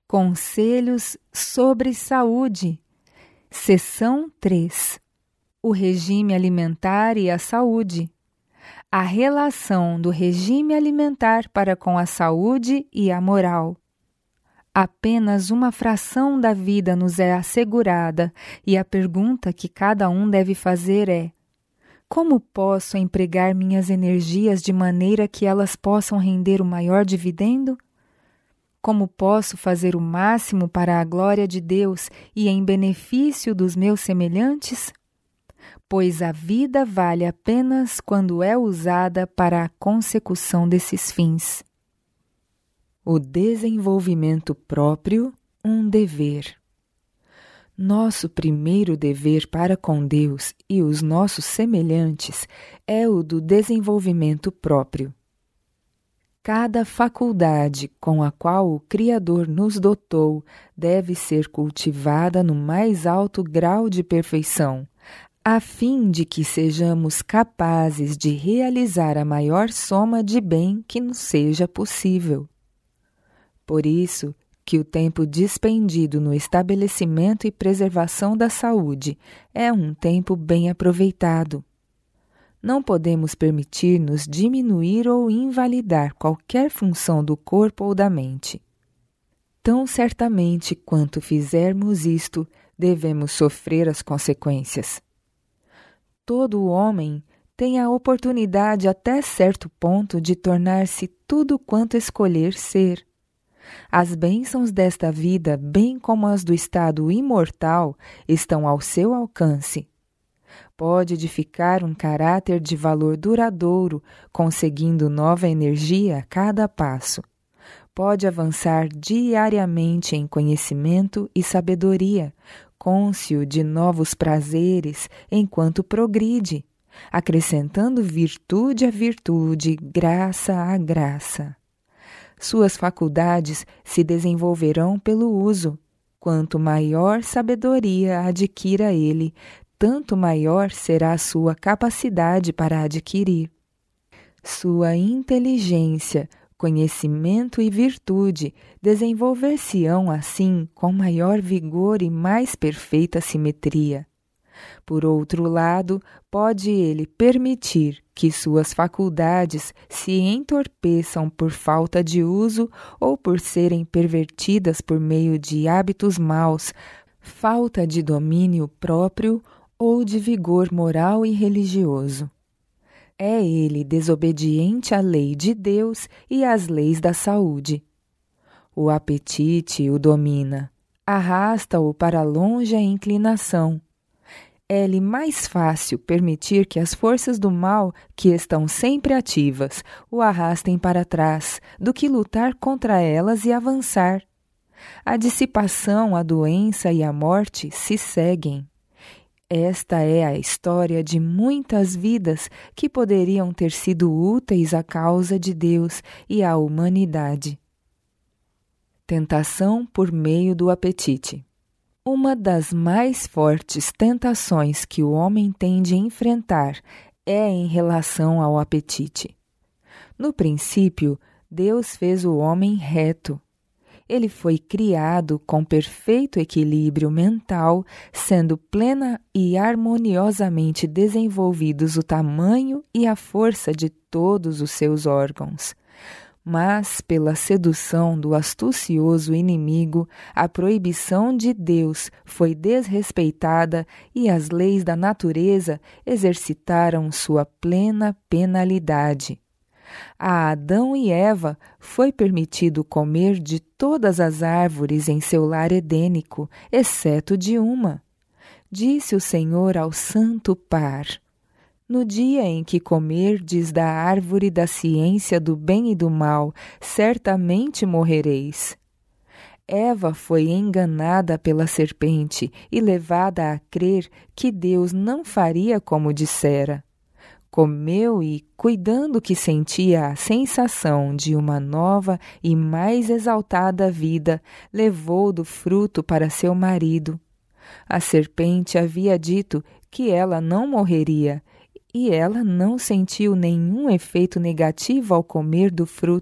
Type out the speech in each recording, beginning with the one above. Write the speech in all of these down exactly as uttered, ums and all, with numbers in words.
Conselhos sobre saúde. Seção três. O regime alimentar e a saúde. A relação do regime alimentar para com a saúde e a moral. Apenas uma fração da vida nos é assegurada e a pergunta que cada um deve fazer é: como posso empregar minhas energias de maneira que elas possam render o maior dividendo? Como posso fazer o máximo para a glória de Deus e em benefício dos meus semelhantes? Pois a vida vale apenas quando é usada para a consecução desses fins. O desenvolvimento próprio, um dever. Nosso primeiro dever para com Deus e os nossos semelhantes é o do desenvolvimento próprio. Cada faculdade com a qual o Criador nos dotou deve ser cultivada no mais alto grau de perfeição, a fim de que sejamos capazes de realizar a maior soma de bem que nos seja possível. Por isso que o tempo dispendido no estabelecimento e preservação da saúde é um tempo bem aproveitado. Não podemos permitir-nos diminuir ou invalidar qualquer função do corpo ou da mente. Tão certamente quanto fizermos isto, devemos sofrer as consequências. Todo homem tem a oportunidade até certo ponto de tornar-se tudo quanto escolher ser. As bênçãos desta vida, bem como as do estado imortal, estão ao seu alcance. Pode edificar um caráter de valor duradouro, conseguindo nova energia a cada passo. Pode avançar diariamente em conhecimento e sabedoria, cônscio de novos prazeres enquanto progride, acrescentando virtude a virtude, graça a graça. Suas faculdades se desenvolverão pelo uso. Quanto maior sabedoria adquira ele, tanto maior será a sua capacidade para adquirir. Sua inteligência, conhecimento e virtude desenvolver-se-ão assim com maior vigor e mais perfeita simetria. Por outro lado, pode ele permitir que suas faculdades se entorpeçam por falta de uso ou por serem pervertidas por meio de hábitos maus, falta de domínio próprio ou de vigor moral e religioso. É ele desobediente à lei de Deus e às leis da saúde. O apetite o domina, arrasta-o para longe a inclinação. É-lhe mais fácil permitir que as forças do mal, que estão sempre ativas, o arrastem para trás, do que lutar contra elas e avançar. A dissipação, a doença e a morte se seguem. Esta é a história de muitas vidas que poderiam ter sido úteis à causa de Deus e à humanidade. Tentação por meio do apetite. Uma das mais fortes tentações que o homem tem de enfrentar é em relação ao apetite. No princípio, Deus fez o homem reto. Ele foi criado com perfeito equilíbrio mental, sendo plena e harmoniosamente desenvolvidos o tamanho e a força de todos os seus órgãos. Mas, pela sedução do astucioso inimigo, a proibição de Deus foi desrespeitada e as leis da natureza exercitaram sua plena penalidade. A Adão e Eva foi permitido comer de todas as árvores em seu lar edênico, exceto de uma. Disse o Senhor ao santo par: no dia em que comerdes da árvore da ciência do bem e do mal, certamente morrereis. Eva foi enganada pela serpente e levada a crer que Deus não faria como dissera. Comeu e, cuidando que sentia a sensação de uma nova e mais exaltada vida, levou do fruto para seu marido. A serpente havia dito que ela não morreria, e ela não sentiu nenhum efeito negativo ao comer do fruto,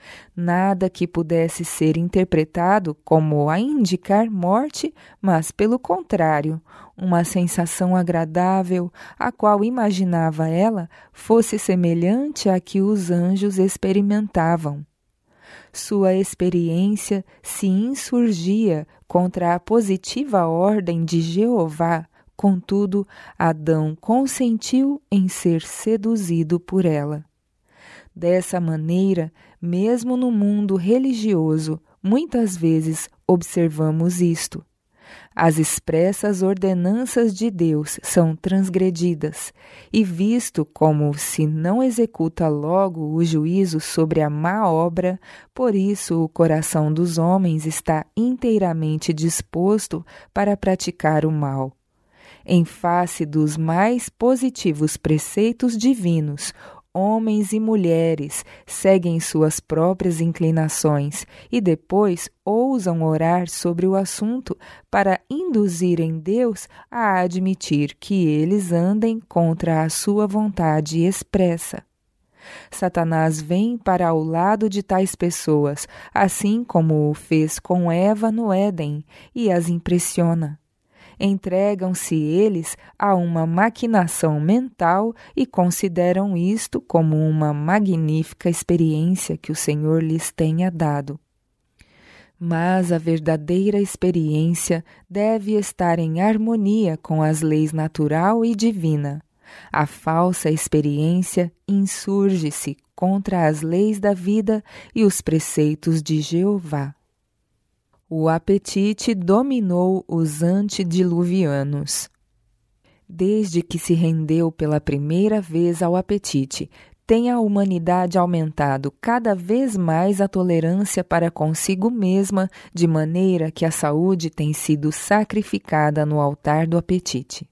Nada que pudesse ser interpretado como a indicar morte, mas, pelo contrário, uma sensação agradável, a qual imaginava ela fosse semelhante à que os anjos experimentavam. Sua experiência se insurgia contra a positiva ordem de Jeová, contudo, Adão consentiu em ser seduzido por ela. Dessa maneira, mesmo no mundo religioso, muitas vezes observamos isto. As expressas ordenanças de Deus são transgredidas, e visto como se não executa logo o juízo sobre a má obra, por isso o coração dos homens está inteiramente disposto para praticar o mal. Em face dos mais positivos preceitos divinos, homens e mulheres seguem suas próprias inclinações e depois ousam orar sobre o assunto para induzirem Deus a admitir que eles andem contra a sua vontade expressa. Satanás vem para ao lado de tais pessoas, assim como o fez com Eva no Éden, e as impressiona. Entregam-se eles a uma maquinação mental e consideram isto como uma magnífica experiência que o Senhor lhes tenha dado. Mas a verdadeira experiência deve estar em harmonia com as leis natural e divina. A falsa experiência insurge-se contra as leis da vida e os preceitos de Jeová. O apetite dominou os antediluvianos. Desde que se rendeu pela primeira vez ao apetite, tem a humanidade aumentado cada vez mais a tolerância para consigo mesma, de maneira que a saúde tem sido sacrificada no altar do apetite.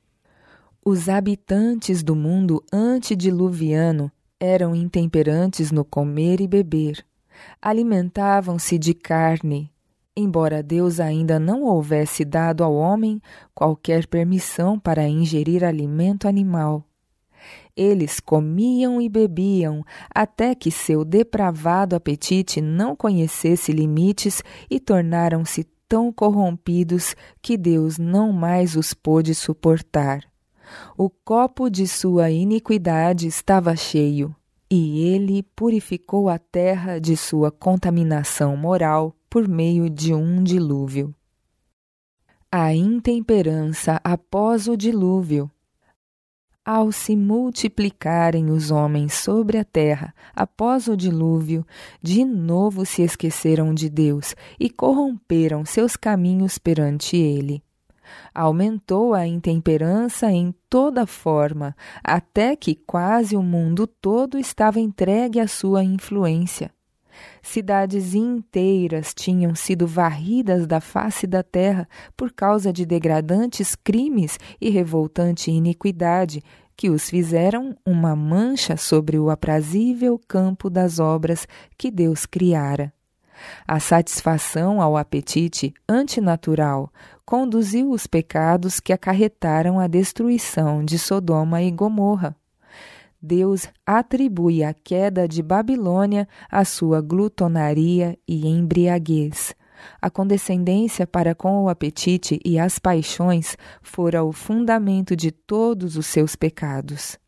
Os habitantes do mundo antediluviano eram intemperantes no comer e beber. Alimentavam-se de carne, embora Deus ainda não houvesse dado ao homem qualquer permissão para ingerir alimento animal. Eles comiam e bebiam até que seu depravado apetite não conhecesse limites e tornaram-se tão corrompidos que Deus não mais os pôde suportar. O copo de sua iniquidade estava cheio, e ele purificou a terra de sua contaminação moral por meio de um dilúvio. A intemperança após o dilúvio. Ao se multiplicarem os homens sobre a terra após o dilúvio, de novo se esqueceram de Deus e corromperam seus caminhos perante ele. Aumentou a intemperança em toda forma, até que quase o mundo todo estava entregue à sua influência. Cidades inteiras tinham sido varridas da face da terra por causa de degradantes crimes e revoltante iniquidade que os fizeram uma mancha sobre o aprazível campo das obras que Deus criara. A satisfação ao apetite antinatural conduziu os pecados que acarretaram a destruição de Sodoma e Gomorra. Deus atribui a queda de Babilônia à sua glutonaria e embriaguez. A condescendência para com o apetite e as paixões fora o fundamento de todos os seus pecados.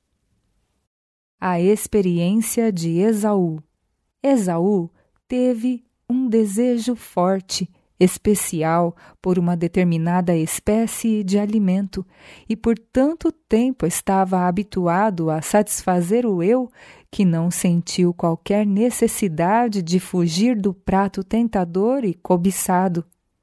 A experiência de Esaú. Esaú teve um desejo forte, especial por uma determinada espécie de alimento, e por tanto tempo estava habituado a satisfazer o eu que não sentiu qualquer necessidade de fugir do prato tentador e cobiçado.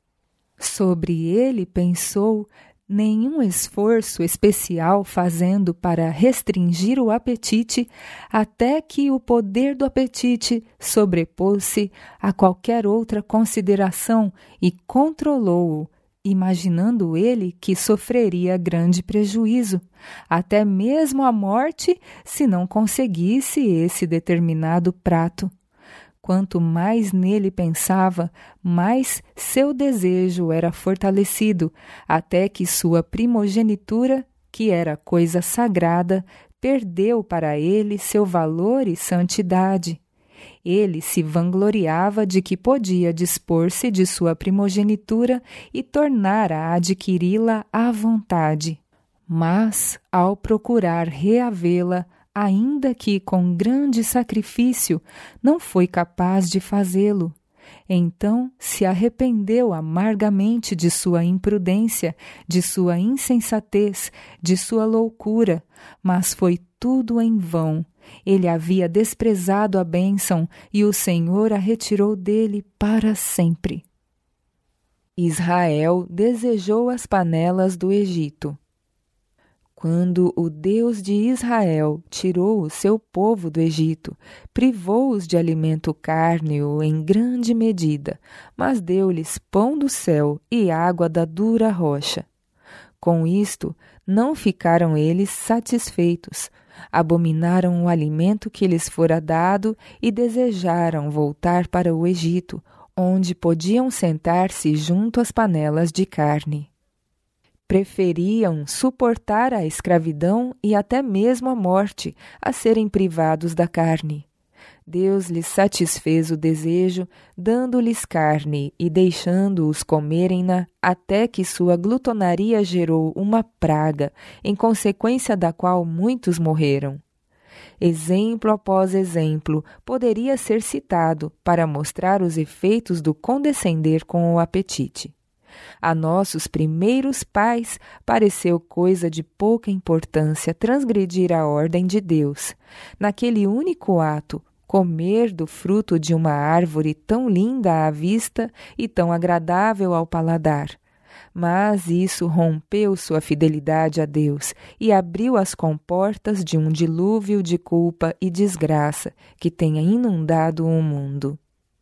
Sobre ele pensou, nenhum esforço especial fazendo para restringir o apetite, até que o poder do apetite sobrepôs-se a qualquer outra consideração e controlou-o, imaginando ele que sofreria grande prejuízo, até mesmo a morte, se não conseguisse esse determinado prato. Quanto mais nele pensava, mais seu desejo era fortalecido, até que sua primogenitura, que era coisa sagrada, perdeu para ele seu valor e santidade. Ele se vangloriava de que podia dispor-se de sua primogenitura e tornar a adquiri-la à vontade. Mas, ao procurar reavê-la, ainda que com grande sacrifício, não foi capaz de fazê-lo. Então se arrependeu amargamente de sua imprudência, de sua insensatez, de sua loucura, mas foi tudo em vão. Ele havia desprezado a bênção e o Senhor a retirou dele para sempre. Israel desejou as panelas do Egito. Quando o Deus de Israel tirou o seu povo do Egito, privou-os de alimento cárneo em grande medida, mas deu-lhes pão do céu e água da dura rocha. Com isto, não ficaram eles satisfeitos, abominaram o alimento que lhes fora dado e desejaram voltar para o Egito, onde podiam sentar-se junto às panelas de carne. Preferiam suportar a escravidão e até mesmo a morte a serem privados da carne. Deus lhes satisfez o desejo, dando-lhes carne e deixando-os comerem-na, até que sua glutonaria gerou uma praga, em consequência da qual muitos morreram. Exemplo após exemplo poderia ser citado para mostrar os efeitos do condescender com o apetite. A nossos primeiros pais pareceu coisa de pouca importância transgredir a ordem de Deus. Naquele único ato, comer do fruto de uma árvore tão linda à vista e tão agradável ao paladar. Mas isso rompeu sua fidelidade a Deus e abriu as comportas de um dilúvio de culpa e desgraça que tenha inundado o mundo.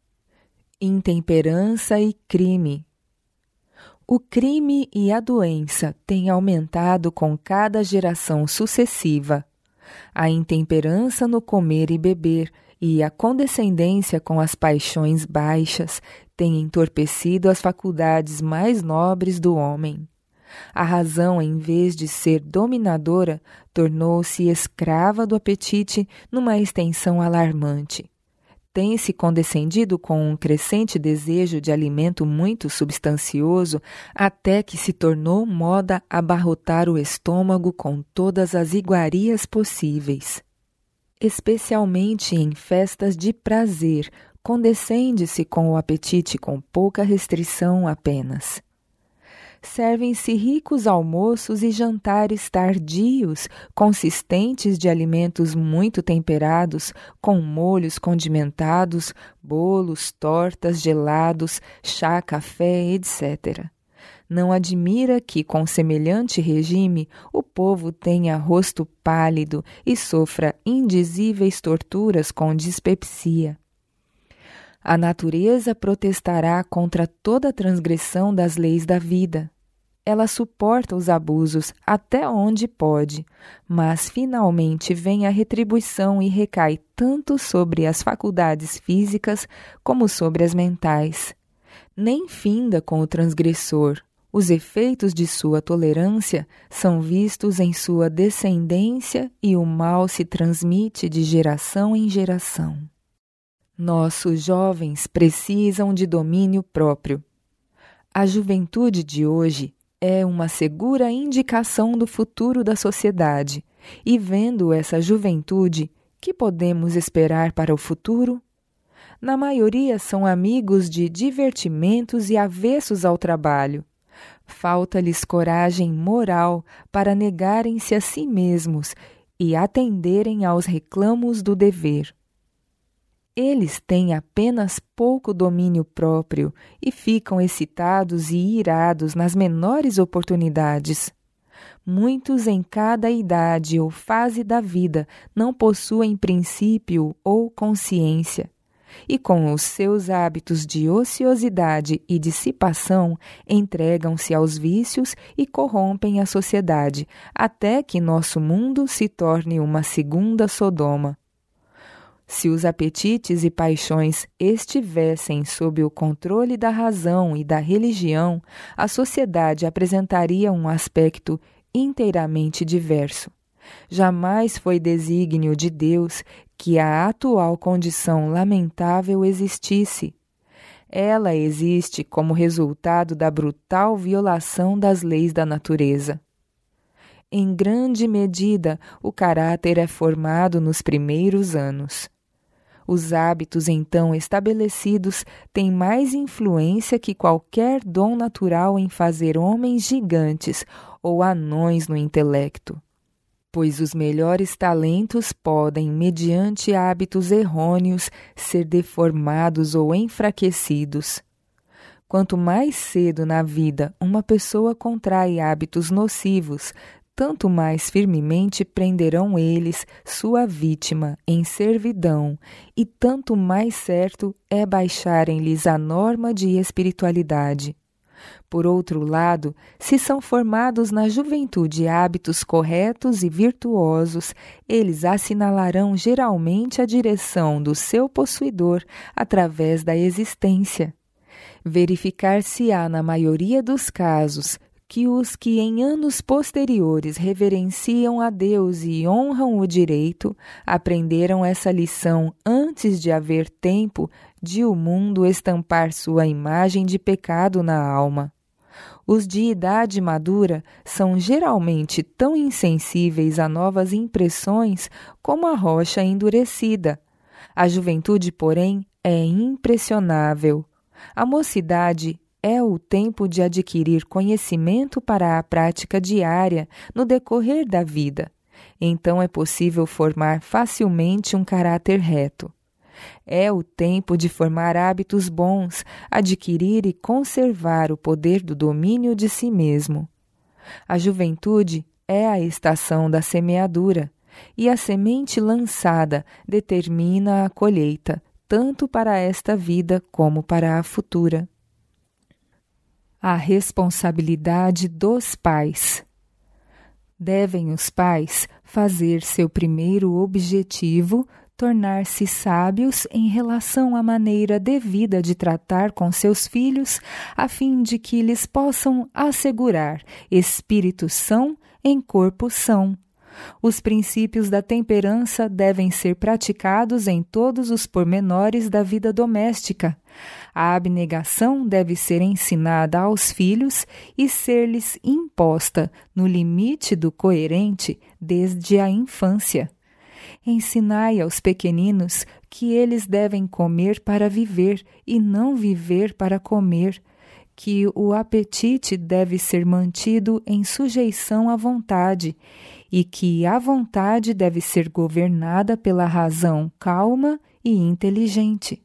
Intemperança e crime. O crime e a doença têm aumentado com cada geração sucessiva. A intemperança no comer e beber e a condescendência com as paixões baixas têm entorpecido as faculdades mais nobres do homem. A razão, em vez de ser dominadora, tornou-se escrava do apetite numa extensão alarmante. Tem-se condescendido com um crescente desejo de alimento muito substancioso, até que se tornou moda abarrotar o estômago com todas as iguarias possíveis. Especialmente em festas de prazer, condescende-se com o apetite com pouca restrição apenas. Servem-se ricos almoços e jantares tardios, consistentes de alimentos muito temperados, com molhos condimentados, bolos, tortas, gelados, chá, café, etcétera. Não admira que, com semelhante regime, o povo tenha rosto pálido e sofra indizíveis torturas com dispepsia. A natureza protestará contra toda transgressão das leis da vida. Ela suporta os abusos até onde pode, mas finalmente vem a retribuição e recai tanto sobre as faculdades físicas como sobre as mentais. Nem finda com o transgressor. Os efeitos de sua tolerância são vistos em sua descendência e o mal se transmite de geração em geração. Nossos jovens precisam de domínio próprio. A juventude de hoje é uma segura indicação do futuro da sociedade, e vendo essa juventude, que podemos esperar para o futuro? Na maioria são amigos de divertimentos e avessos ao trabalho. Falta-lhes coragem moral para negarem-se a si mesmos e atenderem aos reclamos do dever. Eles têm apenas pouco domínio próprio e ficam excitados e irados nas menores oportunidades. Muitos em cada idade ou fase da vida não possuem princípio ou consciência, e com os seus hábitos de ociosidade e dissipação entregam-se aos vícios e corrompem a sociedade, até que nosso mundo se torne uma segunda Sodoma. Se os apetites e paixões estivessem sob o controle da razão e da religião, a sociedade apresentaria um aspecto inteiramente diverso. Jamais foi desígnio de Deus que a atual condição lamentável existisse. Ela existe como resultado da brutal violação das leis da natureza. Em grande medida, o caráter é formado nos primeiros anos. Os hábitos então estabelecidos têm mais influência que qualquer dom natural em fazer homens gigantes ou anões no intelecto, pois os melhores talentos podem, mediante hábitos errôneos, ser deformados ou enfraquecidos. Quanto mais cedo na vida uma pessoa contrai hábitos nocivos, tanto mais firmemente prenderão eles sua vítima em servidão, e tanto mais certo é baixarem-lhes a norma de espiritualidade. Por outro lado, se são formados na juventude hábitos corretos e virtuosos, eles assinalarão geralmente a direção do seu possuidor através da existência. Verificar-se-á na maioria dos casos que os que em anos posteriores reverenciam a Deus e honram o direito, aprenderam essa lição antes de haver tempo de o mundo estampar sua imagem de pecado na alma. Os de idade madura são geralmente tão insensíveis a novas impressões como a rocha endurecida. A juventude, porém, é impressionável. A mocidade é o tempo de adquirir conhecimento para a prática diária no decorrer da vida. Então é possível formar facilmente um caráter reto. É o tempo de formar hábitos bons, adquirir e conservar o poder do domínio de si mesmo. A juventude é a estação da semeadura, e a semente lançada determina a colheita, tanto para esta vida como para a futura. A responsabilidade dos pais. Devem os pais fazer seu primeiro objetivo tornar-se sábios em relação à maneira devida de tratar com seus filhos, a fim de que lhes possam assegurar espírito são em corpo são. Os princípios da temperança devem ser praticados em todos os pormenores da vida doméstica. A abnegação deve ser ensinada aos filhos e ser-lhes imposta no limite do coerente desde a infância. Ensinai aos pequeninos que eles devem comer para viver e não viver para comer, que o apetite deve ser mantido em sujeição à vontade e que a vontade deve ser governada pela razão calma e inteligente.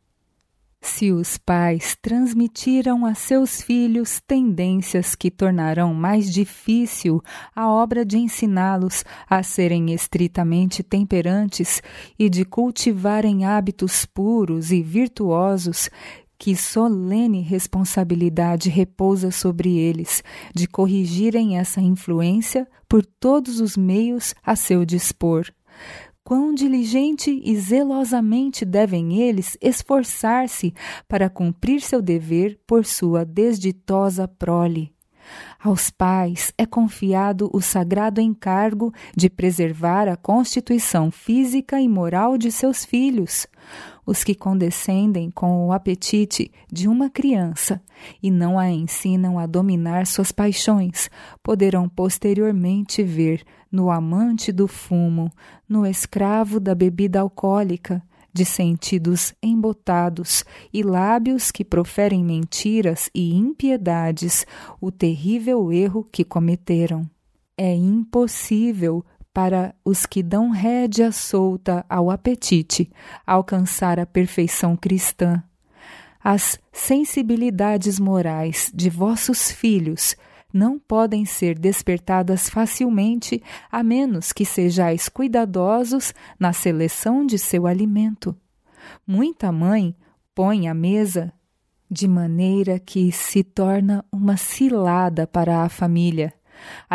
Se os pais transmitiram a seus filhos tendências que tornarão mais difícil a obra de ensiná-los a serem estritamente temperantes e de cultivarem hábitos puros e virtuosos, que solene responsabilidade repousa sobre eles de corrigirem essa influência por todos os meios a seu dispor. Quão diligente e zelosamente devem eles esforçar-se para cumprir seu dever por sua desditosa prole. Aos pais é confiado o sagrado encargo de preservar a constituição física e moral de seus filhos. Os que condescendem com o apetite de uma criança e não a ensinam a dominar suas paixões, poderão posteriormente ver no amante do fumo, no escravo da bebida alcoólica, de sentidos embotados e lábios que proferem mentiras e impiedades, o terrível erro que cometeram. É impossível para os que dão rédea solta ao apetite alcançar a perfeição cristã. As sensibilidades morais de vossos filhos não podem ser despertadas facilmente, a menos que sejais cuidadosos na seleção de seu alimento. Muita mãe põe à mesa de maneira que se torna uma cilada para a família.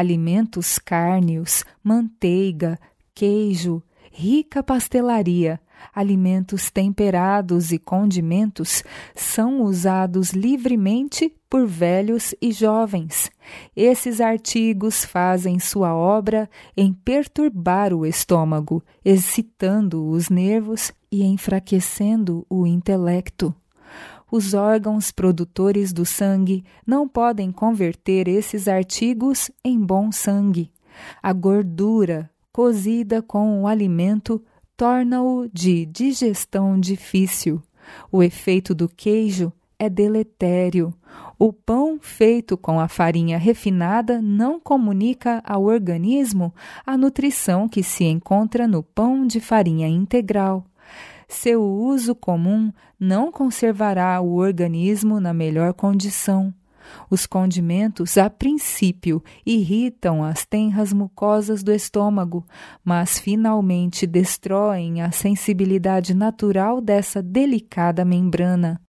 Alimentos cárneos, manteiga, queijo, rica pastelaria, alimentos temperados e condimentos são usados livremente por velhos e jovens. Esses artigos fazem sua obra em perturbar o estômago, excitando os nervos e enfraquecendo o intelecto. Os órgãos produtores do sangue não podem converter esses artigos em bom sangue. A gordura, cozida com o alimento, torna-o de digestão difícil. O efeito do queijo é deletério. O pão feito com a farinha refinada não comunica ao organismo a nutrição que se encontra no pão de farinha integral. Seu uso comum não conservará o organismo na melhor condição. Os condimentos, a princípio, irritam as tenras mucosas do estômago, mas finalmente destroem a sensibilidade natural dessa delicada membrana.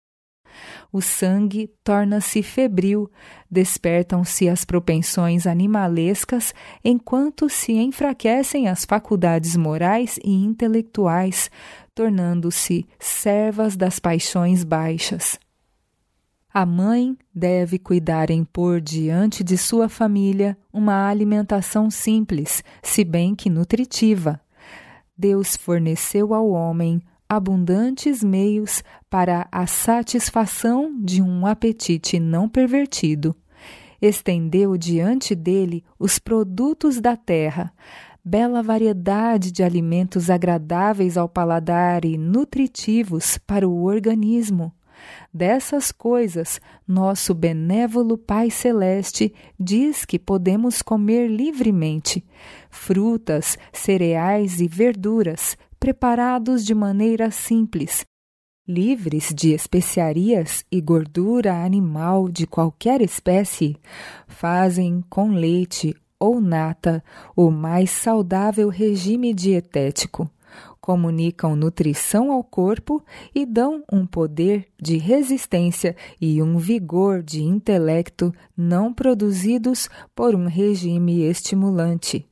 O sangue torna-se febril, despertam-se as propensões animalescas, enquanto se enfraquecem as faculdades morais e intelectuais, tornando-se servas das paixões baixas. A mãe deve cuidar em pôr diante de sua família uma alimentação simples, se bem que nutritiva. Deus forneceu ao homem abundantes meios para a satisfação de um apetite não pervertido. Estendeu diante dele os produtos da terra, bela variedade de alimentos agradáveis ao paladar e nutritivos para o organismo. Dessas coisas, nosso benévolo Pai Celeste diz que podemos comer livremente: frutas, cereais e verduras, preparados de maneira simples, livres de especiarias e gordura animal de qualquer espécie, fazem com leite ou nata o mais saudável regime dietético. Comunicam nutrição ao corpo e dão um poder de resistência e um vigor de intelecto não produzidos por um regime estimulante.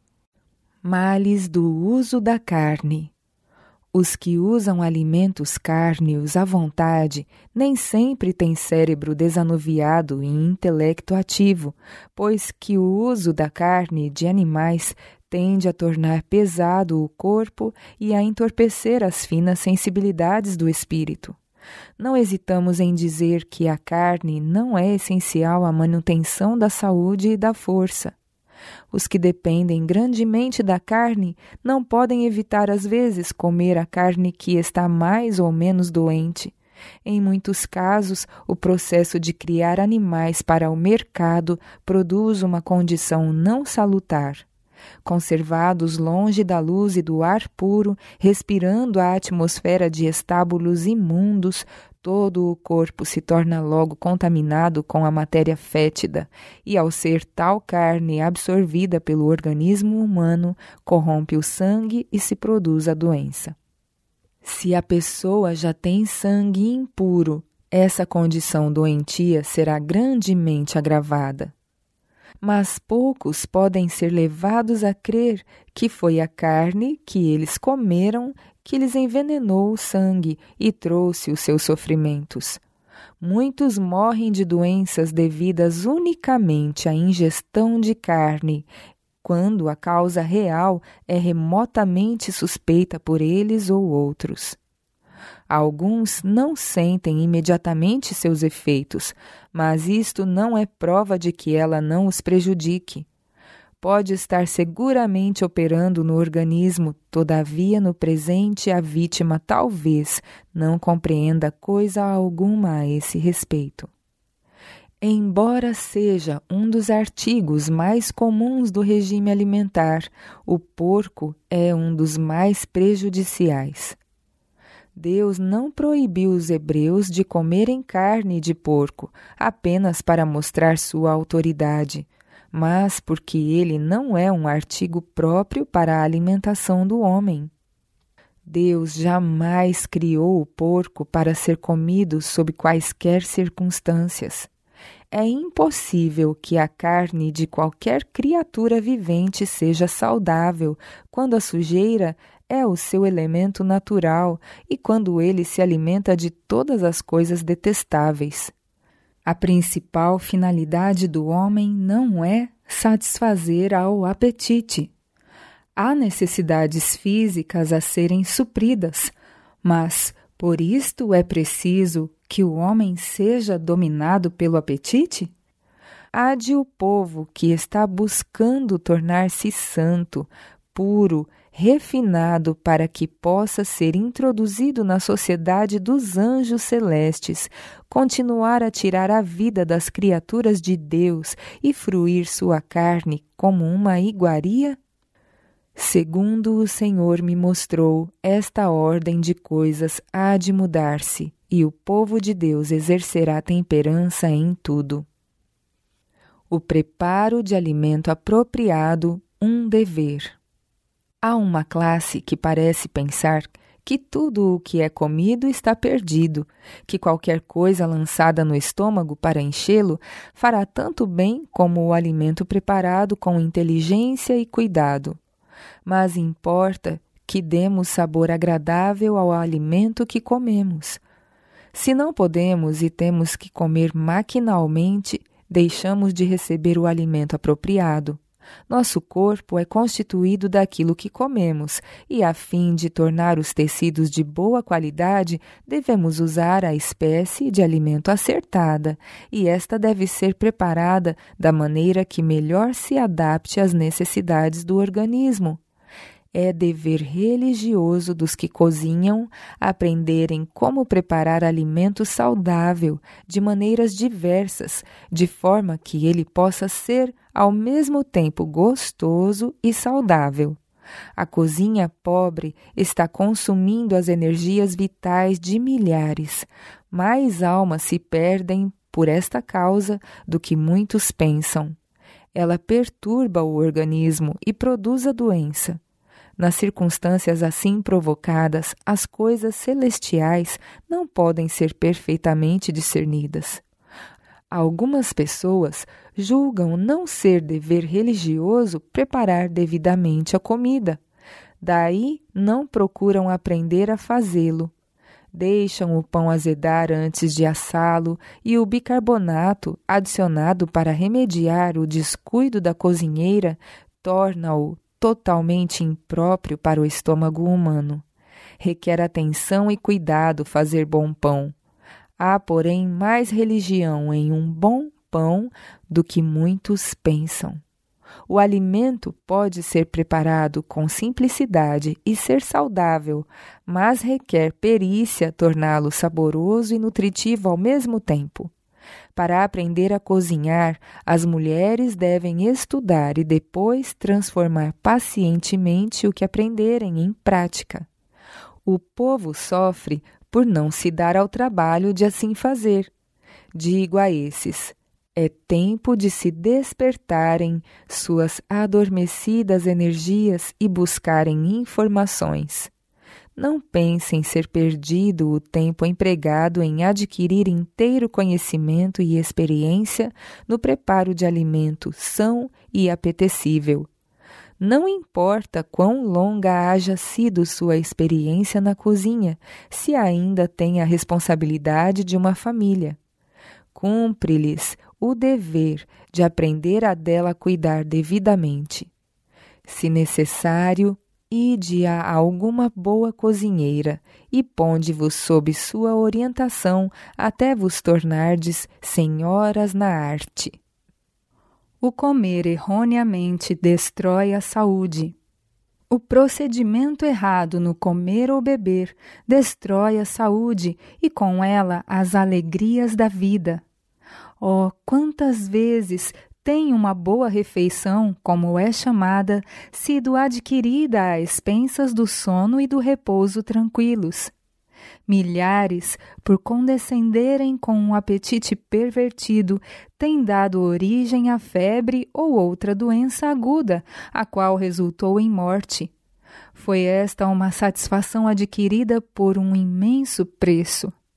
Males do uso da carne. Os que usam alimentos cárneos à vontade nem sempre têm cérebro desanuviado e intelecto ativo, pois que o uso da carne de animais tende a tornar pesado o corpo e a entorpecer as finas sensibilidades do espírito. Não hesitamos em dizer que a carne não é essencial à manutenção da saúde e da força. Os que dependem grandemente da carne não podem evitar às vezes comer a carne que está mais ou menos doente. Em muitos casos, o processo de criar animais para o mercado produz uma condição não salutar. Conservados longe da luz e do ar puro, respirando a atmosfera de estábulos imundos, todo o corpo se torna logo contaminado com a matéria fétida, e ao ser tal carne absorvida pelo organismo humano, corrompe o sangue e se produz a doença. Se a pessoa já tem sangue impuro, essa condição doentia será grandemente agravada. Mas poucos podem ser levados a crer que foi a carne que eles comeram que lhes envenenou o sangue e trouxe os seus sofrimentos. Muitos morrem de doenças devidas unicamente à ingestão de carne, quando a causa real é remotamente suspeita por eles ou outros. Alguns não sentem imediatamente seus efeitos, mas isto não é prova de que ela não os prejudique. Pode estar seguramente operando no organismo, todavia no presente a vítima talvez não compreenda coisa alguma a esse respeito. Embora seja um dos artigos mais comuns do regime alimentar, o porco é um dos mais prejudiciais. Deus não proibiu os hebreus de comerem carne de porco apenas para mostrar sua autoridade, mas porque ele não é um artigo próprio para a alimentação do homem. Deus jamais criou o porco para ser comido sob quaisquer circunstâncias. É impossível que a carne de qualquer criatura vivente seja saudável quando a sujeira é o seu elemento natural e quando ele se alimenta de todas as coisas detestáveis. A principal finalidade do homem não é satisfazer ao apetite. Há necessidades físicas a serem supridas, mas por isto é preciso que o homem seja dominado pelo apetite? Há de o povo que está buscando tornar-se santo, puro, refinado para que possa ser introduzido na sociedade dos anjos celestes, continuar a tirar a vida das criaturas de Deus e fruir sua carne como uma iguaria? Segundo o Senhor me mostrou, esta ordem de coisas há de mudar-se, e o povo de Deus exercerá temperança em tudo. O preparo de alimento apropriado, um dever. Há uma classe que parece pensar que tudo o que é comido está perdido, que qualquer coisa lançada no estômago para enchê-lo fará tanto bem como o alimento preparado com inteligência e cuidado. Mas importa que demos sabor agradável ao alimento que comemos. Se não podemos e temos que comer maquinalmente, deixamos de receber o alimento apropriado. Nosso corpo é constituído daquilo que comemos, e a fim de tornar os tecidos de boa qualidade, devemos usar a espécie de alimento acertada, e esta deve ser preparada da maneira que melhor se adapte às necessidades do organismo. É dever religioso dos que cozinham aprenderem como preparar alimento saudável de maneiras diversas, de forma que ele possa ser ao mesmo tempo gostoso e saudável. A cozinha pobre está consumindo as energias vitais de milhares. Mais almas se perdem por esta causa do que muitos pensam. Ela perturba o organismo e produz a doença. Nas circunstâncias assim provocadas, as coisas celestiais não podem ser perfeitamente discernidas. Algumas pessoas julgam não ser dever religioso preparar devidamente a comida. Daí não procuram aprender a fazê-lo. Deixam o pão azedar antes de assá-lo e o bicarbonato, adicionado para remediar o descuido da cozinheira, torna-o totalmente impróprio para o estômago humano. Requer atenção e cuidado fazer bom pão. Há, porém, mais religião em um bom pão do que muitos pensam. O alimento pode ser preparado com simplicidade e ser saudável, mas requer perícia torná-lo saboroso e nutritivo ao mesmo tempo. Para aprender a cozinhar, as mulheres devem estudar e depois transformar pacientemente o que aprenderem em prática. O povo sofre por não se dar ao trabalho de assim fazer. Digo a esses: é tempo de se despertarem suas adormecidas energias e buscarem informações. Não pensem ser perdido o tempo empregado em adquirir inteiro conhecimento e experiência no preparo de alimento são e apetecível. Não importa quão longa haja sido sua experiência na cozinha, se ainda tem a responsabilidade de uma família. Cumpre-lhes o dever de aprender a dela cuidar devidamente. Se necessário, ide a alguma boa cozinheira e ponde-vos sob sua orientação até vos tornardes senhoras na arte. O comer erroneamente destrói a saúde. O procedimento errado no comer ou beber destrói a saúde e com ela as alegrias da vida. Oh, quantas vezes tem uma boa refeição, como é chamada, sido adquirida a expensas do sono e do repouso tranquilos. Milhares, por condescenderem com um apetite pervertido, têm dado origem à febre ou outra doença aguda, a qual resultou em morte. Foi esta uma satisfação adquirida por um imenso preço.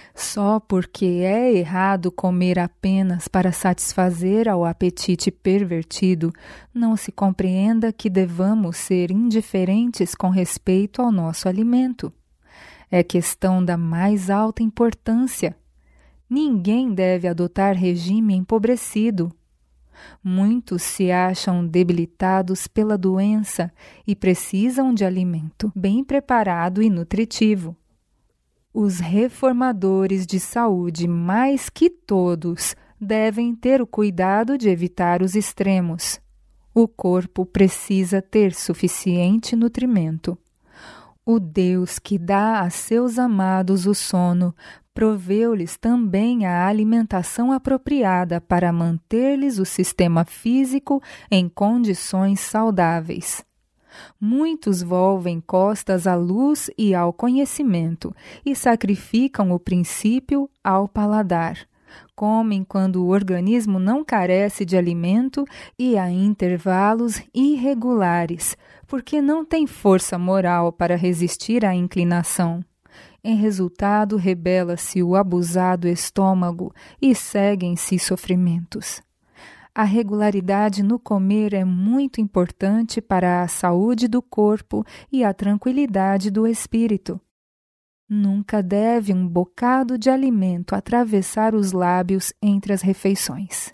Só porque é errado comer apenas para satisfazer ao apetite pervertido, não se compreenda que devamos ser indiferentes com respeito ao nosso alimento. É questão da mais alta importância. Ninguém deve adotar regime empobrecido. Muitos se acham debilitados pela doença e precisam de alimento bem preparado e nutritivo. Os reformadores de saúde, mais que todos, devem ter o cuidado de evitar os extremos. O corpo precisa ter suficiente nutrimento. O Deus que dá a seus amados o sono, proveu-lhes também a alimentação apropriada para manter-lhes o sistema físico em condições saudáveis. Muitos volvem costas à luz e ao conhecimento e sacrificam o princípio ao paladar. Comem quando o organismo não carece de alimento e a intervalos irregulares, porque não tem força moral para resistir à inclinação. Em resultado, rebela-se o abusado estômago e seguem-se sofrimentos. A regularidade no comer é muito importante para a saúde do corpo e a tranquilidade do espírito. Nunca deve um bocado de alimento atravessar os lábios entre as refeições.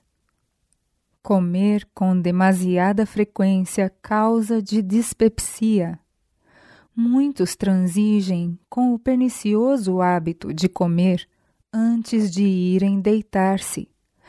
Comer com demasiada frequência causa de dispepsia. Muitos transigem com o pernicioso hábito de comer antes de irem deitar-se.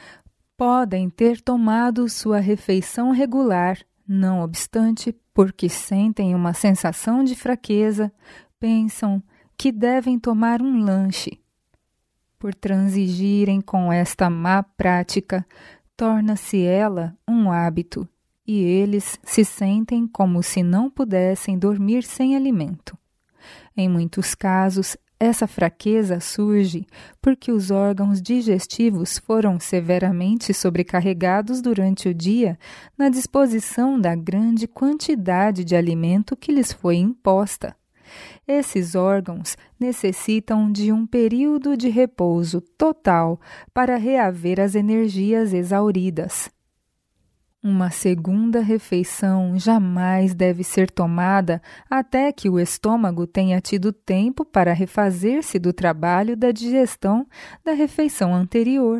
Podem ter tomado sua refeição regular, não obstante, porque sentem uma sensação de fraqueza, pensam que devem tomar um lanche. Por transigirem com esta má prática, torna-se ela um hábito, e eles se sentem como se não pudessem dormir sem alimento. Em muitos casos, essa fraqueza surge porque os órgãos digestivos foram severamente sobrecarregados durante o dia na disposição da grande quantidade de alimento que lhes foi imposta. Esses órgãos necessitam de um período de repouso total para reaver as energias exauridas. Uma segunda refeição jamais deve ser tomada até que o estômago tenha tido tempo para refazer-se do trabalho da digestão da refeição anterior.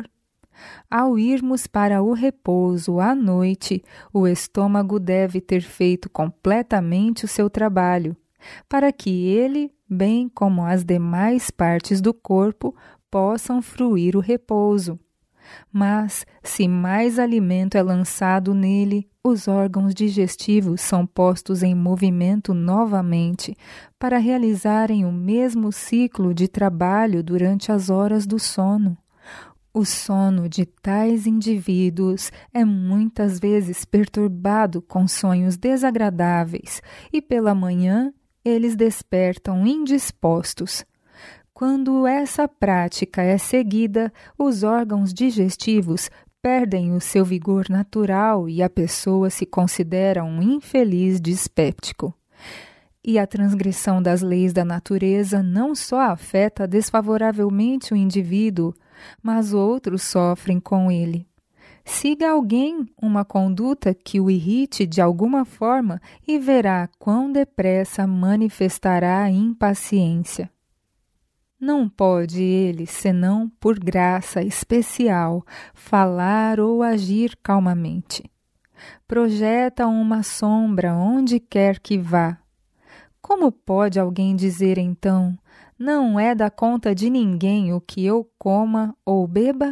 Ao irmos para o repouso à noite, o estômago deve ter feito completamente o seu trabalho, para que ele, bem como as demais partes do corpo, possam fruir o repouso. Mas, se mais alimento é lançado nele, os órgãos digestivos são postos em movimento novamente para realizarem o mesmo ciclo de trabalho durante as horas do sono. O sono de tais indivíduos é muitas vezes perturbado com sonhos desagradáveis e pela manhã eles despertam indispostos. Quando essa prática é seguida, os órgãos digestivos perdem o seu vigor natural e a pessoa se considera um infeliz dispéptico. E a transgressão das leis da natureza não só afeta desfavoravelmente o indivíduo, mas outros sofrem com ele. Siga alguém uma conduta que o irrite de alguma forma e verá quão depressa manifestará a impaciência. Não pode ele, senão por graça especial, falar ou agir calmamente. Projeta uma sombra onde quer que vá. Como pode alguém dizer então, não é da conta de ninguém o que eu coma ou beba?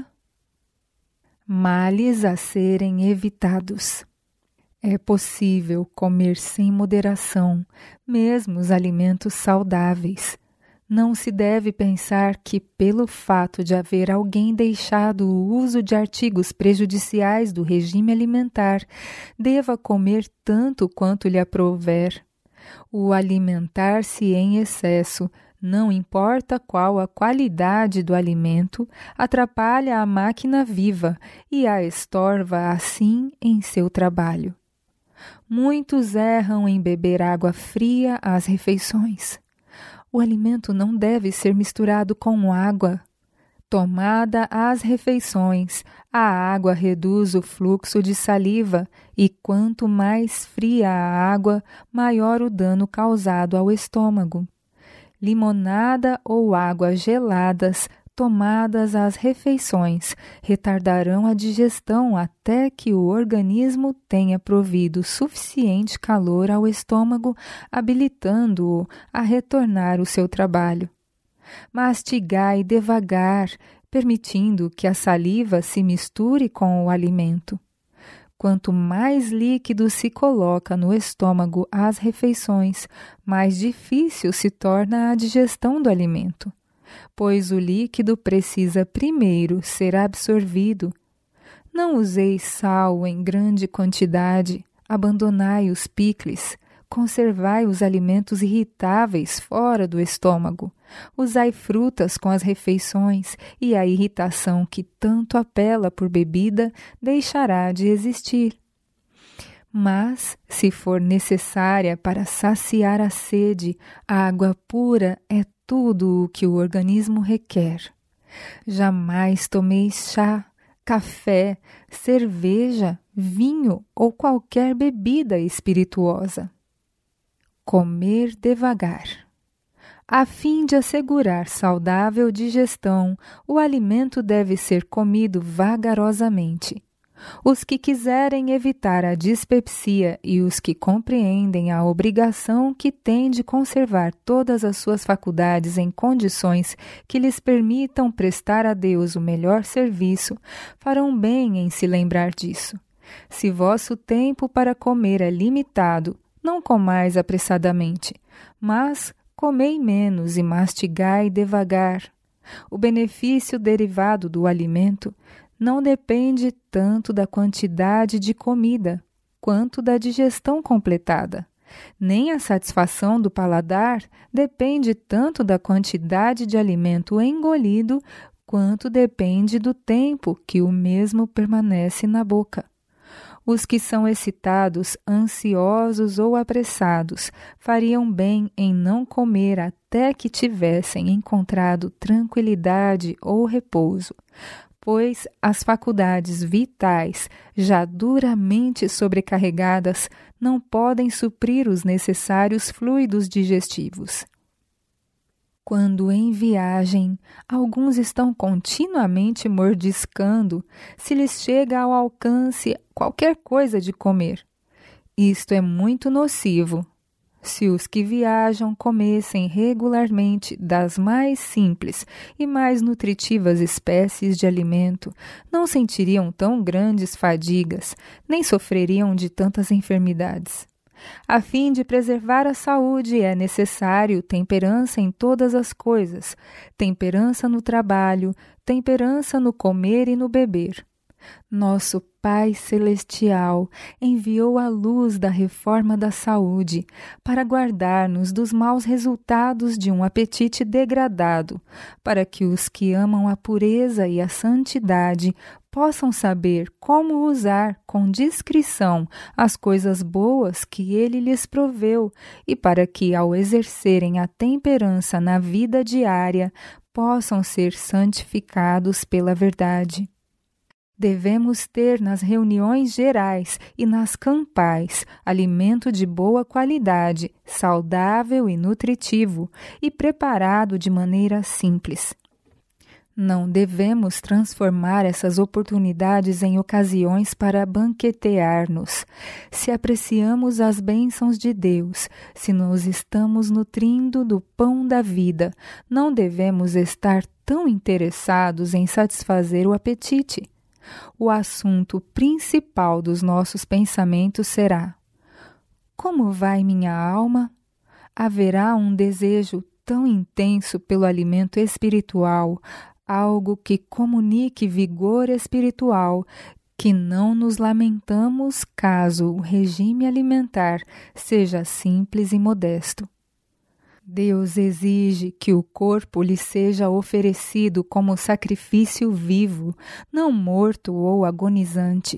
Males a serem evitados. É possível comer sem moderação, mesmo os alimentos saudáveis. Não se deve pensar que, pelo fato de haver alguém deixado o uso de artigos prejudiciais do regime alimentar, deva comer tanto quanto lhe aprouver. O alimentar-se em excesso, não importa qual a qualidade do alimento, atrapalha a máquina viva e a estorva assim em seu trabalho. Muitos erram em beber água fria às refeições. O alimento não deve ser misturado com água. Tomada as refeições, a água reduz o fluxo de saliva, e quanto mais fria a água, maior o dano causado ao estômago. Limonada ou água geladas, tomadas as refeições, retardarão a digestão até que o organismo tenha provido suficiente calor ao estômago, habilitando-o a retornar ao seu trabalho. Mastigai devagar, permitindo que a saliva se misture com o alimento. Quanto mais líquido se coloca no estômago às refeições, mais difícil se torna a digestão do alimento, pois o líquido precisa primeiro ser absorvido. Não useis sal em grande quantidade, abandonai os picles, conservai os alimentos irritáveis fora do estômago, usai frutas com as refeições e a irritação que tanto apela por bebida deixará de existir. Mas, se for necessária para saciar a sede, a água pura é tudo o que o organismo requer. Jamais tomeis chá, café, cerveja, vinho ou qualquer bebida espirituosa. Comer devagar. A fim de assegurar saudável digestão, o alimento deve ser comido vagarosamente. Os que quiserem evitar a dispepsia e os que compreendem a obrigação que têm de conservar todas as suas faculdades em condições que lhes permitam prestar a Deus o melhor serviço, farão bem em se lembrar disso. Se vosso tempo para comer é limitado, não comais apressadamente, mas comei menos e mastigai devagar. O benefício derivado do alimento não depende tanto da quantidade de comida, quanto da digestão completada. Nem a satisfação do paladar depende tanto da quantidade de alimento engolido, quanto depende do tempo que o mesmo permanece na boca. Os que são excitados, ansiosos ou apressados, fariam bem em não comer até que tivessem encontrado tranquilidade ou repouso, pois as faculdades vitais, já duramente sobrecarregadas, não podem suprir os necessários fluidos digestivos. Quando em viagem, alguns estão continuamente mordiscando, se lhes chega ao alcance qualquer coisa de comer. Isto é muito nocivo. Se os que viajam comessem regularmente das mais simples e mais nutritivas espécies de alimento, não sentiriam tão grandes fadigas, nem sofreriam de tantas enfermidades. A fim de preservar a saúde é necessário temperança em todas as coisas, temperança no trabalho, temperança no comer e no beber. Nosso Pai Celestial enviou a luz da reforma da saúde para guardar-nos dos maus resultados de um apetite degradado, para que os que amam a pureza e a santidade possam saber como usar com discrição as coisas boas que Ele lhes proveu e para que, ao exercerem a temperança na vida diária, possam ser santificados pela verdade. Devemos ter nas reuniões gerais e nas campais alimento de boa qualidade, saudável e nutritivo, e preparado de maneira simples. Não devemos transformar essas oportunidades em ocasiões para banquetear-nos. Se apreciamos as bênçãos de Deus, se nos estamos nutrindo do pão da vida, não devemos estar tão interessados em satisfazer o apetite. O assunto principal dos nossos pensamentos será: como vai minha alma? Haverá um desejo tão intenso pelo alimento espiritual, algo que comunique vigor espiritual, que não nos lamentamos caso o regime alimentar seja simples e modesto. Deus exige que o corpo lhe seja oferecido como sacrifício vivo, não morto ou agonizante.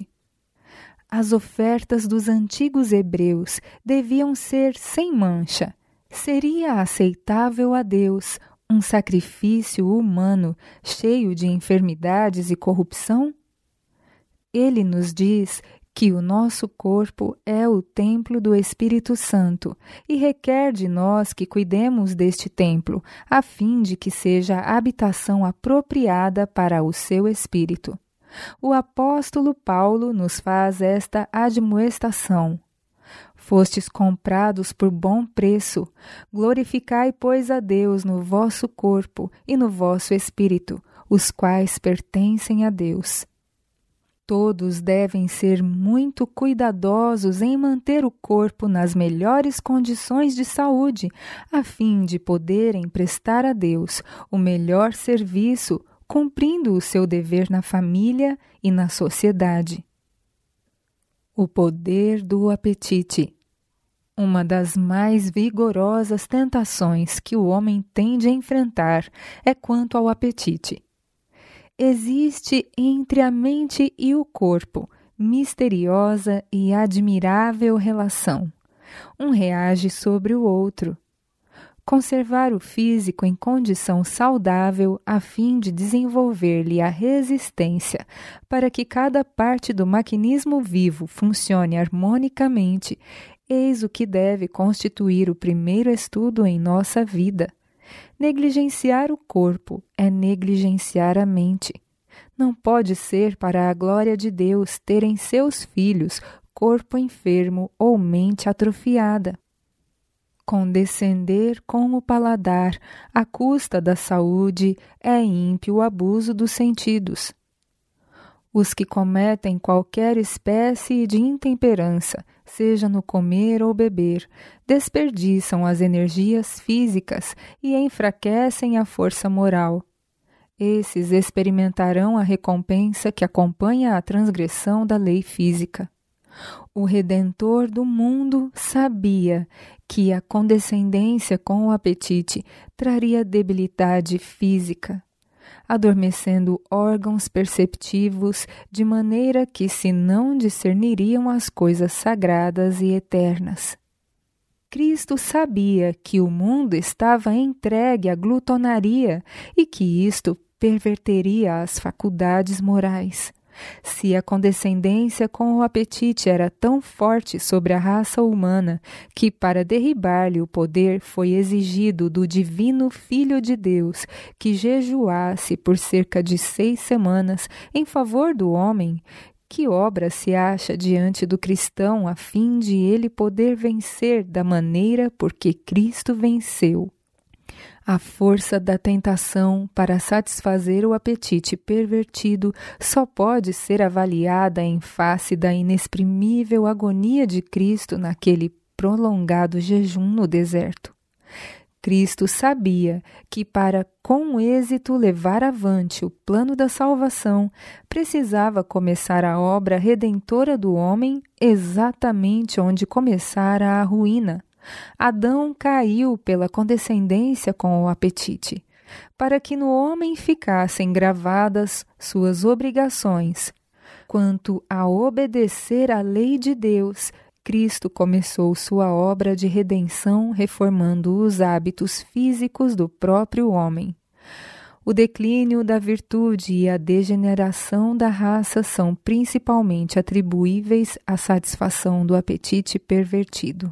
As ofertas dos antigos hebreus deviam ser sem mancha. Seria aceitável a Deus Um sacrifício humano cheio de enfermidades e corrupção? Ele nos diz que o nosso corpo é o templo do Espírito Santo e requer de nós que cuidemos deste templo, a fim de que seja a habitação apropriada para o seu Espírito. O apóstolo Paulo nos faz esta admoestação: Fostes comprados por bom preço, glorificai, pois, a Deus no vosso corpo e no vosso espírito, os quais pertencem a Deus. Todos devem ser muito cuidadosos em manter o corpo nas melhores condições de saúde, a fim de poderem prestar a Deus o melhor serviço, cumprindo o seu dever na família e na sociedade. O poder do apetite. Uma das mais vigorosas tentações que o homem tem de enfrentar é quanto ao apetite. Existe entre a mente e o corpo misteriosa e admirável relação. Um reage sobre o outro. Conservar o físico em condição saudável a fim de desenvolver-lhe a resistência para que cada parte do maquinismo vivo funcione harmonicamente, eis o que deve constituir o primeiro estudo em nossa vida. Negligenciar o corpo é negligenciar a mente. Não pode ser para a glória de Deus terem seus filhos corpo enfermo ou mente atrofiada. Condescender com o paladar à custa da saúde é ímpio o abuso dos sentidos. Os que cometem qualquer espécie de intemperança, seja no comer ou beber, desperdiçam as energias físicas e enfraquecem a força moral. Esses experimentarão a recompensa que acompanha a transgressão da lei física. O Redentor do mundo sabia que a condescendência com o apetite traria debilidade física, adormecendo órgãos perceptivos de maneira que se não discerniriam as coisas sagradas e eternas. Cristo sabia que o mundo estava entregue à glutonaria e que isto perverteria as faculdades morais. Se a condescendência com o apetite era tão forte sobre a raça humana que para derribar-lhe o poder foi exigido do divino Filho de Deus que jejuasse por cerca de seis semanas em favor do homem, que obra se acha diante do cristão a fim de ele poder vencer da maneira por que Cristo venceu? A força da tentação para satisfazer o apetite pervertido só pode ser avaliada em face da inexprimível agonia de Cristo naquele prolongado jejum no deserto. Cristo sabia que para com êxito levar avante o plano da salvação, precisava começar a obra redentora do homem exatamente onde começara a ruína. Adão caiu pela condescendência com o apetite, para que no homem ficassem gravadas suas obrigações. Quanto a obedecer à lei de Deus, Cristo começou sua obra de redenção reformando os hábitos físicos do próprio homem. O declínio da virtude e a degeneração da raça são principalmente atribuíveis à satisfação do apetite pervertido.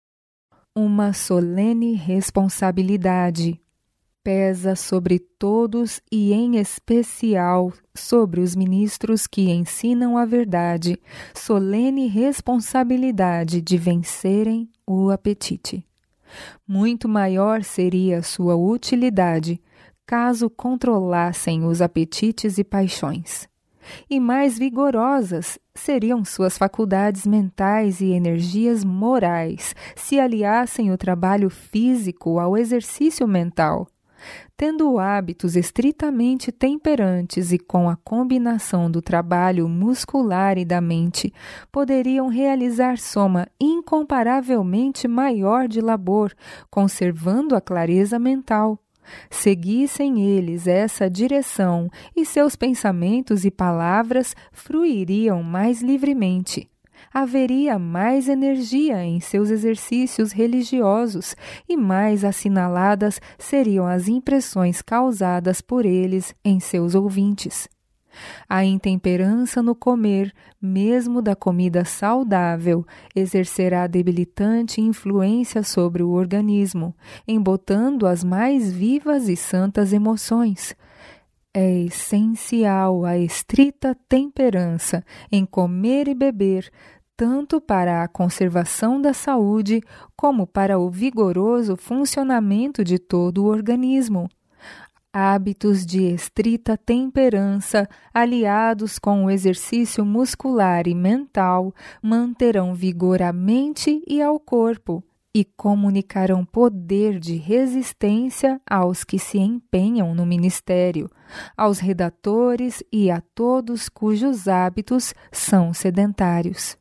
Uma solene responsabilidade pesa sobre todos e, em especial, sobre os ministros que ensinam a verdade, solene responsabilidade de vencerem o apetite. Muito maior seria sua utilidade caso controlassem os apetites e paixões. E mais vigorosas seriam suas faculdades mentais e energias morais se aliassem o trabalho físico ao exercício mental. Tendo hábitos estritamente temperantes e com a combinação do trabalho muscular e da mente, poderiam realizar soma incomparavelmente maior de labor, conservando a clareza mental. Seguissem eles essa direção e seus pensamentos e palavras fruiriam mais livremente. haveria mais energia em seus exercícios religiosos e mais assinaladas seriam as impressões causadas por eles em seus ouvintes. A intemperança no comer, mesmo da comida saudável, exercerá debilitante influência sobre o organismo, embotando as mais vivas e santas emoções. É essencial a estrita temperança em comer e beber, tanto para a conservação da saúde como para o vigoroso funcionamento de todo o organismo. Hábitos de estrita temperança, aliados com o exercício muscular e mental, manterão vigor à mente e ao corpo e comunicarão poder de resistência aos que se empenham no ministério, aos redatores e a todos cujos hábitos são sedentários.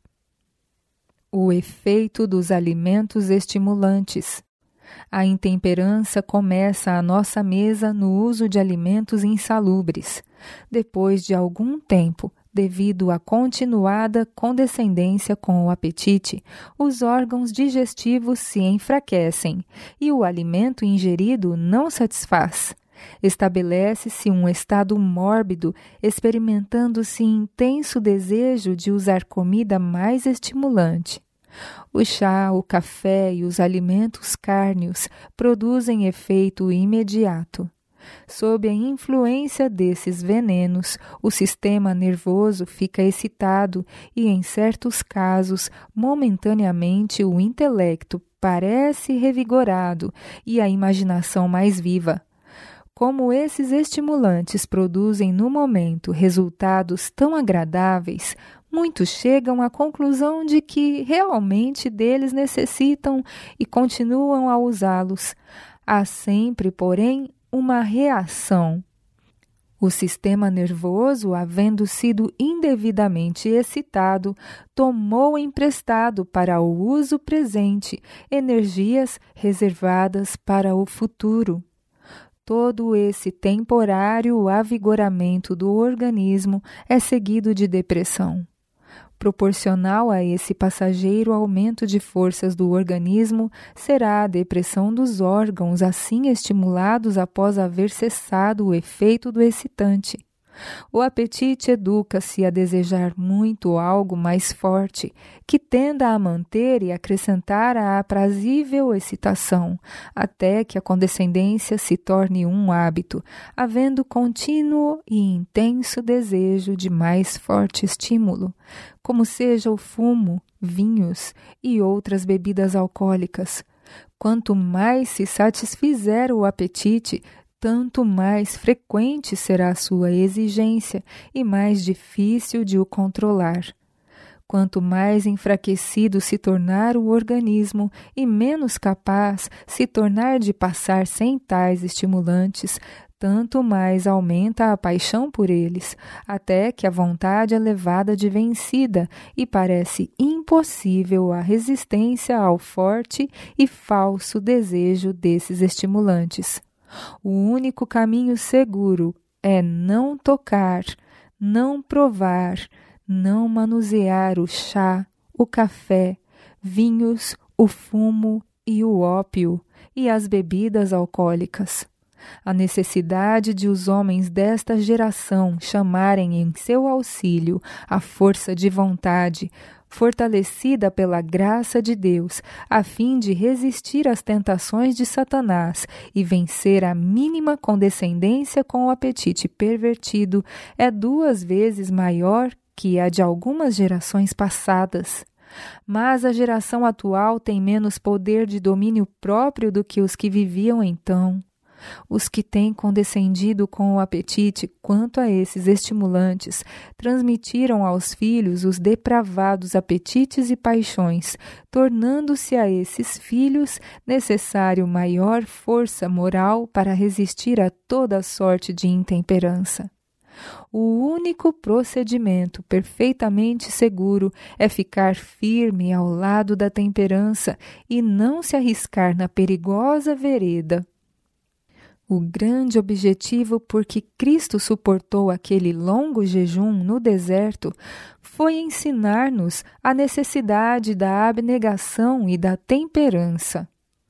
O efeito dos alimentos estimulantes. A intemperança começa à nossa mesa no uso de alimentos insalubres. Depois de algum tempo, devido à continuada condescendência com o apetite, os órgãos digestivos se enfraquecem e o alimento ingerido não satisfaz. Estabelece-se um estado mórbido, experimentando-se intenso desejo de usar comida mais estimulante. O chá, o café e os alimentos cárneos produzem efeito imediato. Sob a influência desses venenos, o sistema nervoso fica excitado e, em certos casos, momentaneamente o intelecto parece revigorado e a imaginação mais viva. Como esses estimulantes produzem no momento resultados tão agradáveis, muitos chegam à conclusão de que realmente deles necessitam e continuam a usá-los. Há sempre, porém, uma reação. O sistema nervoso, havendo sido indevidamente excitado, tomou emprestado para o uso presente energias reservadas para o futuro. Todo esse temporário avigoramento do organismo é seguido de depressão. Proporcional a esse passageiro aumento de forças do organismo será a depressão dos órgãos assim estimulados após haver cessado o efeito do excitante. O apetite educa-se a desejar muito algo mais forte, que tenda a manter e acrescentar a aprazível excitação, até que a condescendência se torne um hábito, havendo contínuo e intenso desejo de mais forte estímulo, como seja o fumo, vinhos e outras bebidas alcoólicas. Quanto mais se satisfizer o apetite, tanto mais frequente será a sua exigência e mais difícil de o controlar. Quanto mais enfraquecido se tornar o organismo e menos capaz se tornar de passar sem tais estimulantes, tanto mais aumenta a paixão por eles, até que a vontade é levada de vencida e parece impossível a resistência ao forte e falso desejo desses estimulantes. O único caminho seguro é não tocar, não provar, não manusear o chá, o café, vinhos, o fumo e o ópio e as bebidas alcoólicas. A necessidade de os homens desta geração chamarem em seu auxílio a força de vontade, fortalecida pela graça de Deus, a fim de resistir às tentações de Satanás e vencer a mínima condescendência com o apetite pervertido, é duas vezes maior que a de algumas gerações passadas. Mas a geração atual tem menos poder de domínio próprio do que os que viviam então. Os que têm condescendido com o apetite quanto a esses estimulantes transmitiram aos filhos os depravados apetites e paixões, tornando-se a esses filhos necessário maior força moral para resistir a toda sorte de intemperança. O único procedimento perfeitamente seguro é ficar firme ao lado da temperança e não se arriscar na perigosa vereda O grande objetivo por que Cristo suportou aquele longo jejum no deserto foi ensinar-nos a necessidade da abnegação e da temperança.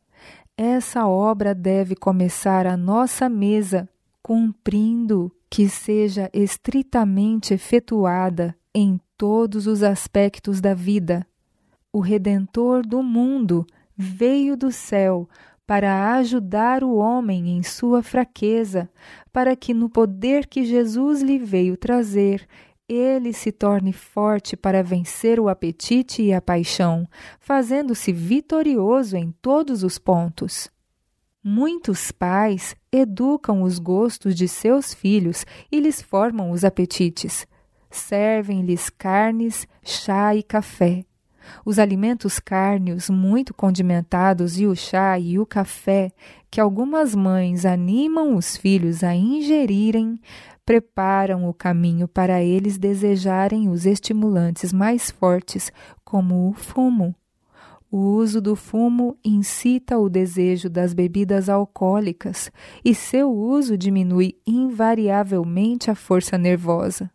Essa obra deve começar à nossa mesa, cumprindo que seja estritamente efetuada em todos os aspectos da vida. O Redentor do mundo veio do céu para ajudar o homem em sua fraqueza, para que no poder que Jesus lhe veio trazer, ele se torne forte para vencer o apetite e a paixão, fazendo-se vitorioso em todos os pontos. Muitos pais educam os gostos de seus filhos e lhes formam os apetites. Servem-lhes carnes, chá e café. Os alimentos cárneos muito condimentados e o chá e o café que algumas mães animam os filhos a ingerirem preparam o caminho para eles desejarem os estimulantes mais fortes, como o fumo. O uso do fumo incita o desejo das bebidas alcoólicas e seu uso diminui invariavelmente a força nervosa.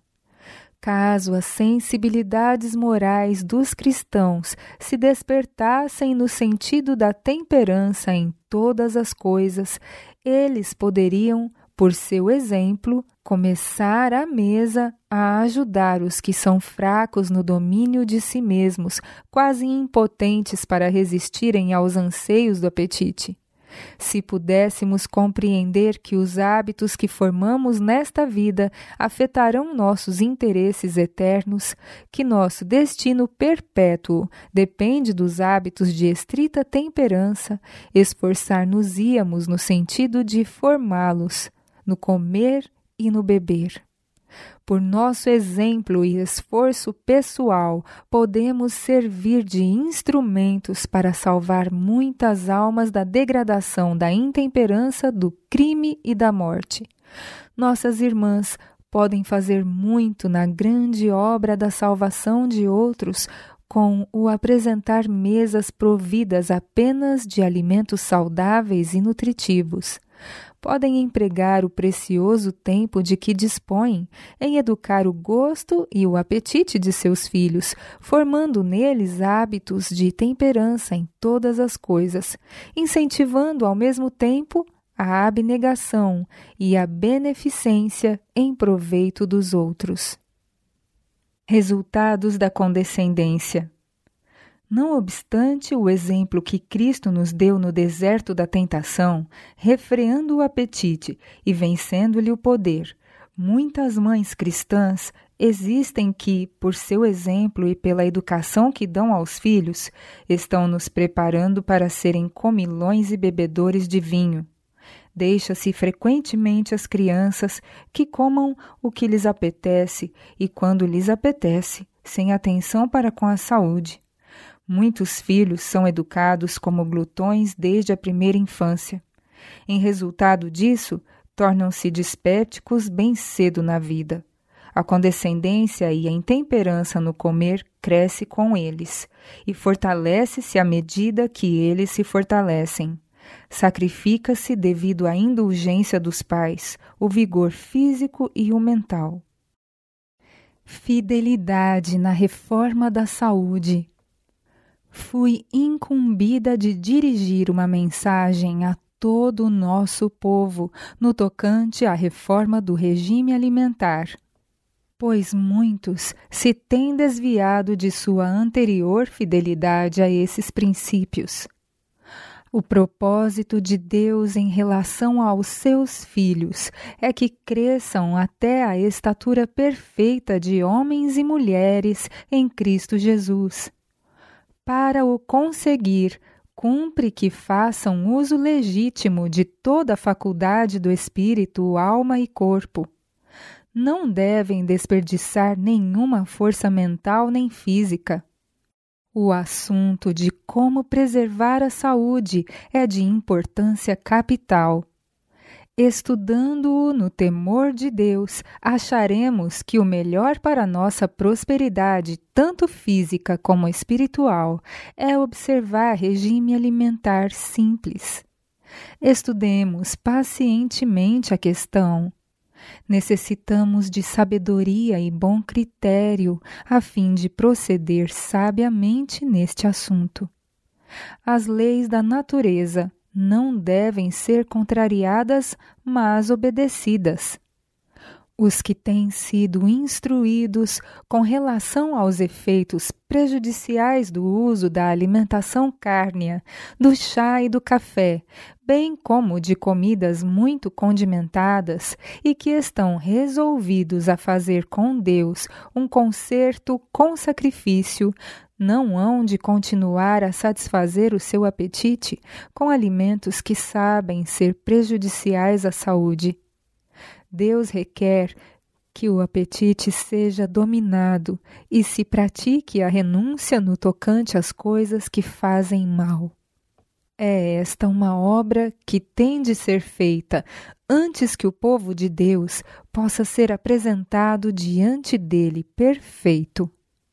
Caso as sensibilidades morais dos cristãos se despertassem no sentido da temperança em todas as coisas, eles poderiam, por seu exemplo, começar à mesa a ajudar os que são fracos no domínio de si mesmos, quase impotentes para resistirem aos anseios do apetite. Se pudéssemos compreender que os hábitos que formamos nesta vida afetarão nossos interesses eternos, que nosso destino perpétuo depende dos hábitos de estrita temperança, esforçar-nos-íamos no sentido de formá-los, no comer e no beber. Por nosso exemplo e esforço pessoal, podemos servir de instrumentos para salvar muitas almas da degradação, da intemperança, do crime e da morte. Nossas irmãs podem fazer muito na grande obra da salvação de outros com o apresentar mesas providas apenas de alimentos saudáveis e nutritivos. Podem empregar o precioso tempo de que dispõem em educar o gosto e o apetite de seus filhos, formando neles hábitos de temperança em todas as coisas, incentivando ao mesmo tempo a abnegação e a beneficência em proveito dos outros. Resultados da condescendência. Não obstante o exemplo que Cristo nos deu no deserto da tentação, refreando o apetite e vencendo-lhe o poder, muitas mães cristãs existem que, por seu exemplo e pela educação que dão aos filhos, estão nos preparando para serem comilões e bebedores de vinho. Deixa-se frequentemente as crianças que comam o que lhes apetece e quando lhes apetece, sem atenção para com a saúde. Muitos filhos são educados como glutões desde a primeira infância. Em resultado disso, tornam-se dispépticos bem cedo na vida. A condescendência e a intemperança no comer cresce com eles e fortalece-se à medida que eles se fortalecem. Sacrifica-se devido à indulgência dos pais, o vigor físico e o mental. Fidelidade na reforma da saúde. Fui incumbida de dirigir uma mensagem a todo o nosso povo no tocante à reforma do regime alimentar, pois muitos se têm desviado de sua anterior fidelidade a esses princípios. O propósito de Deus em relação aos seus filhos é que cresçam até a estatura perfeita de homens e mulheres em Cristo Jesus. Para o conseguir, cumpre que façam uso legítimo de toda a faculdade do espírito, alma e corpo. Não devem desperdiçar nenhuma força mental nem física. O assunto de como preservar a saúde é de importância capital. Estudando-o no temor de Deus, acharemos que o melhor para nossa prosperidade, tanto física como espiritual, é observar regime alimentar simples. Estudemos pacientemente a questão. Necessitamos de sabedoria e bom critério a fim de proceder sabiamente neste assunto. As leis da natureza não devem ser contrariadas, mas obedecidas. Os que têm sido instruídos com relação aos efeitos prejudiciais do uso da alimentação cárnea, do chá e do café, bem como de comidas muito condimentadas, e que estão resolvidos a fazer com Deus um concerto com sacrifício, não hão de continuar a satisfazer o seu apetite com alimentos que sabem ser prejudiciais à saúde. Deus requer que o apetite seja dominado e se pratique a renúncia no tocante às coisas que fazem mal. É esta uma obra que tem de ser feita antes que o povo de Deus possa ser apresentado diante dele perfeito.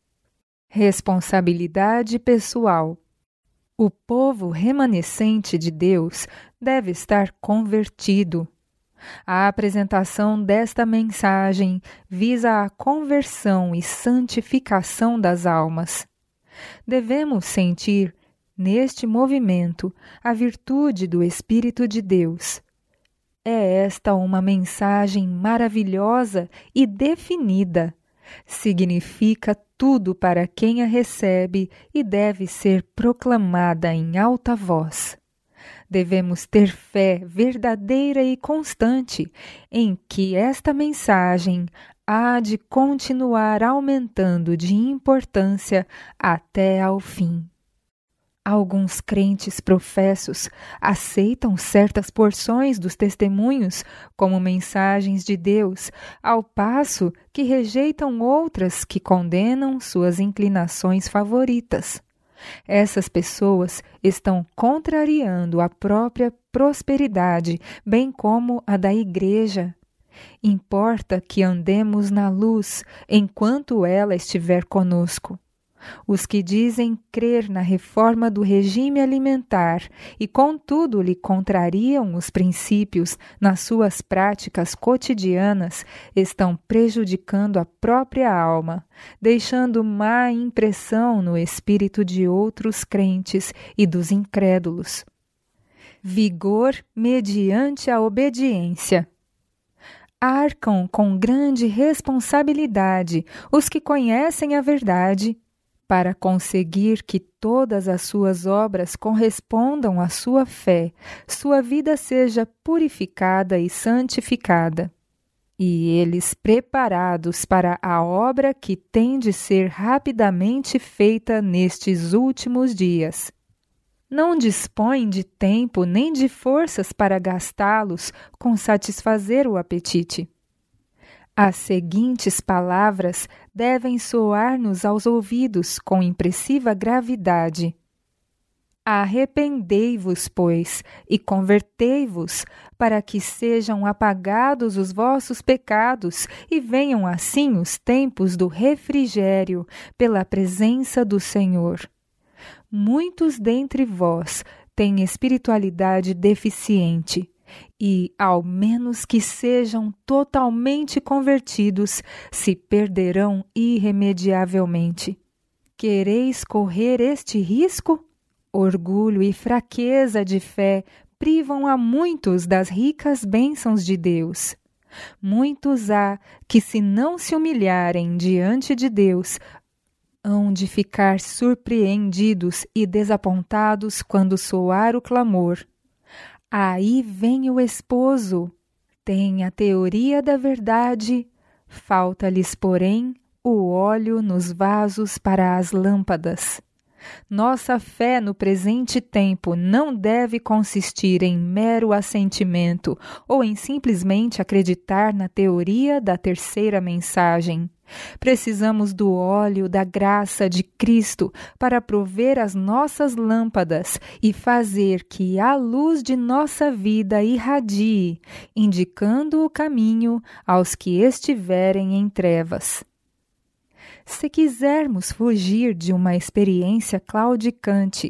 Responsabilidade pessoal. O povo remanescente de Deus deve estar convertido. A apresentação desta mensagem visa a conversão e santificação das almas. Devemos sentir, neste movimento, a virtude do Espírito de Deus. É esta uma mensagem maravilhosa e definida. Significa tudo para quem a recebe e deve ser proclamada em alta voz. Devemos ter fé verdadeira e constante em que esta mensagem há de continuar aumentando de importância até ao fim. Alguns crentes professos aceitam certas porções dos testemunhos como mensagens de Deus, ao passo que rejeitam outras que condenam suas inclinações favoritas. Essas pessoas estão contrariando a própria prosperidade, bem como a da Igreja. Importa que andemos na luz enquanto ela estiver conosco. Os que dizem crer na reforma do regime alimentar e, contudo, lhe contrariam os princípios nas suas práticas cotidianas estão prejudicando a própria alma, deixando má impressão no espírito de outros crentes e dos incrédulos. Vigor mediante a obediência. Arcam com grande responsabilidade os que conhecem a verdade, para conseguir que todas as suas obras correspondam à sua fé, sua vida seja purificada e santificada. E eles preparados para a obra que tem de ser rapidamente feita nestes últimos dias. Não dispõem de tempo nem de forças para gastá-los com satisfazer o apetite. As seguintes palavras devem soar-nos aos ouvidos com impressiva gravidade. Arrependei-vos, pois, e convertei-vos, para que sejam apagados os vossos pecados e venham assim os tempos do refrigério pela presença do Senhor. Muitos dentre vós têm espiritualidade deficiente, e, ao menos que sejam totalmente convertidos, se perderão irremediavelmente. Quereis correr este risco? Orgulho e fraqueza de fé privam a muitos das ricas bênçãos de Deus. Muitos há que, se não se humilharem diante de Deus, hão de ficar surpreendidos e desapontados quando soar o clamor. Aí vem o esposo, tem a teoria da verdade, falta-lhes, porém, o óleo nos vasos para as lâmpadas. Nossa fé no presente tempo não deve consistir em mero assentimento ou em simplesmente acreditar na teoria da terceira mensagem. Precisamos do óleo da graça de Cristo para prover as nossas lâmpadas e fazer que a luz de nossa vida irradie, indicando o caminho aos que estiverem em trevas. Se quisermos fugir de uma experiência claudicante,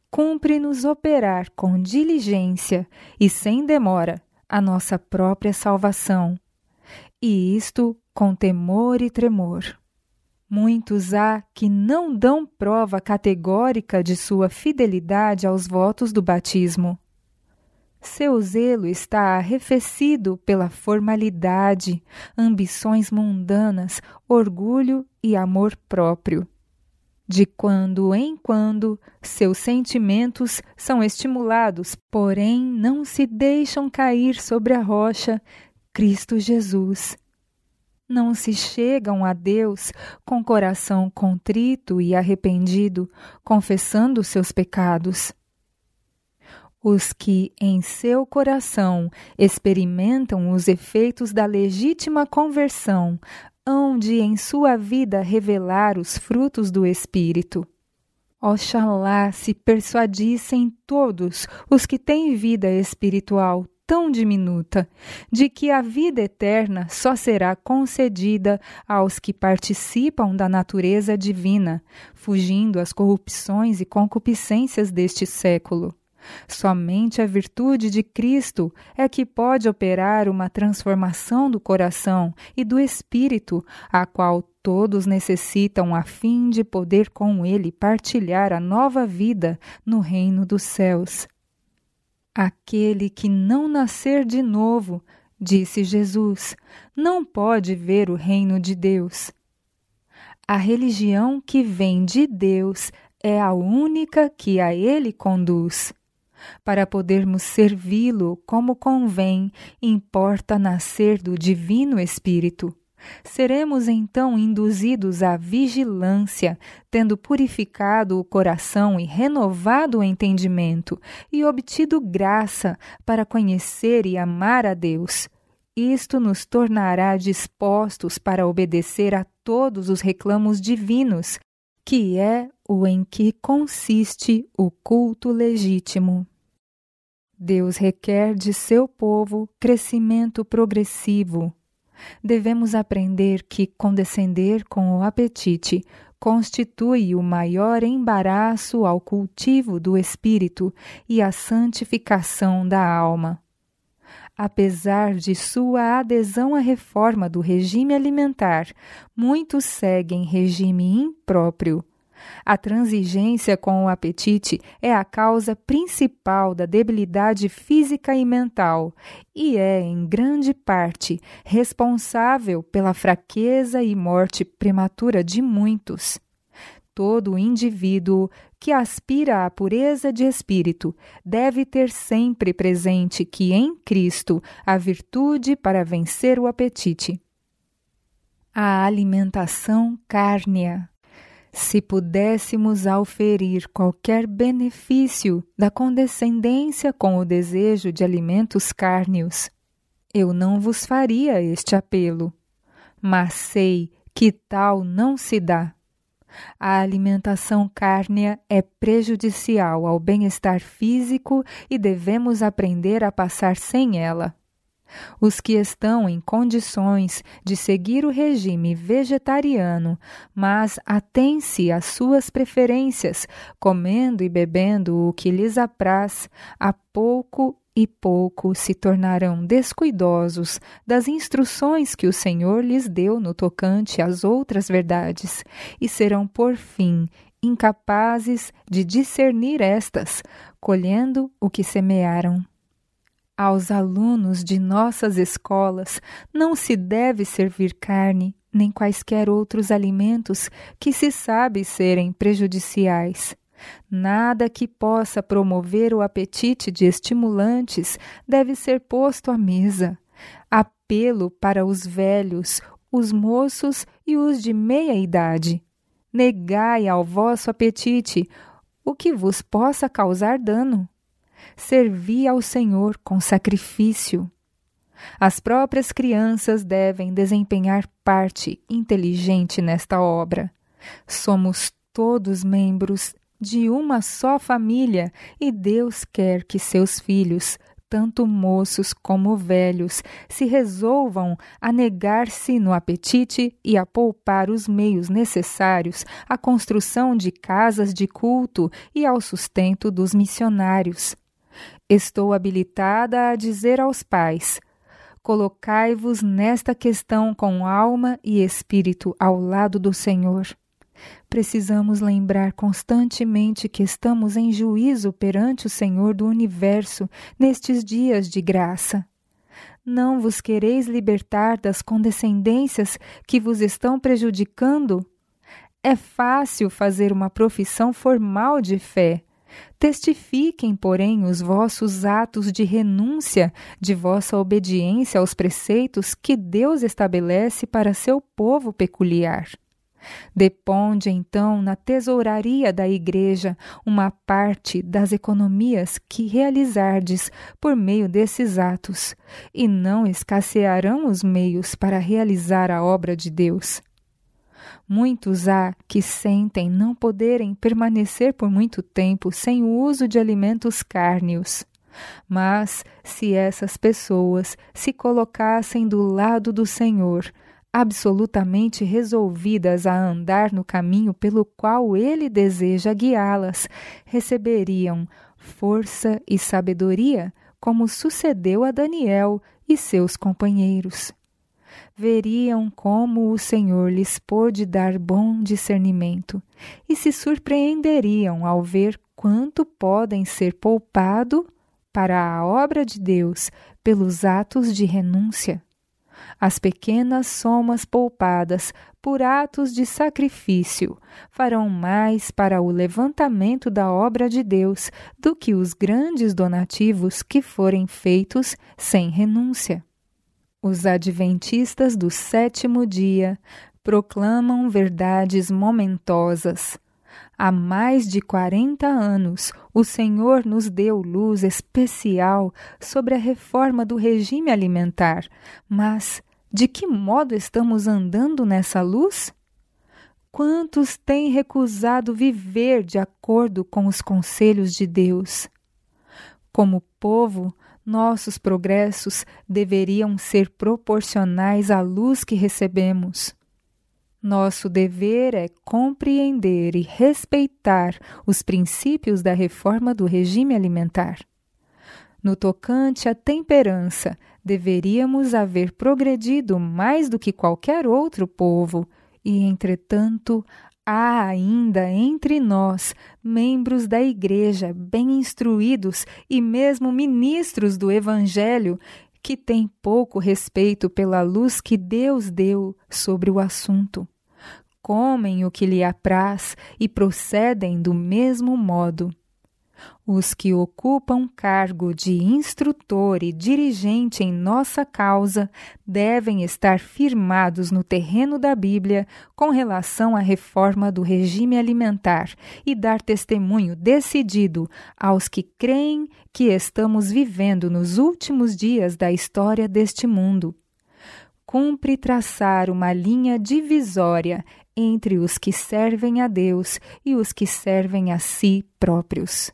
cumpre-nos operar com diligência e sem demora a nossa própria salvação, e isto com temor e tremor. Muitos há que não dão prova categórica de sua fidelidade aos votos do batismo. Seu zelo está arrefecido pela formalidade, ambições mundanas, orgulho e amor próprio. De quando em quando, seus sentimentos são estimulados, porém não se deixam cair sobre a rocha, Cristo Jesus. Não se chegam a Deus com coração contrito e arrependido, confessando seus pecados. Os que em seu coração experimentam os efeitos da legítima conversão, hão de em sua vida revelar os frutos do Espírito. Oxalá se persuadissem todos os que têm vida espiritual tão diminuta, de que a vida eterna só será concedida aos que participam da natureza divina, fugindo às corrupções e concupiscências deste século. Somente a virtude de Cristo é que pode operar uma transformação do coração e do espírito, a qual todos necessitam a fim de poder com Ele partilhar a nova vida no reino dos céus. Aquele que não nascer de novo, disse Jesus, não pode ver o reino de Deus. A religião que vem de Deus é a única que a Ele conduz. Para podermos servi-lo como convém, importa nascer do Divino Espírito. Seremos então induzidos à vigilância, tendo purificado o coração e renovado o entendimento, e obtido graça para conhecer e amar a Deus. Isto nos tornará dispostos para obedecer a todos os reclamos divinos, que é o em que consiste o culto legítimo. Deus requer de seu povo crescimento progressivo. Devemos aprender que condescender com o apetite constitui o maior embaraço ao cultivo do espírito e à santificação da alma. Apesar de sua adesão à reforma do regime alimentar, muitos seguem regime impróprio. A transigência com o apetite é a causa principal da debilidade física e mental e é, em grande parte, responsável pela fraqueza e morte prematura de muitos. Todo indivíduo que aspira à pureza de espírito deve ter sempre presente que em Cristo há virtude para vencer o apetite. A alimentação cárnea. Se pudéssemos auferir qualquer benefício da condescendência com o desejo de alimentos cárneos, eu não vos faria este apelo, mas sei que tal não se dá. A alimentação cárnea é prejudicial ao bem-estar físico e devemos aprender a passar sem ela. Os que estão em condições de seguir o regime vegetariano, mas atêm-se às suas preferências, comendo e bebendo o que lhes apraz, a pouco e pouco se tornarão descuidosos das instruções que o Senhor lhes deu no tocante às outras verdades, e serão, por fim, incapazes de discernir estas, colhendo o que semearam. Aos alunos de nossas escolas não se deve servir carne, nem quaisquer outros alimentos que se sabe serem prejudiciais. Nada que possa promover o apetite de estimulantes deve ser posto à mesa. Apelo para os velhos, os moços e os de meia idade. Negai ao vosso apetite o que vos possa causar dano. Servi ao Senhor com sacrifício. As próprias crianças devem desempenhar parte inteligente nesta obra. Somos todos membros de uma só família e Deus quer que seus filhos tanto moços como velhos se resolvam a negar-se no apetite e a poupar os meios necessários à construção de casas de culto e ao sustento dos missionários. Estou habilitada a dizer aos pais: colocai-vos nesta questão com alma e espírito ao lado do Senhor. Precisamos lembrar constantemente que estamos em juízo perante o Senhor do Universo nestes dias de graça. Não vos quereis libertar das condescendências que vos estão prejudicando? É fácil fazer uma profissão formal de fé. Testifiquem, porém, os vossos atos de renúncia, de vossa obediência aos preceitos que Deus estabelece para seu povo peculiar. Deponde, então, na tesouraria da Igreja uma parte das economias que realizardes por meio desses atos, e não escassearão os meios para realizar a obra de Deus. Muitos há que sentem não poderem permanecer por muito tempo sem o uso de alimentos cárneos. Mas, se essas pessoas se colocassem do lado do Senhor, absolutamente resolvidas a andar no caminho pelo qual Ele deseja guiá-las, receberiam força e sabedoria, como sucedeu a Daniel e seus companheiros. Veriam como o Senhor lhes pôde dar bom discernimento e se surpreenderiam ao ver quanto podem ser poupado para a obra de Deus pelos atos de renúncia. As pequenas somas poupadas por atos de sacrifício farão mais para o levantamento da obra de Deus do que os grandes donativos que forem feitos sem renúncia. Os adventistas do sétimo dia proclamam verdades momentosas. Há mais de quarenta anos, o Senhor nos deu luz especial sobre a reforma do regime alimentar. Mas de que modo estamos andando nessa luz? Quantos têm recusado viver de acordo com os conselhos de Deus? Como povo, nossos progressos deveriam ser proporcionais à luz que recebemos. Nosso dever é compreender e respeitar os princípios da reforma do regime alimentar. No tocante à temperança, deveríamos haver progredido mais do que qualquer outro povo, e, entretanto, há ainda entre nós membros da Igreja bem instruídos e mesmo ministros do Evangelho que têm pouco respeito pela luz que Deus deu sobre o assunto. Comem o que lhe apraz e procedem do mesmo modo. Os que ocupam cargo de instrutor e dirigente em nossa causa devem estar firmados no terreno da Bíblia com relação à reforma do regime alimentar e dar testemunho decidido aos que creem que estamos vivendo nos últimos dias da história deste mundo. Cumpre traçar uma linha divisória entre os que servem a Deus e os que servem a si próprios.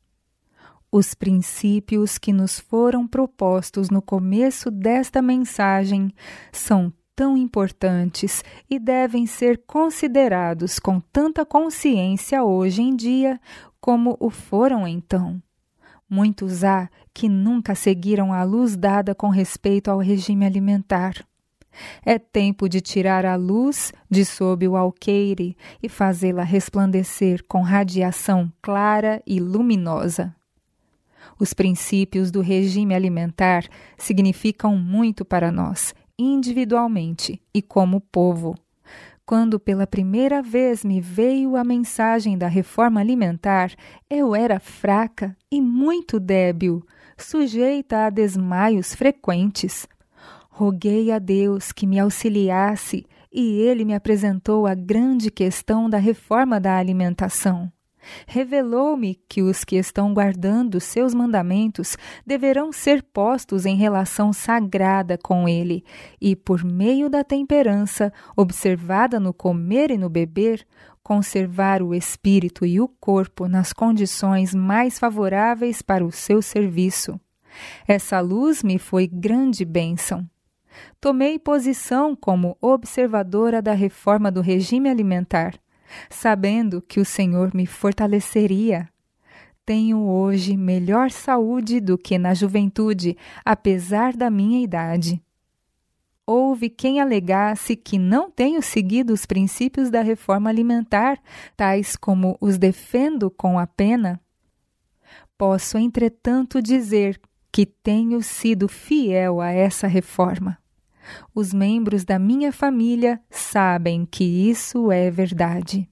Os princípios que nos foram propostos no começo desta mensagem são tão importantes e devem ser considerados com tanta consciência hoje em dia como o foram então. Muitos há que nunca seguiram a luz dada com respeito ao regime alimentar. É tempo de tirar a luz de sob o alqueire e fazê-la resplandecer com radiação clara e luminosa. Os princípios do regime alimentar significam muito para nós, individualmente e como povo. Quando pela primeira vez me veio a mensagem da reforma alimentar, eu era fraca e muito débil, sujeita a desmaios frequentes. Roguei a Deus que me auxiliasse e Ele me apresentou a grande questão da reforma da alimentação. Revelou-me que os que estão guardando seus mandamentos deverão ser postos em relação sagrada com Ele e, por meio da temperança, observada no comer e no beber, conservar o espírito e o corpo nas condições mais favoráveis para o seu serviço. Essa luz me foi grande bênção. Tomei posição como observadora da reforma do regime alimentar, sabendo que o Senhor me fortaleceria. Tenho hoje melhor saúde do que na juventude, apesar da minha idade. Houve quem alegasse que não tenho seguido os princípios da reforma alimentar, tais como os defendo com a pena. Posso, entretanto, dizer que tenho sido fiel a essa reforma. Os membros da minha família sabem que isso é verdade.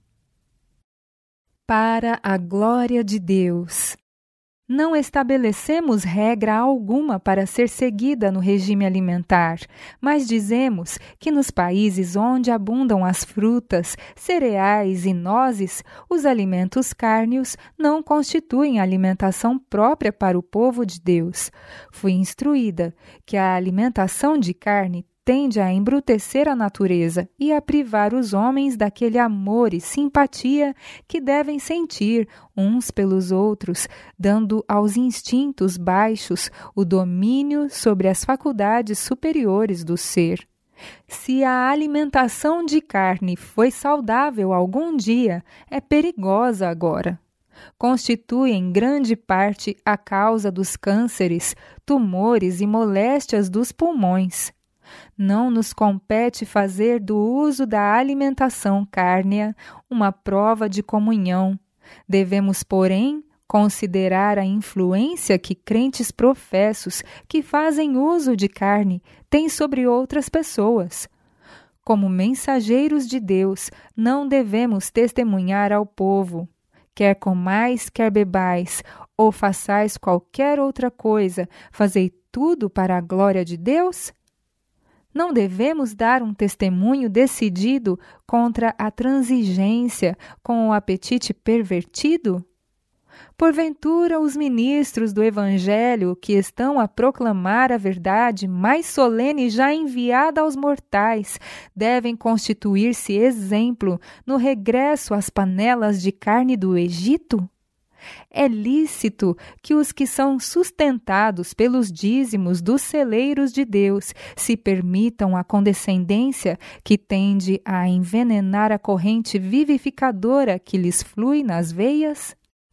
Para a glória de Deus. Não estabelecemos regra alguma para ser seguida no regime alimentar, mas dizemos que nos países onde abundam as frutas, cereais e nozes, os alimentos cárneos não constituem alimentação própria para o povo de Deus. Fui instruída que a alimentação de carne tende a embrutecer a natureza e a privar os homens daquele amor e simpatia que devem sentir uns pelos outros, dando aos instintos baixos o domínio sobre as faculdades superiores do ser. Se a alimentação de carne foi saudável algum dia, é perigosa agora. Constitui em grande parte a causa dos cânceres, tumores e moléstias dos pulmões. Não nos compete fazer do uso da alimentação cárnea uma prova de comunhão. Devemos, porém, considerar a influência que crentes professos que fazem uso de carne têm sobre outras pessoas. Como mensageiros de Deus, não devemos testemunhar ao povo. Quer comais, quer bebais, ou façais qualquer outra coisa, fazei tudo para a glória de Deus? Não devemos dar um testemunho decidido contra a transigência com o apetite pervertido? Porventura, os ministros do Evangelho que estão a proclamar a verdade mais solene já enviada aos mortais devem constituir-se exemplo no regresso às panelas de carne do Egito? É lícito que os que são sustentados pelos dízimos dos celeiros de Deus se permitam a condescendência que tende a envenenar a corrente vivificadora que lhes flui nas veias?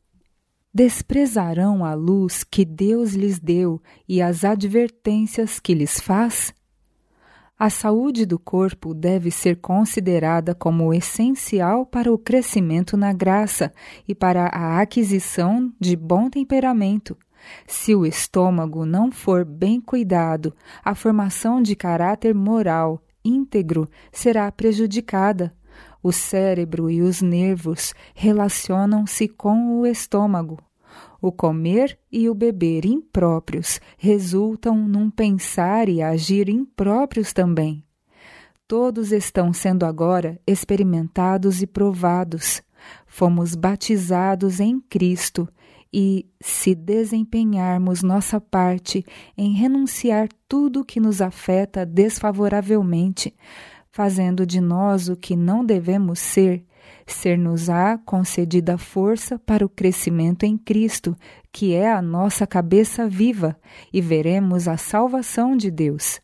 Desprezarão a luz que Deus lhes deu e as advertências que lhes faz? A saúde do corpo deve ser considerada como essencial para o crescimento na graça e para a aquisição de bom temperamento. Se o estômago não for bem cuidado, a formação de caráter moral íntegro será prejudicada. O cérebro e os nervos relacionam-se com o estômago. O comer e o beber impróprios resultam num pensar e agir impróprios também. Todos estão sendo agora experimentados e provados. Fomos batizados em Cristo e, se desempenharmos nossa parte em renunciar tudo que nos afeta desfavoravelmente, fazendo de nós o que não devemos ser, ser-nos-á concedida força para o crescimento em Cristo, que é a nossa cabeça viva, e veremos a salvação de Deus.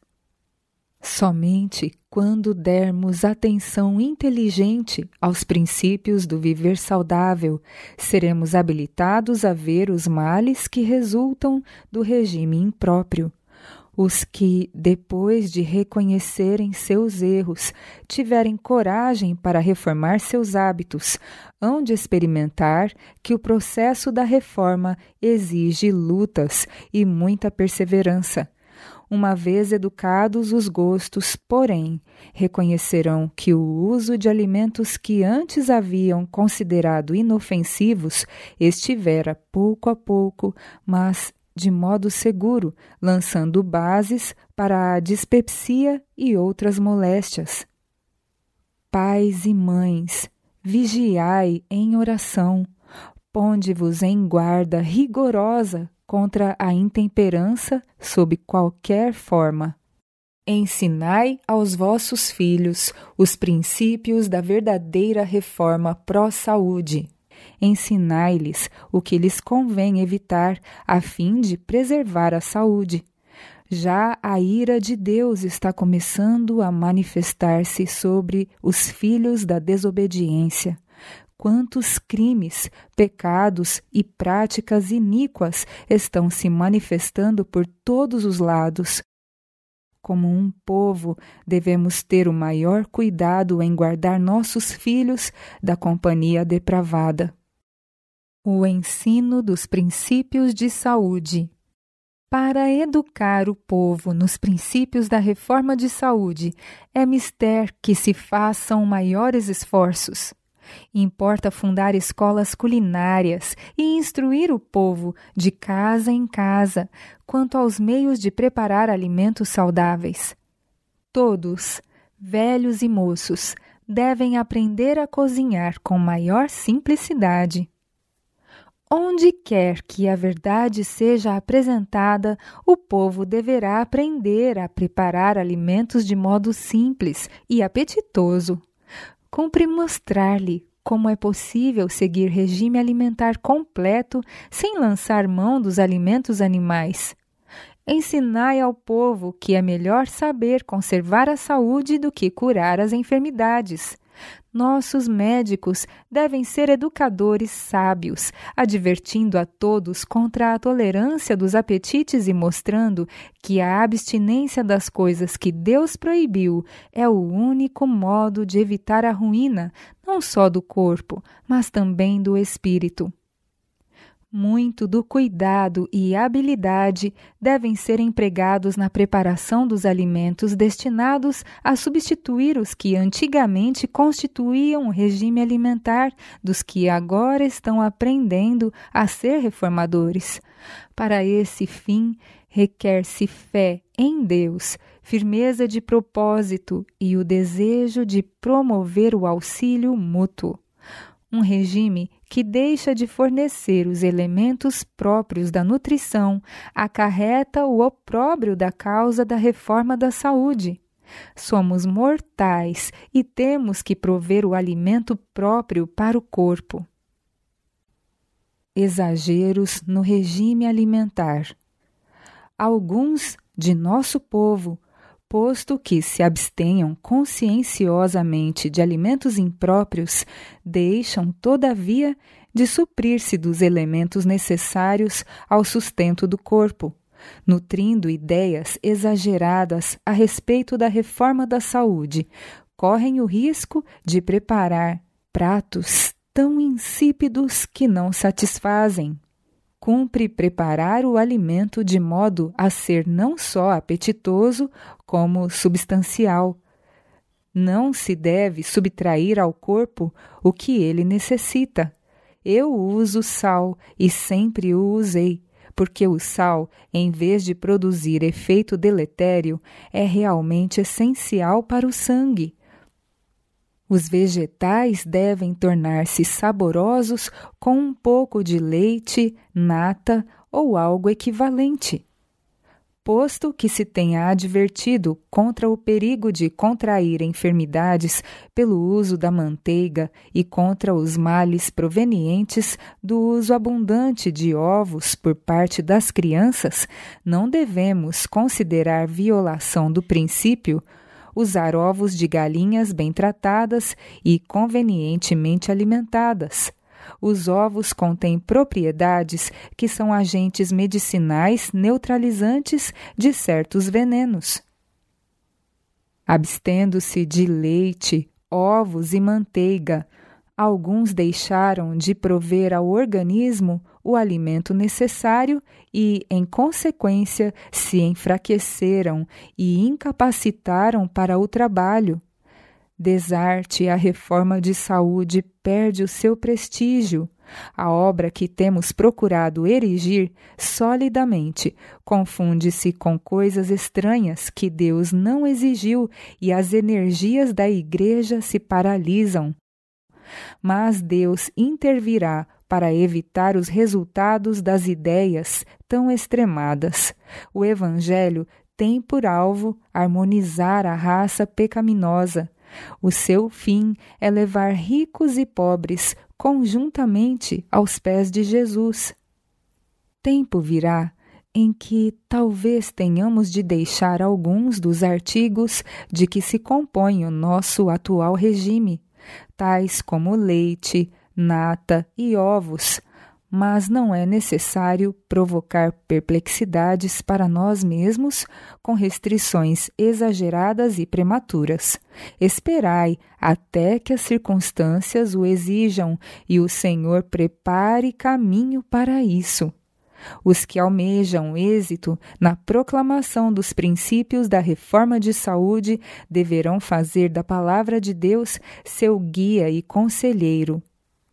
Somente quando dermos atenção inteligente aos princípios do viver saudável, seremos habilitados a ver os males que resultam do regime impróprio. Os que, depois de reconhecerem seus erros, tiverem coragem para reformar seus hábitos, hão de experimentar que o processo da reforma exige lutas e muita perseverança. Uma vez educados os gostos, porém, reconhecerão que o uso de alimentos que antes haviam considerado inofensivos estivera pouco a pouco, mas de modo seguro, lançando bases para a dispepsia e outras moléstias. Pais e mães, vigiai em oração, ponde-vos em guarda rigorosa contra a intemperança sob qualquer forma. Ensinai aos vossos filhos os princípios da verdadeira reforma pró-saúde. ensinai-lhes o que lhes convém evitar, a fim de preservar a saúde. Já a ira de Deus está começando a manifestar-se sobre os filhos da desobediência. Quantos crimes, pecados e práticas iníquas estão se manifestando por todos os lados. Como um povo, devemos ter o maior cuidado em guardar nossos filhos da companhia depravada. O ensino dos princípios de saúde. Para educar o povo nos princípios da reforma de saúde, é mister que se façam maiores esforços. Importa fundar escolas culinárias e instruir o povo, de casa em casa, quanto aos meios de preparar alimentos saudáveis. Todos, velhos e moços, devem aprender a cozinhar com maior simplicidade. Onde quer que a verdade seja apresentada, o povo deverá aprender a preparar alimentos de modo simples e apetitoso. Cumpre mostrar-lhe como é possível seguir regime alimentar completo sem lançar mão dos alimentos animais. Ensinai ao povo que é melhor saber conservar a saúde do que curar as enfermidades. Nossos médicos devem ser educadores sábios, advertindo a todos contra a tolerância dos apetites e mostrando que a abstinência das coisas que Deus proibiu é o único modo de evitar a ruína, não só do corpo, mas também do espírito. Muito do cuidado e habilidade devem ser empregados na preparação dos alimentos destinados a substituir os que antigamente constituíam o regime alimentar dos que agora estão aprendendo a ser reformadores. Para esse fim, requer-se fé em Deus, firmeza de propósito e o desejo de promover o auxílio mútuo. Um regime que deixa de fornecer os elementos próprios da nutrição acarreta o opróbrio da causa da reforma da saúde. Somos mortais e temos que prover o alimento próprio para o corpo. Exageros no regime alimentar. Alguns de nosso povo, posto que se abstenham conscienciosamente de alimentos impróprios, deixam, todavia, de suprir-se dos elementos necessários ao sustento do corpo, nutrindo ideias exageradas a respeito da reforma da saúde, correm o risco de preparar pratos tão insípidos que não satisfazem. Cumpre preparar o alimento de modo a ser não só apetitoso, como substancial. Não se deve subtrair ao corpo o que ele necessita. Eu uso sal e sempre o usei, porque o sal, em vez de produzir efeito deletério, é realmente essencial para o sangue. Os vegetais devem tornar-se saborosos com um pouco de leite, nata ou algo equivalente. Posto que se tenha advertido contra o perigo de contrair enfermidades pelo uso da manteiga e contra os males provenientes do uso abundante de ovos por parte das crianças, não devemos considerar violação do princípio usar ovos de galinhas bem tratadas e convenientemente alimentadas. Os ovos contêm propriedades que são agentes medicinais neutralizantes de certos venenos. Abstendo-se de leite, ovos e manteiga, alguns deixaram de prover ao organismo o alimento necessário e, em consequência, se enfraqueceram e incapacitaram para o trabalho. Desarte a reforma de saúde perde o seu prestígio. A obra que temos procurado erigir solidamente confunde-se com coisas estranhas que Deus não exigiu e as energias da Igreja se paralisam. Mas Deus intervirá para evitar os resultados das ideias tão extremadas. O Evangelho tem por alvo harmonizar a raça pecaminosa. O seu fim é levar ricos e pobres conjuntamente aos pés de Jesus. Tempo virá em que talvez tenhamos de deixar alguns dos artigos de que se compõe o nosso atual regime, tais como leite, nata e ovos, mas não é necessário provocar perplexidades para nós mesmos com restrições exageradas e prematuras. Esperai até que as circunstâncias o exijam e o Senhor prepare caminho para isso. Os que almejam êxito na proclamação dos princípios da reforma de saúde deverão fazer da palavra de Deus seu guia e conselheiro.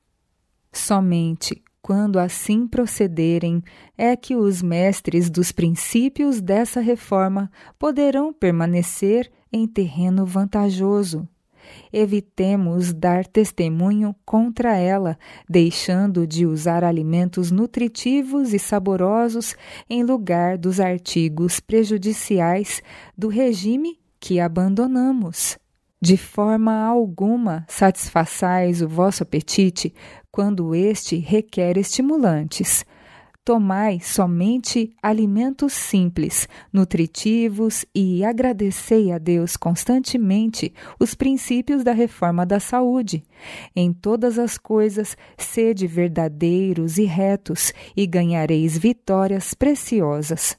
Somente quando assim procederem, é que os mestres dos princípios dessa reforma poderão permanecer em terreno vantajoso. Evitemos dar testemunho contra ela, deixando de usar alimentos nutritivos e saborosos em lugar dos artigos prejudiciais do regime que abandonamos. De forma alguma satisfaçais o vosso apetite quando este requer estimulantes. Tomai somente alimentos simples, nutritivos e agradecei a Deus constantemente os princípios da reforma da saúde. Em todas as coisas, sede verdadeiros e retos e ganhareis vitórias preciosas.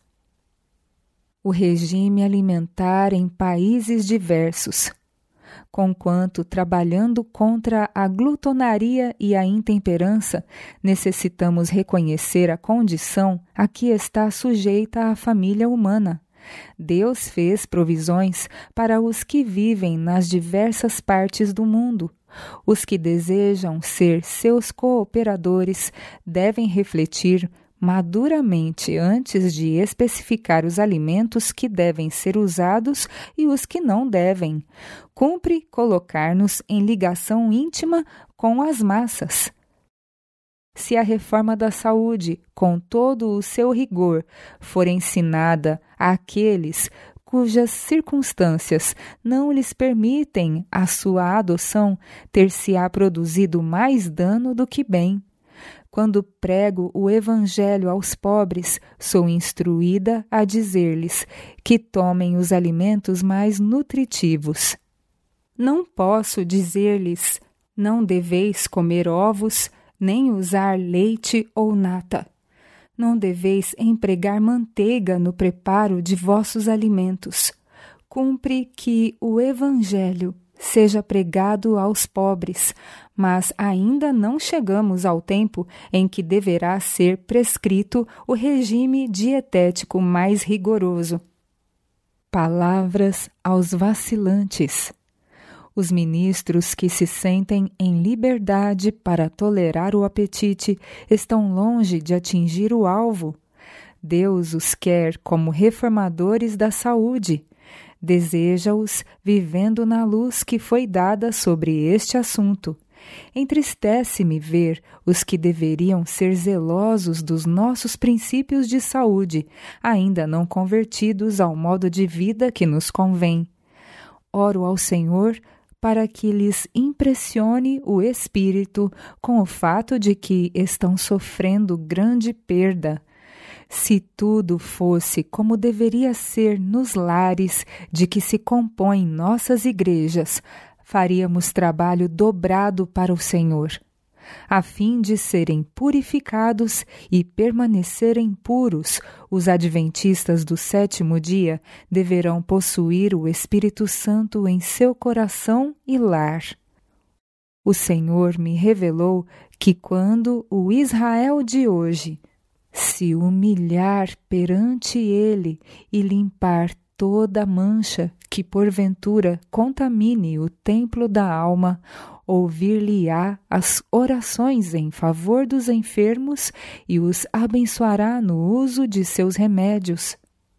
O regime alimentar em países diversos. Conquanto, trabalhando contra a glutonaria e a intemperança, necessitamos reconhecer a condição a que está sujeita a família humana. Deus fez provisões para os que vivem nas diversas partes do mundo. Os que desejam ser seus cooperadores devem refletir maduramente antes de especificar os alimentos que devem ser usados e os que não devem. Cumpre colocar-nos em ligação íntima com as massas. Se a reforma da saúde, com todo o seu rigor, for ensinada àqueles cujas circunstâncias não lhes permitem a sua adoção, ter-se-á produzido mais dano do que bem. Quando prego o Evangelho aos pobres, sou instruída a dizer-lhes que tomem os alimentos mais nutritivos. Não posso dizer-lhes, não deveis comer ovos, nem usar leite ou nata. Não deveis empregar manteiga no preparo de vossos alimentos. Cumpre que o Evangelho seja pregado aos pobres, mas ainda não chegamos ao tempo em que deverá ser prescrito o regime dietético mais rigoroso. Palavras aos vacilantes. Os ministros que se sentem em liberdade para tolerar o apetite estão longe de atingir o alvo. Deus os quer como reformadores da saúde. Deseja-os vivendo na luz que foi dada sobre este assunto. Entristece-me ver os que deveriam ser zelosos dos nossos princípios de saúde, ainda não convertidos ao modo de vida que nos convém. Oro ao Senhor para que lhes impressione o espírito com o fato de que estão sofrendo grande perda. Se tudo fosse como deveria ser nos lares de que se compõem nossas igrejas, faríamos trabalho dobrado para o Senhor. A fim de serem purificados e permanecerem puros, os adventistas do sétimo dia deverão possuir o Espírito Santo em seu coração e lar. O Senhor me revelou que quando o Israel de hoje se humilhar perante ele e limpar toda mancha que porventura contamine o templo da alma, ouvir-lhe-á as orações em favor dos enfermos e os abençoará no uso de seus remédios.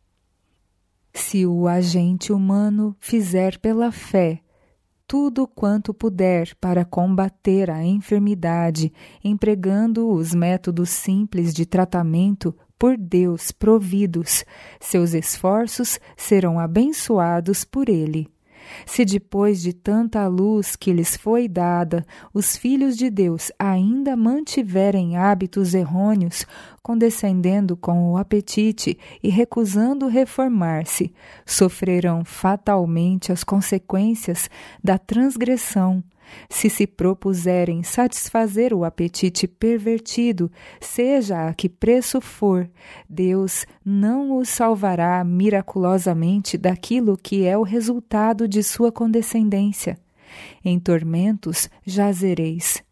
Se o agente humano fizer pela fé tudo quanto puder para combater a enfermidade, empregando os métodos simples de tratamento por Deus providos, seus esforços serão abençoados por ele. Se depois de tanta luz que lhes foi dada, os filhos de Deus ainda mantiverem hábitos errôneos, condescendendo com o apetite e recusando reformar-se, sofrerão fatalmente as consequências da transgressão. Se se propuserem satisfazer o apetite pervertido, seja a que preço for, Deus não os salvará miraculosamente daquilo que é o resultado de sua condescendência. Em tormentos jazereis.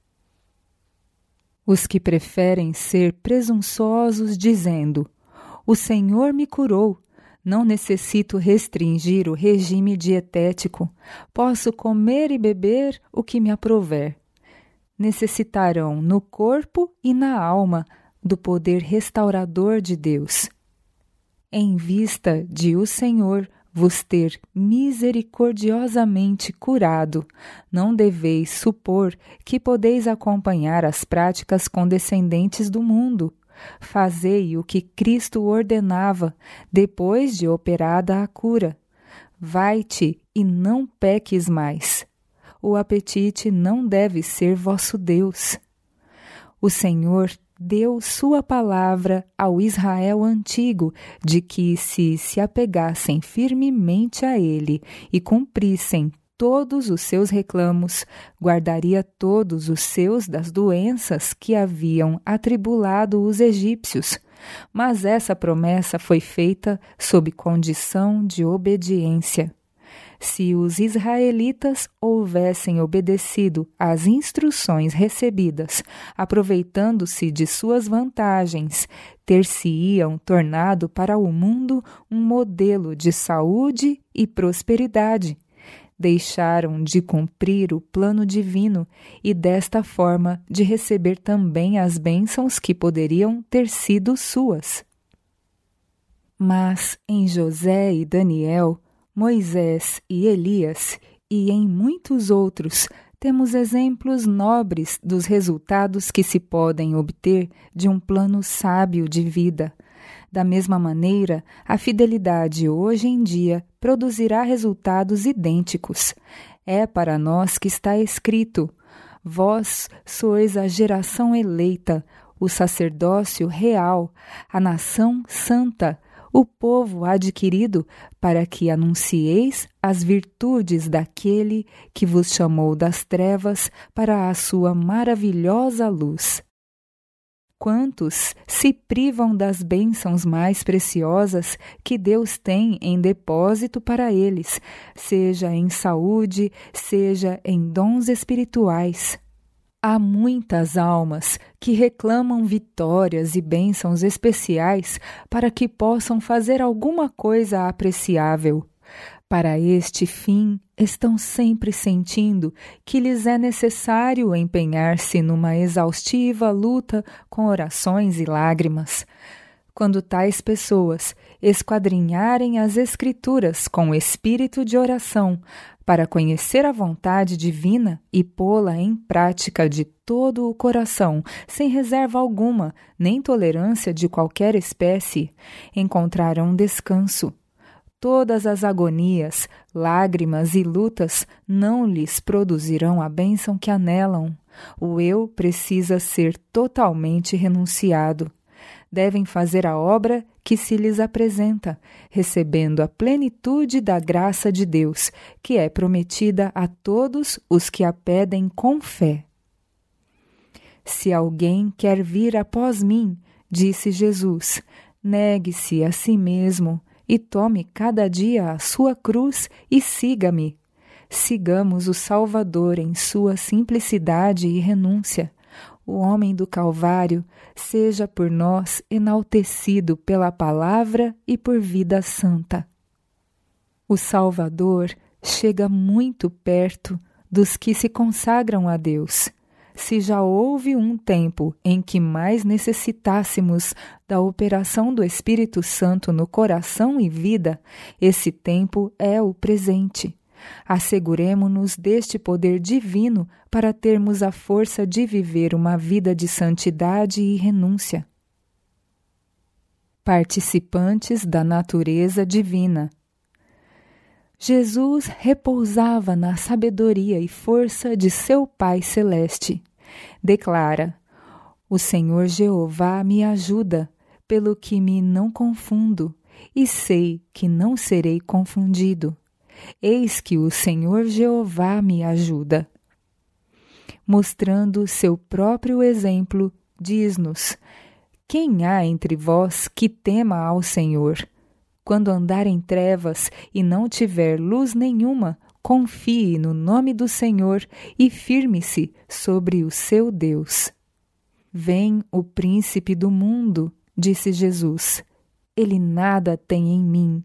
Os que preferem ser presunçosos, dizendo: "O Senhor me curou. Não necessito restringir o regime dietético. Posso comer e beber o que me aprouver." Necessitarão no corpo e na alma do poder restaurador de Deus. Em vista de o Senhor vos ter misericordiosamente curado, não deveis supor que podeis acompanhar as práticas condescendentes do mundo. Fazei o que Cristo ordenava, depois de operada a cura. Vai-te e não peques mais. O apetite não deve ser vosso Deus. O Senhor deu sua palavra ao Israel antigo, de que se se apegassem firmemente a ele e cumprissem todos os seus reclamos, guardaria todos os seus das doenças que haviam atribulado os egípcios. Mas essa promessa foi feita sob condição de obediência. Se os israelitas houvessem obedecido às instruções recebidas, aproveitando-se de suas vantagens, ter-se-iam tornado para o mundo um modelo de saúde e prosperidade. Deixaram de cumprir o plano divino e, desta forma, de receber também as bênçãos que poderiam ter sido suas. Mas em José e Daniel, Moisés e Elias, e em muitos outros, temos exemplos nobres dos resultados que se podem obter de um plano sábio de vida. Da mesma maneira, a fidelidade hoje em dia produzirá resultados idênticos. É para nós que está escrito: vós sois a geração eleita, o sacerdócio real, a nação santa, o povo adquirido, para que anuncieis as virtudes daquele que vos chamou das trevas para a sua maravilhosa luz. Quantos se privam das bênçãos mais preciosas que Deus tem em depósito para eles, seja em saúde, seja em dons espirituais. Há muitas almas que reclamam vitórias e bênçãos especiais para que possam fazer alguma coisa apreciável. Para este fim, estão sempre sentindo que lhes é necessário empenhar-se numa exaustiva luta com orações e lágrimas. Quando tais pessoas esquadrinharem as Escrituras com espírito de oração, para conhecer a vontade divina e pô-la em prática de todo o coração, sem reserva alguma, nem tolerância de qualquer espécie, encontrarão descanso. Todas as agonias, lágrimas e lutas não lhes produzirão a bênção que anelam. O eu precisa ser totalmente renunciado. Devem fazer a obra que se lhes apresenta, recebendo a plenitude da graça de Deus, que é prometida a todos os que a pedem com fé. Se alguém quer vir após mim, disse Jesus, negue-se a si mesmo, e tome cada dia a sua cruz e siga-me. Sigamos o Salvador em sua simplicidade e renúncia. O homem do Calvário seja por nós enaltecido pela palavra e por vida santa. O Salvador chega muito perto dos que se consagram a Deus. Se já houve um tempo em que mais necessitássemos da operação do Espírito Santo no coração e vida, esse tempo é o presente. Asseguremo-nos deste poder divino para termos a força de viver uma vida de santidade e renúncia. Participantes da natureza divina. Jesus repousava na sabedoria e força de seu Pai Celeste. Declara: o Senhor Jeová me ajuda, pelo que me não confundo, e sei que não serei confundido. Eis que o Senhor Jeová me ajuda. Mostrando seu próprio exemplo, diz-nos: quem há entre vós que tema ao Senhor? Quando andar em trevas e não tiver luz nenhuma, confie no nome do Senhor e firme-se sobre o seu Deus. Vem o príncipe do mundo, disse Jesus. Ele nada tem em mim.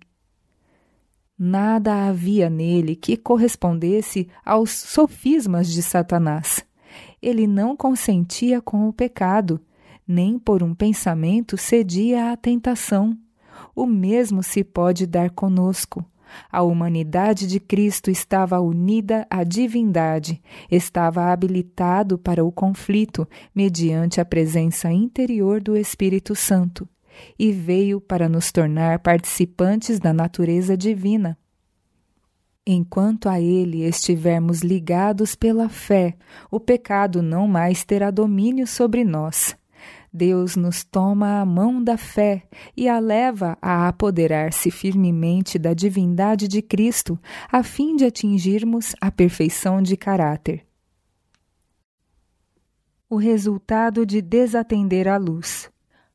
Nada havia nele que correspondesse aos sofismas de Satanás. Ele não consentia com o pecado, nem por um pensamento cedia à tentação. O mesmo se pode dar conosco. A humanidade de Cristo estava unida à divindade, estava habilitado para o conflito mediante a presença interior do Espírito Santo, e veio para nos tornar participantes da natureza divina. Enquanto a Ele estivermos ligados pela fé, o pecado não mais terá domínio sobre nós. Deus nos toma a mão da fé e a leva a apoderar-se firmemente da divindade de Cristo, a fim de atingirmos a perfeição de caráter. O resultado de desatender à luz.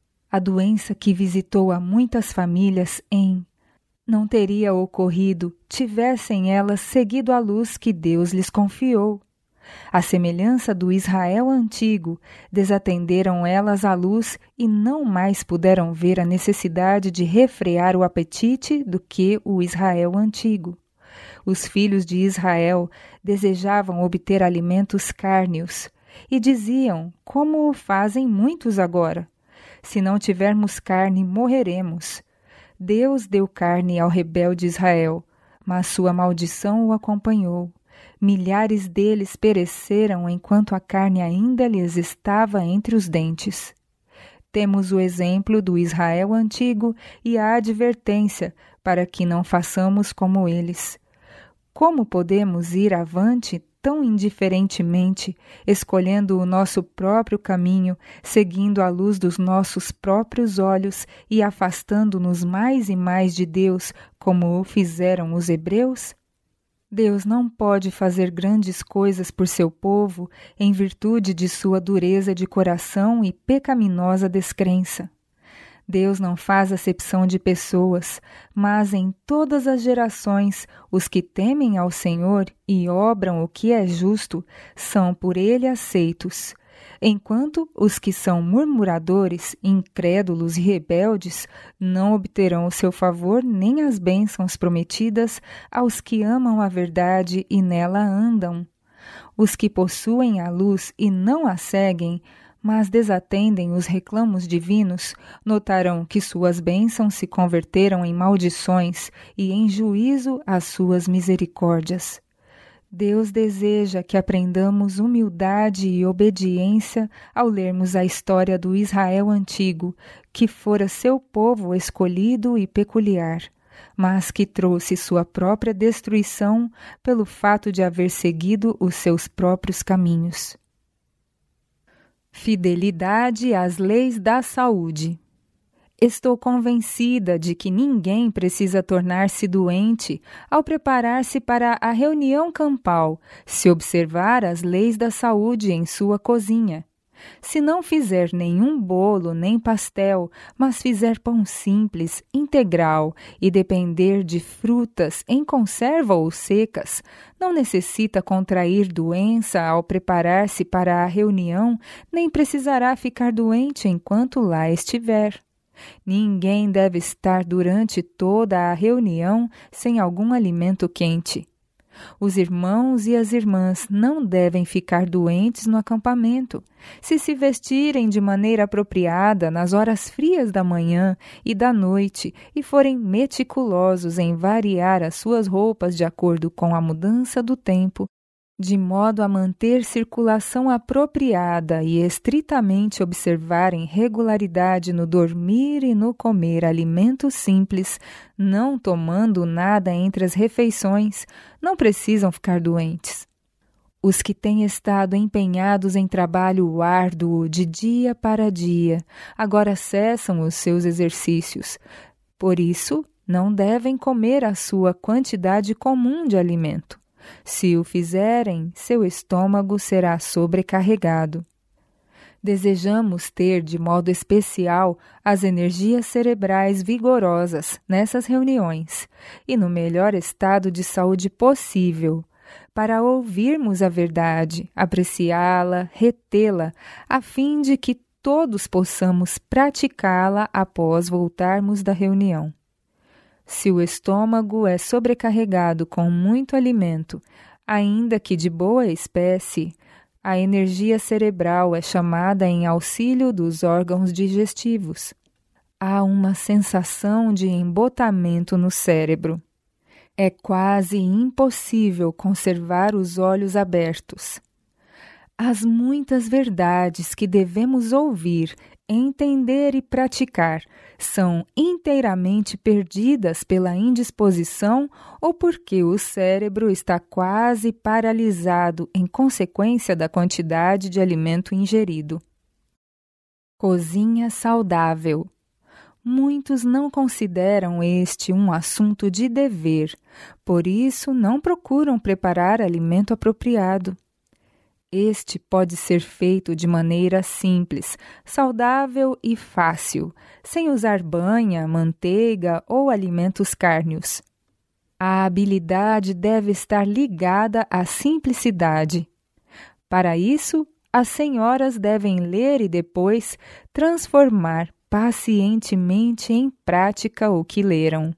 A doença que visitou a muitas famílias em não teria ocorrido tivessem elas seguido a luz que Deus lhes confiou. À semelhança do Israel antigo, desatenderam elas a luz e não mais puderam ver a necessidade de refrear o apetite do que o Israel antigo. Os filhos de Israel desejavam obter alimentos cárneos e diziam, como o fazem muitos agora: se não tivermos carne, morreremos. Deus deu carne ao rebelde Israel, mas sua maldição o acompanhou. Milhares deles pereceram enquanto a carne ainda lhes estava entre os dentes. Temos o exemplo do Israel antigo e a advertência para que não façamos como eles. Como podemos ir avante tão indiferentemente, escolhendo o nosso próprio caminho, seguindo a luz dos nossos próprios olhos e afastando-nos mais e mais de Deus, como o fizeram os hebreus? Deus não pode fazer grandes coisas por seu povo em virtude de sua dureza de coração e pecaminosa descrença. Deus não faz acepção de pessoas, mas em todas as gerações os que temem ao Senhor e obram o que é justo são por Ele aceitos, enquanto os que são murmuradores, incrédulos e rebeldes não obterão o seu favor nem as bênçãos prometidas aos que amam a verdade e nela andam. Os que possuem a luz e não a seguem, mas desatendem os reclamos divinos, notarão que suas bênçãos se converteram em maldições e em juízo às suas misericórdias. Deus deseja que aprendamos humildade e obediência ao lermos a história do Israel antigo, que fora seu povo escolhido e peculiar, mas que trouxe sua própria destruição pelo fato de haver seguido os seus próprios caminhos. Fidelidade às leis da saúde. Estou convencida de que ninguém precisa tornar-se doente ao preparar-se para a reunião campal, se observar as leis da saúde em sua cozinha. Se não fizer nenhum bolo nem pastel, mas fizer pão simples, integral e depender de frutas em conserva ou secas, não necessita contrair doença ao preparar-se para a reunião, nem precisará ficar doente enquanto lá estiver. Ninguém deve estar durante toda a reunião sem algum alimento quente. Os irmãos e as irmãs não devem ficar doentes no acampamento. Se se vestirem de maneira apropriada nas horas frias da manhã e da noite e forem meticulosos em variar as suas roupas de acordo com a mudança do tempo, de modo a manter circulação apropriada e estritamente observarem regularidade no dormir e no comer alimentos simples, não tomando nada entre as refeições, não precisam ficar doentes. Os que têm estado empenhados em trabalho árduo de dia para dia, agora cessam os seus exercícios. Por isso, não devem comer a sua quantidade comum de alimento. Se o fizerem, seu estômago será sobrecarregado. Desejamos ter, de modo especial, as energias cerebrais vigorosas nessas reuniões e no melhor estado de saúde possível, para ouvirmos a verdade, apreciá-la, retê-la, a fim de que todos possamos praticá-la após voltarmos da reunião. Se o estômago é sobrecarregado com muito alimento, ainda que de boa espécie, a energia cerebral é chamada em auxílio dos órgãos digestivos. Há uma sensação de embotamento no cérebro. É quase impossível conservar os olhos abertos. As muitas verdades que devemos ouvir, entender e praticar são inteiramente perdidas pela indisposição ou porque o cérebro está quase paralisado em consequência da quantidade de alimento ingerido. Cozinha saudável. Muitos não consideram este um assunto de dever, por isso não procuram preparar alimento apropriado. Este pode ser feito de maneira simples, saudável e fácil, sem usar banha, manteiga ou alimentos cárneos. A habilidade deve estar ligada à simplicidade. Para isso, as senhoras devem ler e depois transformar pacientemente em prática o que leram.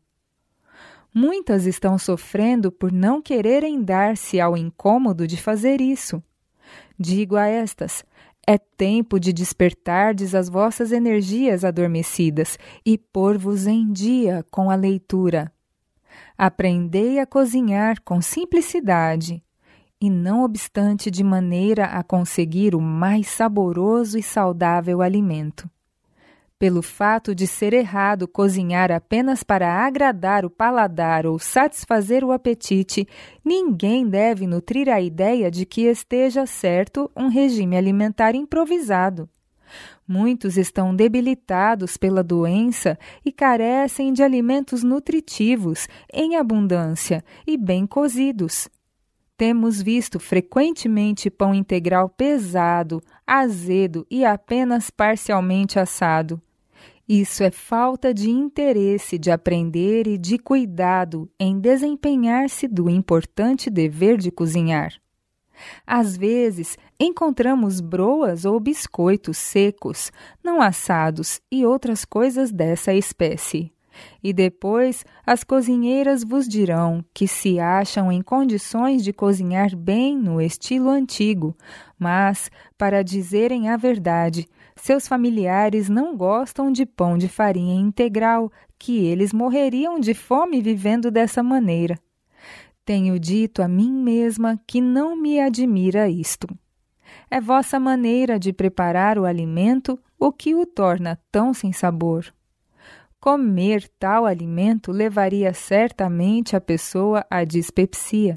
Muitas estão sofrendo por não quererem dar-se ao incômodo de fazer isso. Digo a estas, é tempo de despertardes as vossas energias adormecidas e pôr-vos em dia com a leitura. Aprendei a cozinhar com simplicidade, e não obstante de maneira a conseguir o mais saboroso e saudável alimento. Pelo fato de ser errado cozinhar apenas para agradar o paladar ou satisfazer o apetite, ninguém deve nutrir a ideia de que esteja certo um regime alimentar improvisado. Muitos estão debilitados pela doença e carecem de alimentos nutritivos, em abundância e bem cozidos. Temos visto frequentemente pão integral pesado, azedo e apenas parcialmente assado. Isso é falta de interesse de aprender e de cuidado em desempenhar-se do importante dever de cozinhar. Às vezes, encontramos broas ou biscoitos secos, não assados e outras coisas dessa espécie. E depois as cozinheiras vos dirão que se acham em condições de cozinhar bem no estilo antigo, mas, para dizerem a verdade, seus familiares não gostam de pão de farinha integral, que eles morreriam de fome vivendo dessa maneira. Tenho dito a mim mesma que não me admira isto. É vossa maneira de preparar o alimento o que o torna tão sem sabor. Comer tal alimento levaria certamente a pessoa à dispepsia.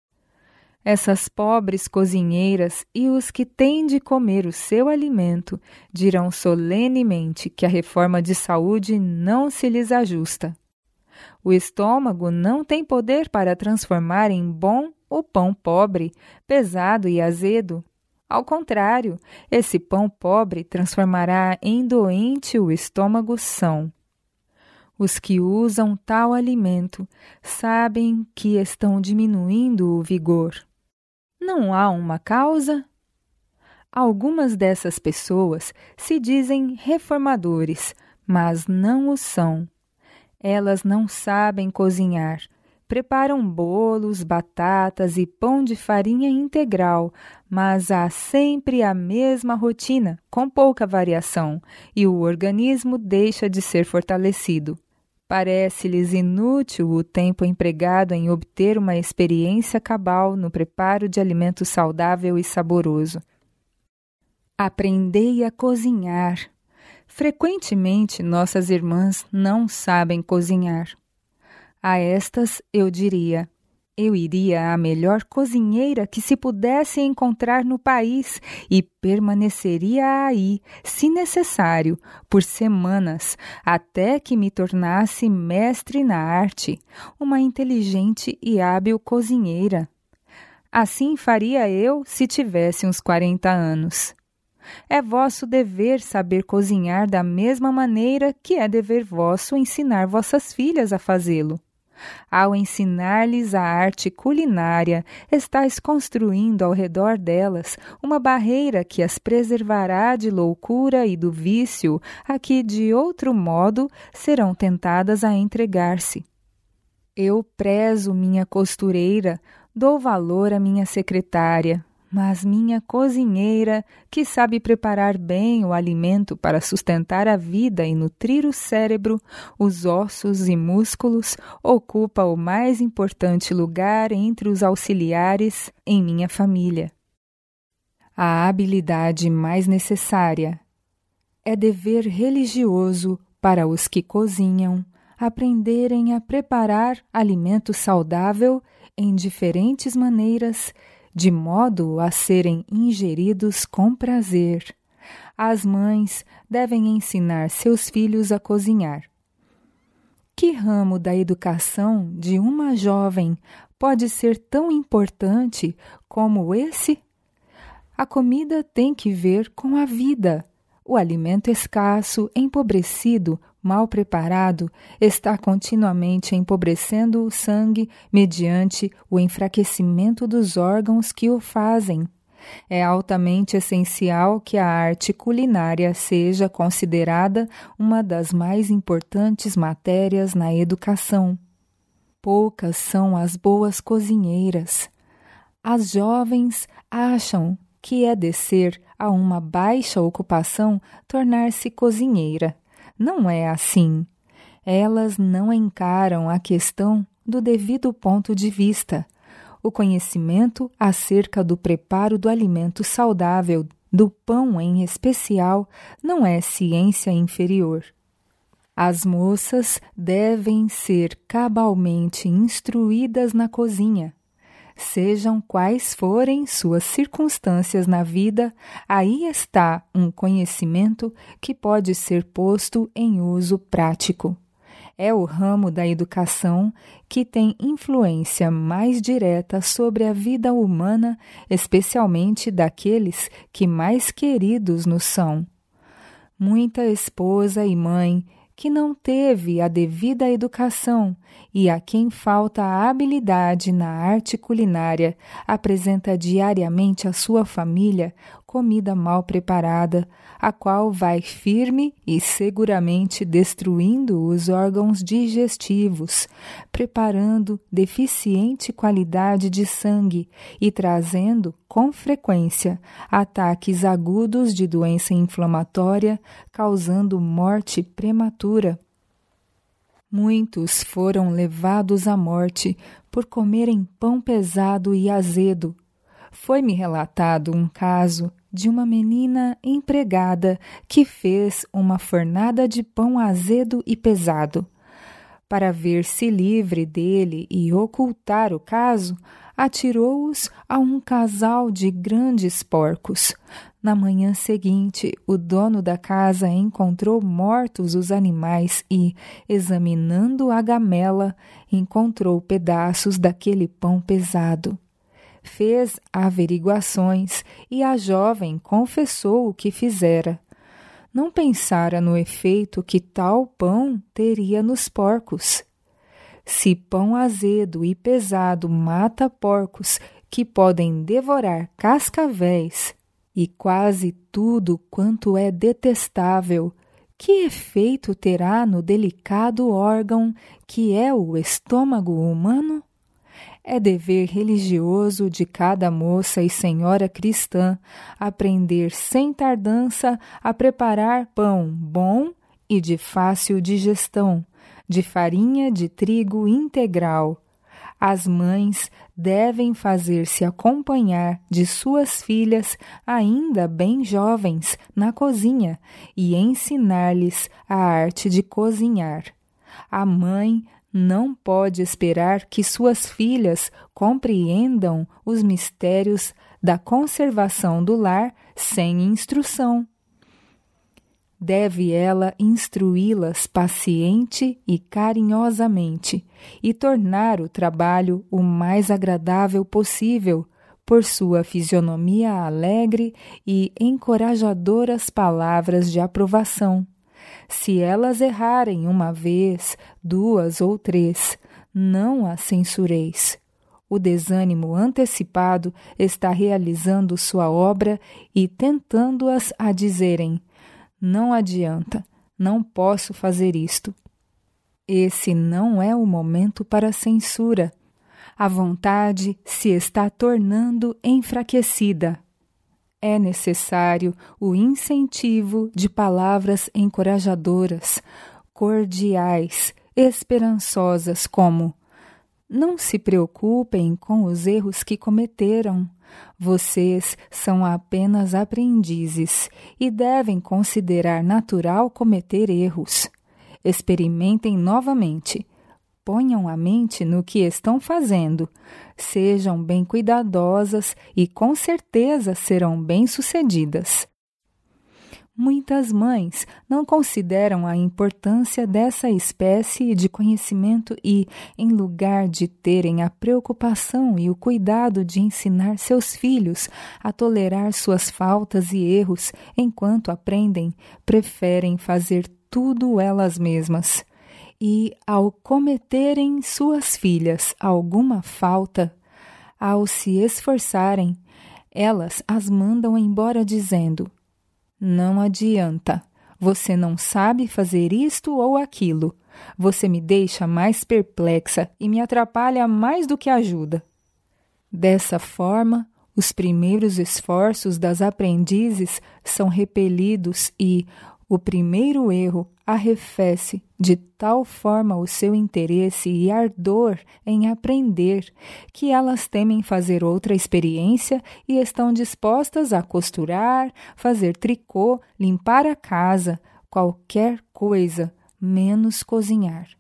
Essas pobres cozinheiras e os que têm de comer o seu alimento dirão solenemente que a reforma de saúde não se lhes ajusta. O estômago não tem poder para transformar em bom o pão pobre, pesado e azedo. Ao contrário, esse pão pobre transformará em doente o estômago são. Os que usam tal alimento sabem que estão diminuindo o vigor. Não há uma causa? Algumas dessas pessoas se dizem reformadores, mas não o são. Elas não sabem cozinhar. Preparam bolos, batatas e pão de farinha integral, mas há sempre a mesma rotina, com pouca variação, e o organismo deixa de ser fortalecido. Parece-lhes inútil o tempo empregado em obter uma experiência cabal no preparo de alimento saudável e saboroso. Aprendei a cozinhar. Frequentemente nossas irmãs não sabem cozinhar. A estas eu diria: eu iria à melhor cozinheira que se pudesse encontrar no país e permaneceria aí, se necessário, por semanas, até que me tornasse mestre na arte, uma inteligente e hábil cozinheira. Assim faria eu se tivesse uns quarenta anos. É vosso dever saber cozinhar da mesma maneira que é dever vosso ensinar vossas filhas a fazê-lo. Ao ensinar-lhes a arte culinária, estais construindo ao redor delas uma barreira que as preservará de loucura e do vício a que, de outro modo, serão tentadas a entregar-se. Eu prezo minha costureira, dou valor à minha secretária, mas minha cozinheira, que sabe preparar bem o alimento para sustentar a vida e nutrir o cérebro, os ossos e músculos, ocupa o mais importante lugar entre os auxiliares em minha família. A habilidade mais necessária é dever religioso para os que cozinham aprenderem a preparar alimento saudável em diferentes maneiras, de modo a serem ingeridos com prazer. As mães devem ensinar seus filhos a cozinhar. Que ramo da educação de uma jovem pode ser tão importante como esse? A comida tem que ver com a vida. O alimento escasso, empobrecido, mal preparado, está continuamente empobrecendo o sangue mediante o enfraquecimento dos órgãos que o fazem. É altamente essencial que a arte culinária seja considerada uma das mais importantes matérias na educação. Poucas são as boas cozinheiras. As jovens acham que é descer a uma baixa ocupação tornar-se cozinheira. Não é assim. Elas não encaram a questão do devido ponto de vista. O conhecimento acerca do preparo do alimento saudável, do pão em especial, não é ciência inferior. As moças devem ser cabalmente instruídas na cozinha. Sejam quais forem suas circunstâncias na vida, aí está um conhecimento que pode ser posto em uso prático. É o ramo da educação que tem influência mais direta sobre a vida humana, especialmente daqueles que mais queridos nos são. Muita esposa e mãe que não teve a devida educação e a quem falta a habilidade na arte culinária, apresenta diariamente à sua família comida mal preparada, a qual vai firme e seguramente destruindo os órgãos digestivos, preparando deficiente qualidade de sangue e trazendo, com frequência, ataques agudos de doença inflamatória, causando morte prematura. Muitos foram levados à morte por comerem pão pesado e azedo. Foi-me relatado um caso de uma menina empregada que fez uma fornada de pão azedo e pesado. Para ver-se livre dele e ocultar o caso, atirou-os a um casal de grandes porcos. Na manhã seguinte, o dono da casa encontrou mortos os animais e, examinando a gamela, encontrou pedaços daquele pão pesado. Fez averiguações e a jovem confessou o que fizera. Não pensara no efeito que tal pão teria nos porcos. Se pão azedo e pesado mata porcos que podem devorar cascavéis e quase tudo quanto é detestável, que efeito terá no delicado órgão que é o estômago humano? É dever religioso de cada moça e senhora cristã aprender sem tardança a preparar pão bom e de fácil digestão, de farinha de trigo integral. As mães devem fazer-se acompanhar de suas filhas ainda bem jovens na cozinha e ensinar-lhes a arte de cozinhar. A mãe não pode esperar que suas filhas compreendam os mistérios da conservação do lar sem instrução. Deve ela instruí-las paciente e carinhosamente e tornar o trabalho o mais agradável possível por sua fisionomia alegre e encorajadoras palavras de aprovação. Se elas errarem uma vez, duas ou três, não as censureis. O desânimo antecipado está realizando sua obra e tentando-as a dizerem: não adianta, não posso fazer isto. Esse não é o momento para censura. A vontade se está tornando enfraquecida. É necessário o incentivo de palavras encorajadoras, cordiais, esperançosas, como: não se preocupem com os erros que cometeram. Vocês são apenas aprendizes e devem considerar natural cometer erros. Experimentem novamente. Ponham a mente no que estão fazendo. Sejam bem cuidadosas e com certeza serão bem-sucedidas. Muitas mães não consideram a importância dessa espécie de conhecimento e, em lugar de terem a preocupação e o cuidado de ensinar seus filhos a tolerar suas faltas e erros enquanto aprendem, preferem fazer tudo elas mesmas. E, ao cometerem suas filhas alguma falta, ao se esforçarem, elas as mandam embora dizendo: não adianta, você não sabe fazer isto ou aquilo, você me deixa mais perplexa e me atrapalha mais do que ajuda. Dessa forma, os primeiros esforços das aprendizes são repelidos e o primeiro erro arrefece de tal forma o seu interesse e ardor em aprender que elas temem fazer outra experiência e estão dispostas a costurar, fazer tricô, limpar a casa, qualquer coisa, menos cozinhar.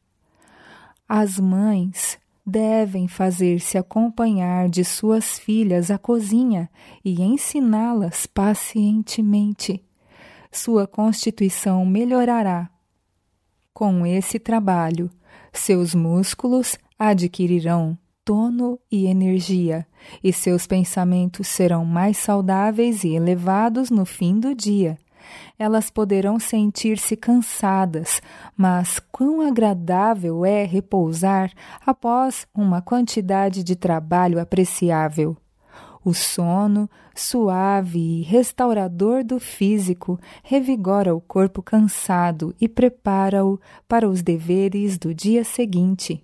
As mães devem fazer-se acompanhar de suas filhas à cozinha e ensiná-las pacientemente. Sua constituição melhorará. Com esse trabalho, seus músculos adquirirão tono e energia, e seus pensamentos serão mais saudáveis e elevados no fim do dia. Elas poderão sentir-se cansadas, mas quão agradável é repousar após uma quantidade de trabalho apreciável. O sono, suave e restaurador do físico, revigora o corpo cansado e prepara-o para os deveres do dia seguinte.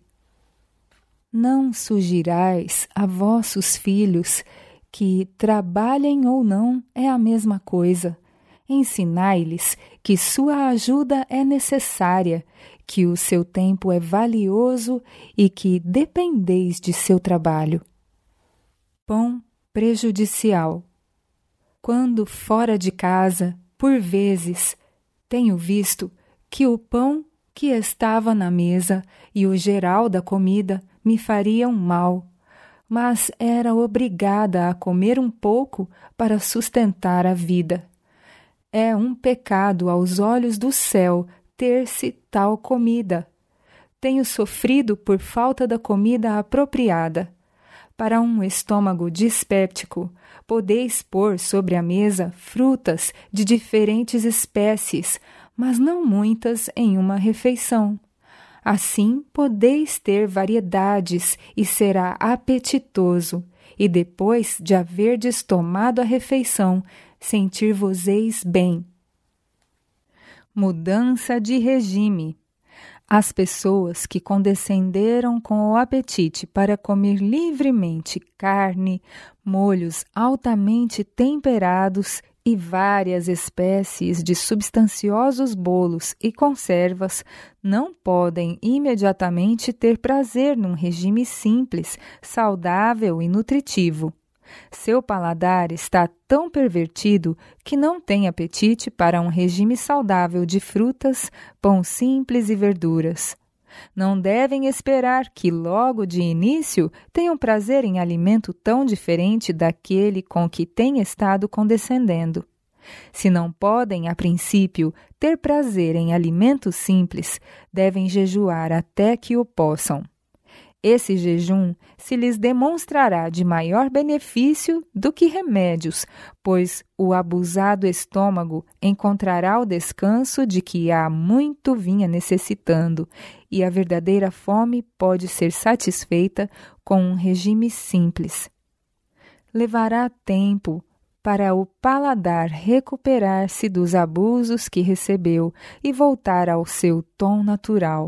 Não sugirais a vossos filhos que, trabalhem ou não, é a mesma coisa. Ensinai-lhes que sua ajuda é necessária, que o seu tempo é valioso e que dependeis de seu trabalho. Pão prejudicial. Quando fora de casa, por vezes, tenho visto que o pão que estava na mesa e o geral da comida me fariam mal, mas era obrigada a comer um pouco para sustentar a vida. É um pecado aos olhos do céu ter-se tal comida. Tenho sofrido por falta da comida apropriada. Para um estômago dispéptico, podeis pôr sobre a mesa frutas de diferentes espécies, mas não muitas em uma refeição. Assim podeis ter variedades e será apetitoso, e depois de haverdes tomado a refeição, sentir-vos-eis bem. Mudança de regime. As pessoas que condescenderam com o apetite para comer livremente carne, molhos altamente temperados e várias espécies de substanciosos bolos e conservas não podem imediatamente ter prazer num regime simples, saudável e nutritivo. Seu paladar está tão pervertido que não tem apetite para um regime saudável de frutas, pão simples e verduras. Não devem esperar que, logo de início, tenham prazer em alimento tão diferente daquele com que têm estado condescendendo. Se não podem, a princípio, ter prazer em alimentos simples, devem jejuar até que o possam. Esse jejum se lhes demonstrará de maior benefício do que remédios, pois o abusado estômago encontrará o descanso de que há muito vinha necessitando, e a verdadeira fome pode ser satisfeita com um regime simples. Levará tempo para o paladar recuperar-se dos abusos que recebeu e voltar ao seu tom natural.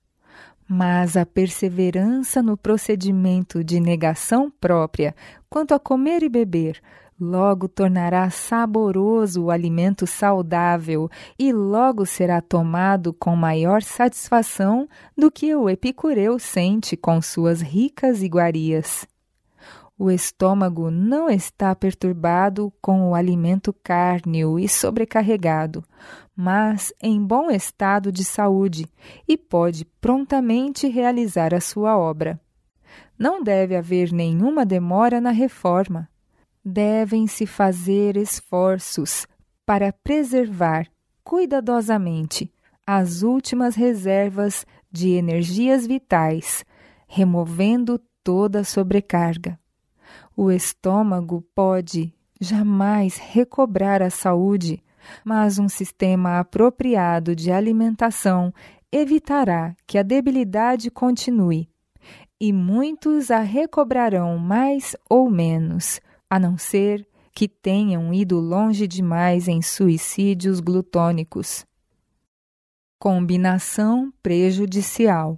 Mas a perseverança no procedimento de negação própria quanto a comer e beber logo tornará saboroso o alimento saudável e logo será tomado com maior satisfação do que o epicureu sente com suas ricas iguarias. O estômago não está perturbado com o alimento cárneo e sobrecarregado, mas em bom estado de saúde e pode prontamente realizar a sua obra. Não deve haver nenhuma demora na reforma. Devem-se fazer esforços para preservar cuidadosamente as últimas reservas de energias vitais, removendo toda a sobrecarga. O estômago pode jamais recobrar a saúde, mas um sistema apropriado de alimentação evitará que a debilidade continue, e muitos a recobrarão mais ou menos, a não ser que tenham ido longe demais em suicídios glutônicos. Combinação prejudicial.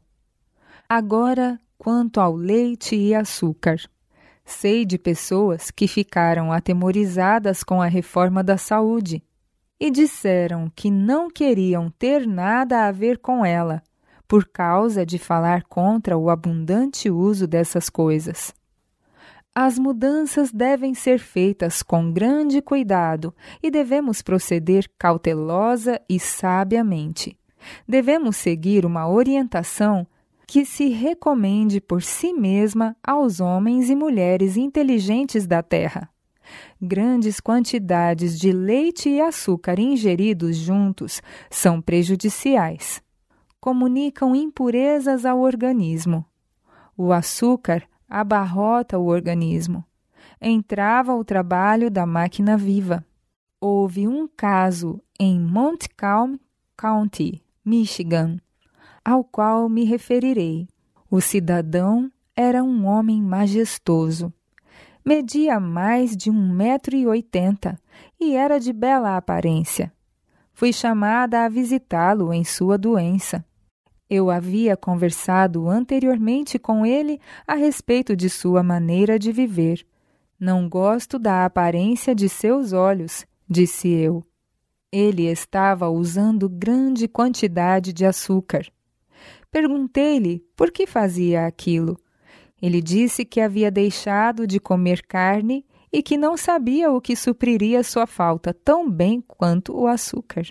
Agora, quanto ao leite e açúcar. Sei de pessoas que ficaram atemorizadas com a reforma da saúde e disseram que não queriam ter nada a ver com ela, por causa de falar contra o abundante uso dessas coisas. As mudanças devem ser feitas com grande cuidado e devemos proceder cautelosa e sabiamente. Devemos seguir uma orientação que se recomende por si mesma aos homens e mulheres inteligentes da terra. Grandes quantidades de leite e açúcar ingeridos juntos são prejudiciais. Comunicam impurezas ao organismo. O açúcar abarrota o organismo. Entrava o trabalho da máquina viva. Houve um caso em Montcalm County, Michigan, ao qual me referirei. O cidadão era um homem majestoso. Media mais de um metro e oitenta e era de bela aparência. Fui chamada a visitá-lo em sua doença. Eu havia conversado anteriormente com ele a respeito de sua maneira de viver. Não gosto da aparência de seus olhos, disse eu. Ele estava usando grande quantidade de açúcar. Perguntei-lhe por que fazia aquilo. Ele disse que havia deixado de comer carne e que não sabia o que supriria sua falta tão bem quanto o açúcar.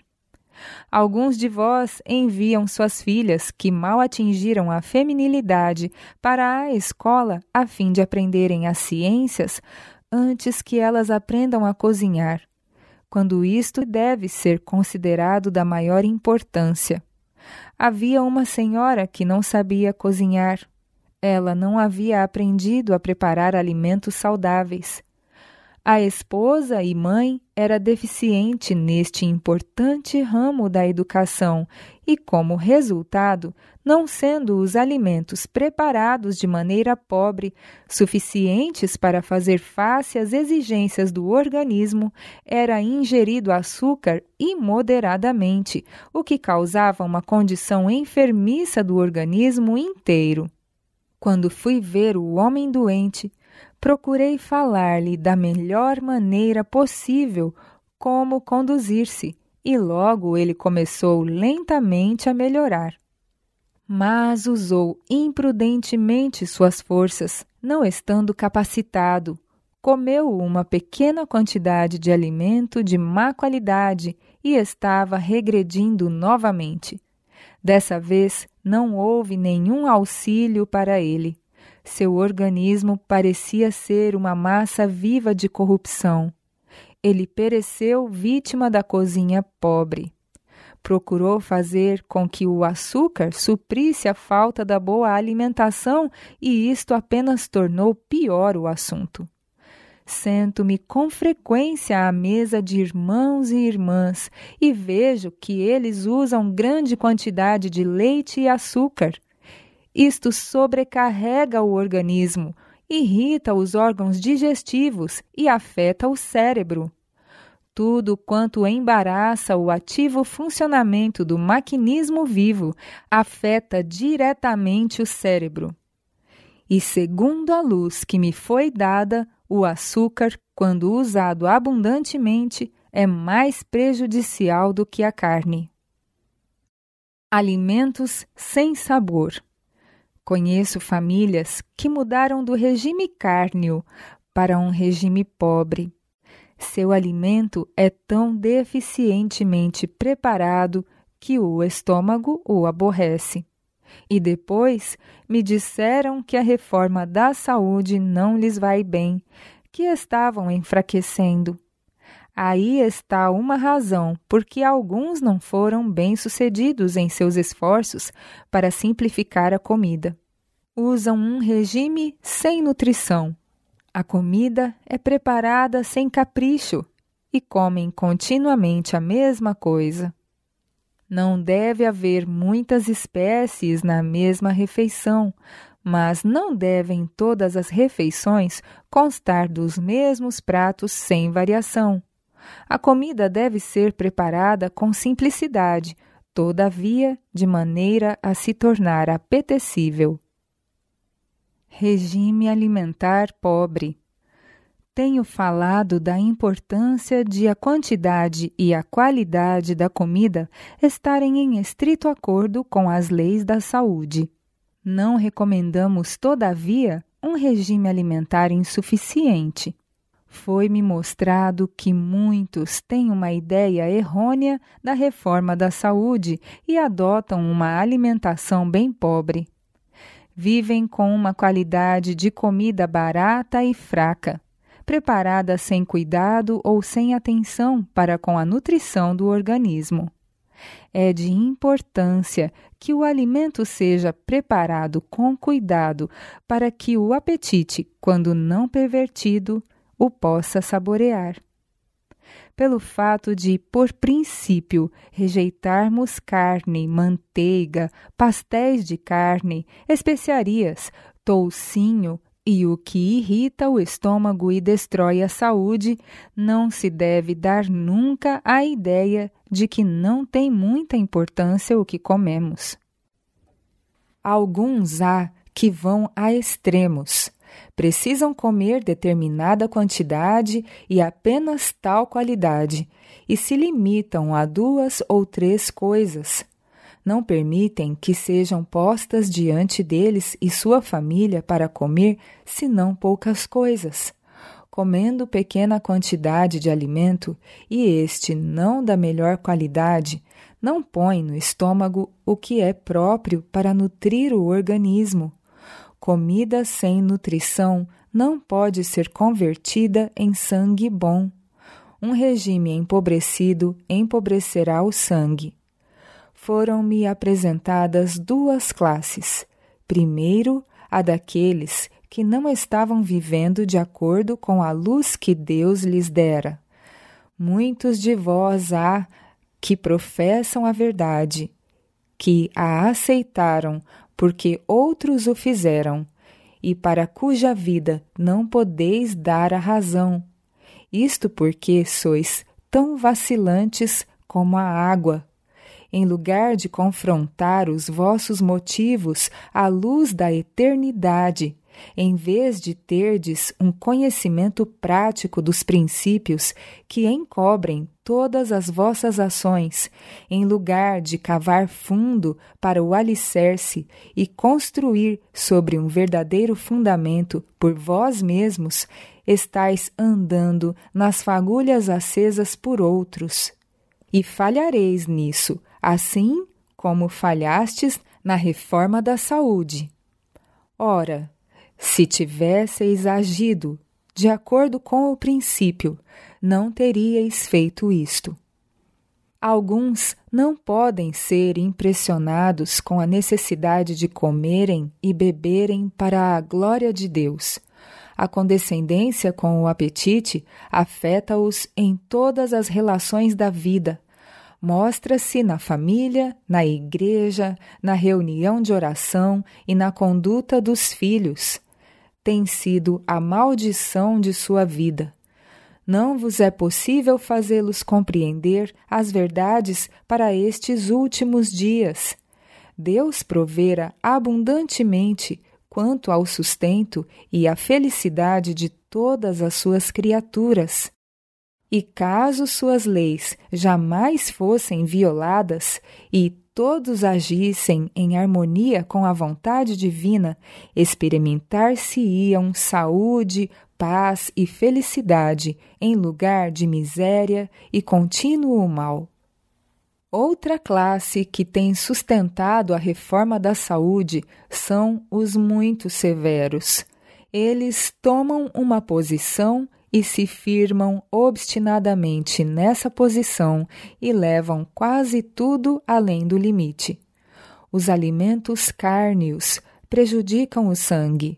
Alguns de vós enviam suas filhas, que mal atingiram a feminilidade, para a escola a fim de aprenderem as ciências antes que elas aprendam a cozinhar, quando isto deve ser considerado da maior importância. Havia uma senhora que não sabia cozinhar. Ela não havia aprendido a preparar alimentos saudáveis. A esposa e mãe era deficiente neste importante ramo da educação e, como resultado, não sendo os alimentos preparados de maneira pobre, suficientes para fazer face às exigências do organismo, era ingerido açúcar imoderadamente, o que causava uma condição enfermiça do organismo inteiro. Quando fui ver o homem doente, procurei falar-lhe da melhor maneira possível como conduzir-se, e logo ele começou lentamente a melhorar. Mas usou imprudentemente suas forças, não estando capacitado. Comeu uma pequena quantidade de alimento de má qualidade e estava regredindo novamente. Dessa vez, não houve nenhum auxílio para ele. Seu organismo parecia ser uma massa viva de corrupção. Ele pereceu vítima da cozinha pobre. Procurou fazer com que o açúcar suprisse a falta da boa alimentação e isto apenas tornou pior o assunto. Sento-me com frequência à mesa de irmãos e irmãs e vejo que eles usam grande quantidade de leite e açúcar. Isto sobrecarrega o organismo, irrita os órgãos digestivos e afeta o cérebro. Tudo quanto embaraça o ativo funcionamento do maquinismo vivo afeta diretamente o cérebro. E segundo a luz que me foi dada, o açúcar, quando usado abundantemente, é mais prejudicial do que a carne. Alimentos sem sabor. Conheço famílias que mudaram do regime cárneo para um regime pobre. Seu alimento é tão deficientemente preparado que o estômago o aborrece. E depois me disseram que a reforma da saúde não lhes vai bem, que estavam enfraquecendo. Aí está uma razão por que alguns não foram bem-sucedidos em seus esforços para simplificar a comida. Usam um regime sem nutrição. A comida é preparada sem capricho e comem continuamente a mesma coisa. Não deve haver muitas espécies na mesma refeição, mas não devem todas as refeições constar dos mesmos pratos sem variação. A comida deve ser preparada com simplicidade, todavia de maneira a se tornar apetecível. Regime alimentar pobre. Tenho falado da importância de a quantidade e a qualidade da comida estarem em estrito acordo com as leis da saúde. Não recomendamos, todavia, um regime alimentar insuficiente. Foi-me mostrado que muitos têm uma ideia errônea da reforma da saúde e adotam uma alimentação bem pobre. Vivem com uma qualidade de comida barata e fraca, preparada sem cuidado ou sem atenção para com a nutrição do organismo. É de importância que o alimento seja preparado com cuidado para que o apetite, quando não pervertido, o possa saborear. Pelo fato de, por princípio, rejeitarmos carne, manteiga, pastéis de carne, especiarias, toucinho e o que irrita o estômago e destrói a saúde, não se deve dar nunca a ideia de que não tem muita importância o que comemos. Alguns há que vão a extremos. Precisam comer determinada quantidade e apenas tal qualidade, e se limitam a duas ou três coisas. Não permitem que sejam postas diante deles e sua família para comer, senão poucas coisas. Comendo pequena quantidade de alimento, e este não da melhor qualidade, não põe no estômago o que é próprio para nutrir o organismo. Comida sem nutrição não pode ser convertida em sangue bom. Um regime empobrecido empobrecerá o sangue. Foram-me apresentadas duas classes. Primeiro, a daqueles que não estavam vivendo de acordo com a luz que Deus lhes dera. Muitos de vós há que professam a verdade, que a aceitaram porque outros o fizeram, e para cuja vida não podeis dar a razão. Isto porque sois tão vacilantes como a água. Em lugar de confrontar os vossos motivos à luz da eternidade, Em vez de terdes um conhecimento prático dos princípios que encobrem todas as vossas ações, em lugar de cavar fundo para o alicerce e construir sobre um verdadeiro fundamento por vós mesmos, estais andando nas fagulhas acesas por outros. E falhareis nisso, assim como falhastes na reforma da saúde. Ora, se tivesseis agido de acordo com o princípio, não teríeis feito isto. Alguns não podem ser impressionados com a necessidade de comerem e beberem para a glória de Deus. A condescendência com o apetite afeta-os em todas as relações da vida. Mostra-se na família, na igreja, na reunião de oração e na conduta dos filhos. Tem sido a maldição de sua vida. Não vos é possível fazê-los compreender as verdades para estes últimos dias. Deus provera abundantemente quanto ao sustento e à felicidade de todas as suas criaturas. E caso suas leis jamais fossem violadas e todos agissem em harmonia com a vontade divina, experimentar-se-iam saúde, paz e felicidade em lugar de miséria e contínuo mal. Outra classe que tem sustentado a reforma da saúde são os muito severos. Eles tomam uma posição e se firmam obstinadamente nessa posição e levam quase tudo além do limite. Os alimentos cárneos prejudicam o sangue.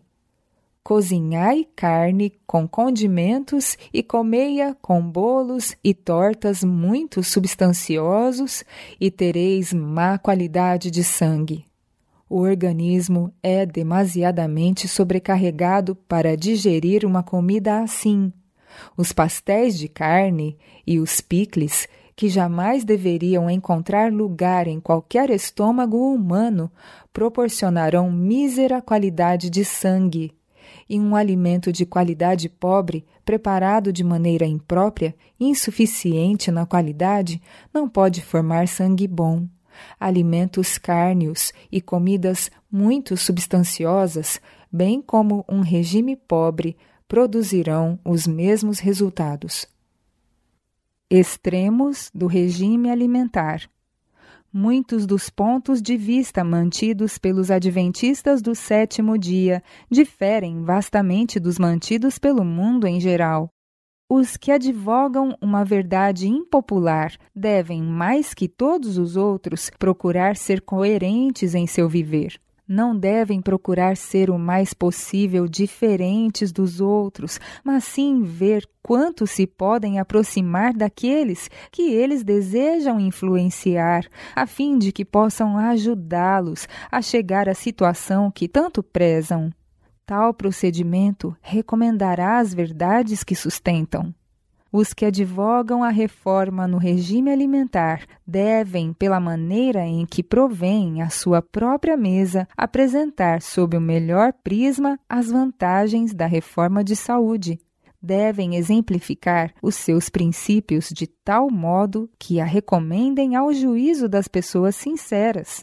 Cozinhai carne com condimentos e comei-a com bolos e tortas muito substanciosos e tereis má qualidade de sangue. O organismo é demasiadamente sobrecarregado para digerir uma comida assim. Os pastéis de carne e os picles, que jamais deveriam encontrar lugar em qualquer estômago humano, proporcionarão mísera qualidade de sangue. E um alimento de qualidade pobre, preparado de maneira imprópria, insuficiente na qualidade, não pode formar sangue bom. Alimentos cárneos e comidas muito substanciosas, bem como um regime pobre, produzirão os mesmos resultados. Extremos do regime alimentar. Muitos dos pontos de vista mantidos pelos adventistas do sétimo dia diferem vastamente dos mantidos pelo mundo em geral. Os que advogam uma verdade impopular devem, mais que todos os outros, procurar ser coerentes em seu viver. Não devem procurar ser o mais possível diferentes dos outros, mas sim ver quanto se podem aproximar daqueles que eles desejam influenciar, a fim de que possam ajudá-los a chegar à situação que tanto prezam. Tal procedimento recomendará as verdades que sustentam. Os que advogam a reforma no regime alimentar devem, pela maneira em que provêm a sua própria mesa, apresentar sob o melhor prisma as vantagens da reforma de saúde. Devem exemplificar os seus princípios de tal modo que a recomendem ao juízo das pessoas sinceras.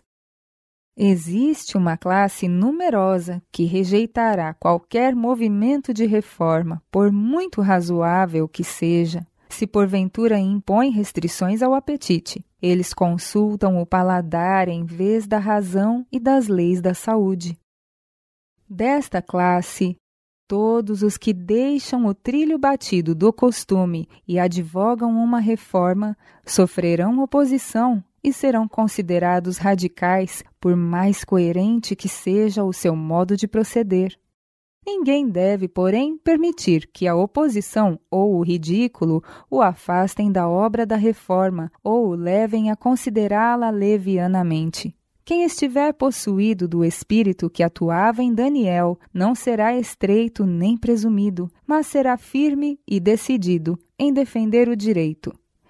Existe uma classe numerosa que rejeitará qualquer movimento de reforma, por muito razoável que seja. Se porventura impõe restrições ao apetite, eles consultam o paladar em vez da razão e das leis da saúde. Desta classe, todos os que deixam o trilho batido do costume e advogam uma reforma sofrerão oposição e serão considerados radicais, por mais coerente que seja o seu modo de proceder. Ninguém deve, porém, permitir que a oposição ou o ridículo o afastem da obra da reforma ou o levem a considerá-la levianamente. Quem estiver possuído do espírito que atuava em Daniel não será estreito nem presumido, mas será firme e decidido em defender o direito.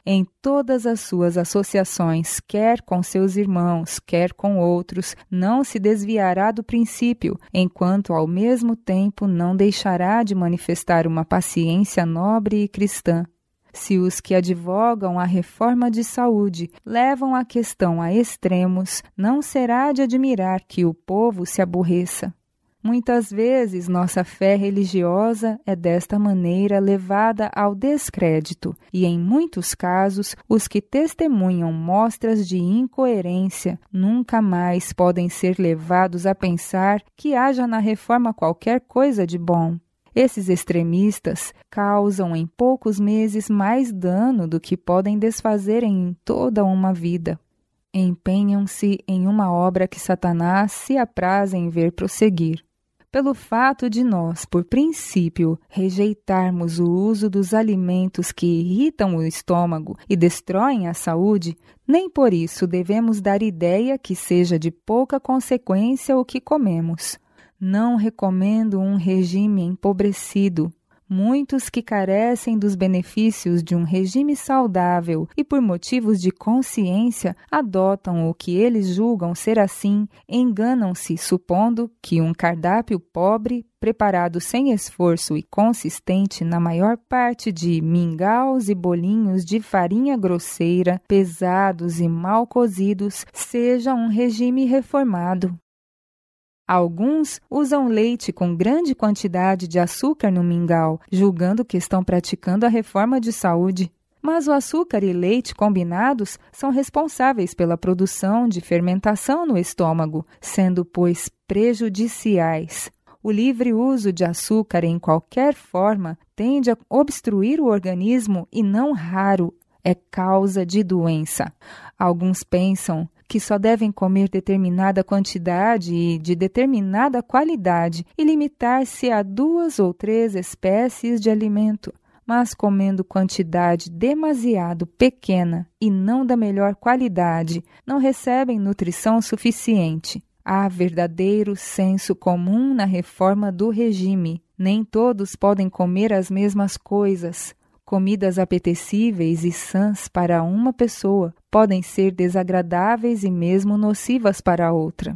em todas as suas associações, quer com seus irmãos, quer com outros, não se desviará do princípio, enquanto ao mesmo tempo não deixará de manifestar uma paciência nobre e cristã. Se os que advogam a reforma de saúde levam a questão a extremos, não será de admirar que o povo se aborreça. Muitas vezes nossa fé religiosa é desta maneira levada ao descrédito e, em muitos casos, os que testemunham mostras de incoerência nunca mais podem ser levados a pensar que haja na reforma qualquer coisa de bom. Esses extremistas causam em poucos meses mais dano do que podem desfazer em toda uma vida. Empenham-se em uma obra que Satanás se apraz em ver prosseguir. Pelo fato de nós, por princípio, rejeitarmos o uso dos alimentos que irritam o estômago e destroem a saúde, nem por isso devemos dar ideia que seja de pouca consequência o que comemos. Não recomendo um regime empobrecido. Muitos que carecem dos benefícios de um regime saudável e por motivos de consciência adotam o que eles julgam ser assim, enganam-se supondo que um cardápio pobre, preparado sem esforço e consistente na maior parte de mingaus e bolinhos de farinha grosseira, pesados e mal cozidos, seja um regime reformado. Alguns usam leite com grande quantidade de açúcar no mingau, julgando que estão praticando a reforma de saúde. Mas o açúcar e leite combinados são responsáveis pela produção de fermentação no estômago, sendo, pois, prejudiciais. O livre uso de açúcar em qualquer forma tende a obstruir o organismo e, não raro, é causa de doença. Alguns pensam que só devem comer determinada quantidade e de determinada qualidade e limitar-se a duas ou três espécies de alimento, mas comendo quantidade demasiado pequena e não da melhor qualidade, não recebem nutrição suficiente. Há verdadeiro senso comum na reforma do regime. Nem todos podem comer as mesmas coisas. Comidas apetecíveis e sãs para uma pessoa podem ser desagradáveis e mesmo nocivas para outra.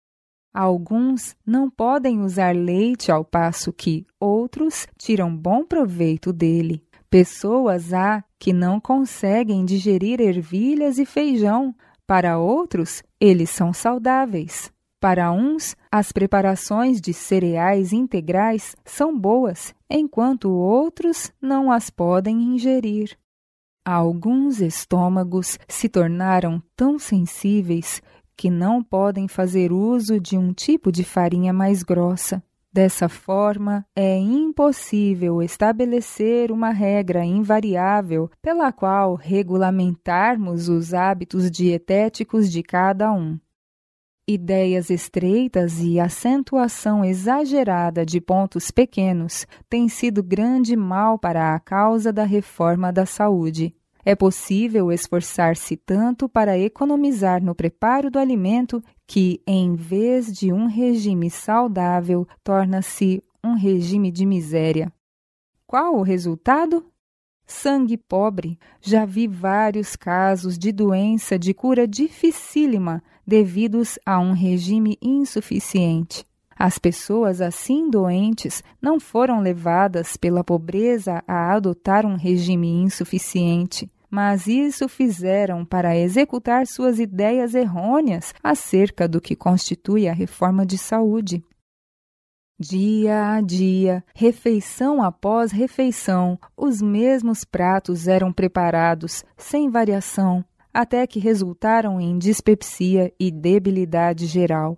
Alguns não podem usar leite ao passo que outros tiram bom proveito dele. Pessoas há que não conseguem digerir ervilhas e feijão. Para outros, eles são saudáveis. Para uns, as preparações de cereais integrais são boas, enquanto outros não as podem ingerir. Alguns estômagos se tornaram tão sensíveis que não podem fazer uso de um tipo de farinha mais grossa. Dessa forma, é impossível estabelecer uma regra invariável pela qual regulamentarmos os hábitos dietéticos de cada um. Ideias estreitas e acentuação exagerada de pontos pequenos têm sido grande mal para a causa da reforma da saúde. É possível esforçar-se tanto para economizar no preparo do alimento que, em vez de um regime saudável, torna-se um regime de miséria. Qual o resultado? Sangue pobre. Já vi vários casos de doença de cura dificílima devidos a um regime insuficiente. As pessoas assim doentes não foram levadas pela pobreza a adotar um regime insuficiente, mas isso fizeram para executar suas ideias errôneas acerca do que constitui a reforma de saúde. Dia a dia, refeição após refeição, os mesmos pratos eram preparados, sem variação, até que resultaram em dispepsia e debilidade geral.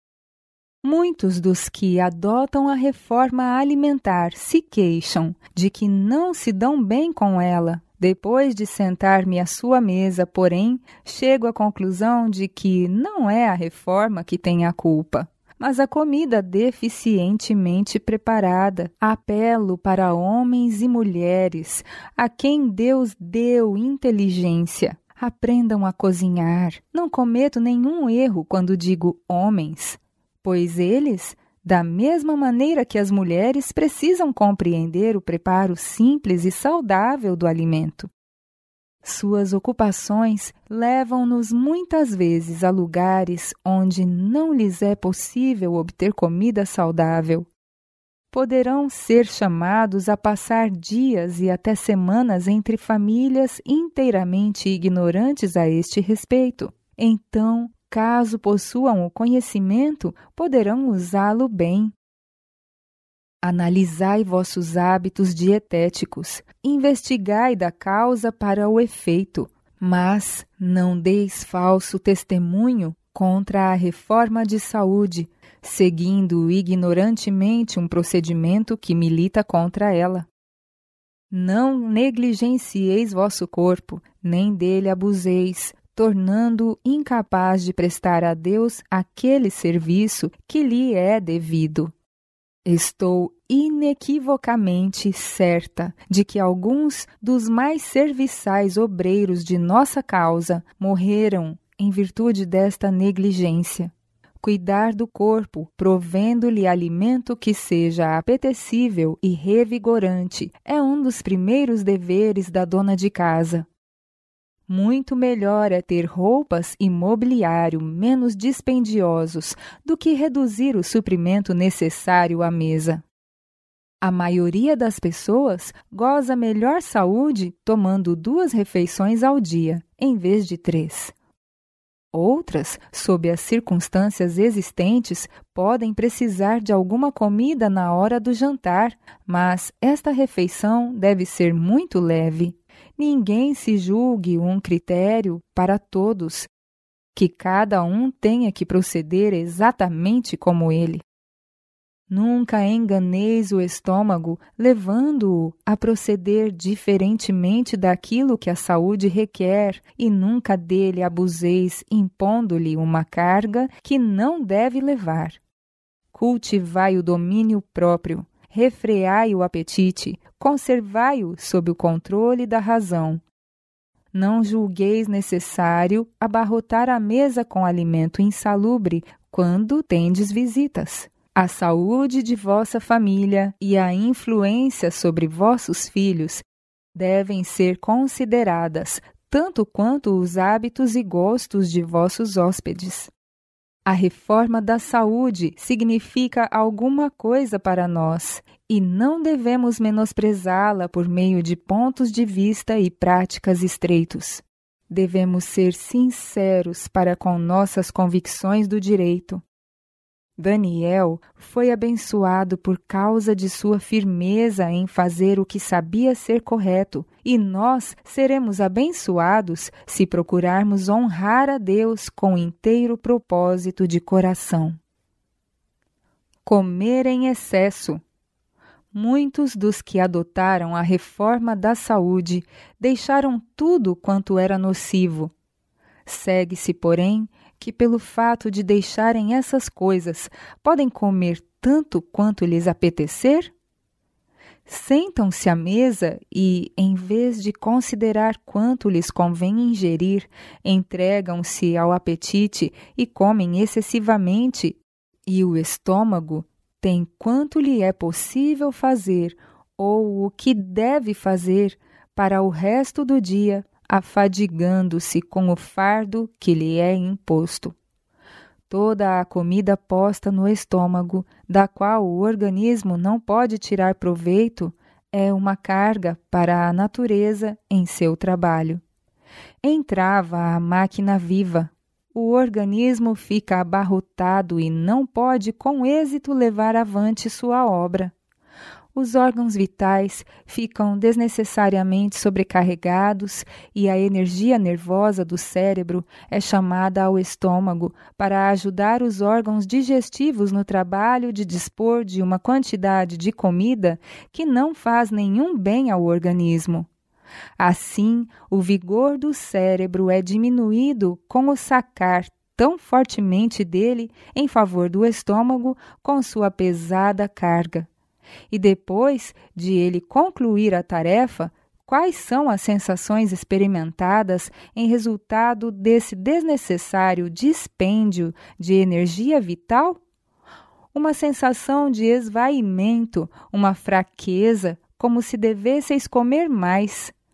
Muitos dos que adotam a reforma alimentar se queixam de que não se dão bem com ela. Depois de sentar-me à sua mesa, porém, chego à conclusão de que não é a reforma que tem a culpa, mas a comida deficientemente preparada. Apelo para homens e mulheres a quem Deus deu inteligência. Aprendam a cozinhar. Não cometo nenhum erro quando digo homens, pois eles, da mesma maneira que as mulheres, precisam compreender o preparo simples e saudável do alimento. Suas ocupações levam-nos muitas vezes a lugares onde não lhes é possível obter comida saudável. Poderão ser chamados a passar dias e até semanas entre famílias inteiramente ignorantes a este respeito. Então, caso possuam o conhecimento, poderão usá-lo bem. Analisai vossos hábitos dietéticos, investigai da causa para o efeito, mas não deis falso testemunho contra a reforma de saúde, seguindo ignorantemente um procedimento que milita contra ela. Não negligencieis vosso corpo, nem dele abuseis, tornando-o incapaz de prestar a Deus aquele serviço que lhe é devido. Estou inequivocamente certa de que alguns dos mais serviçais obreiros de nossa causa morreram em virtude desta negligência. Cuidar do corpo, provendo-lhe alimento que seja apetecível e revigorante, é um dos primeiros deveres da dona de casa. Muito melhor é ter roupas e mobiliário menos dispendiosos do que reduzir o suprimento necessário à mesa. A maioria das pessoas goza melhor saúde tomando duas refeições ao dia, em vez de três. Outras, sob as circunstâncias existentes, podem precisar de alguma comida na hora do jantar, mas esta refeição deve ser muito leve. Ninguém se julgue um critério para todos, que cada um tenha que proceder exatamente como ele. Nunca enganeis o estômago, levando-o a proceder diferentemente daquilo que a saúde requer, e nunca dele abuseis, impondo-lhe uma carga que não deve levar. Cultivai o domínio próprio, refreai o apetite, conservai-o sob o controle da razão. Não julgueis necessário abarrotar a mesa com alimento insalubre quando tendes visitas. A saúde de vossa família e a influência sobre vossos filhos devem ser consideradas, tanto quanto os hábitos e gostos de vossos hóspedes. A reforma da saúde significa alguma coisa para nós e não devemos menosprezá-la por meio de pontos de vista e práticas estreitos. Devemos ser sinceros para com nossas convicções do direito. Daniel foi abençoado por causa de sua firmeza em fazer o que sabia ser correto, e nós seremos abençoados se procurarmos honrar a Deus com inteiro propósito de coração. Comer em excesso. Muitos dos que adotaram a reforma da saúde deixaram tudo quanto era nocivo. Segue-se, porém, que pelo fato de deixarem essas coisas, podem comer tanto quanto lhes apetecer? Sentam-se à mesa e, em vez de considerar quanto lhes convém ingerir, entregam-se ao apetite e comem excessivamente, e o estômago tem quanto lhe é possível fazer ou o que deve fazer para o resto do dia, afadigando-se com o fardo que lhe é imposto. Toda a comida posta no estômago, da qual o organismo não pode tirar proveito, é uma carga para a natureza em seu trabalho. Entrava a máquina viva. O organismo fica abarrotado e não pode com êxito levar avante sua obra. Os órgãos vitais ficam desnecessariamente sobrecarregados e a energia nervosa do cérebro é chamada ao estômago para ajudar os órgãos digestivos no trabalho de dispor de uma quantidade de comida que não faz nenhum bem ao organismo. Assim, o vigor do cérebro é diminuído com o sacar tão fortemente dele em favor do estômago com sua pesada carga. E depois de ele concluir a tarefa, quais são as sensações experimentadas em resultado desse desnecessário dispêndio de energia vital? Uma sensação de esvaimento, uma fraqueza, como se devesseis comer mais.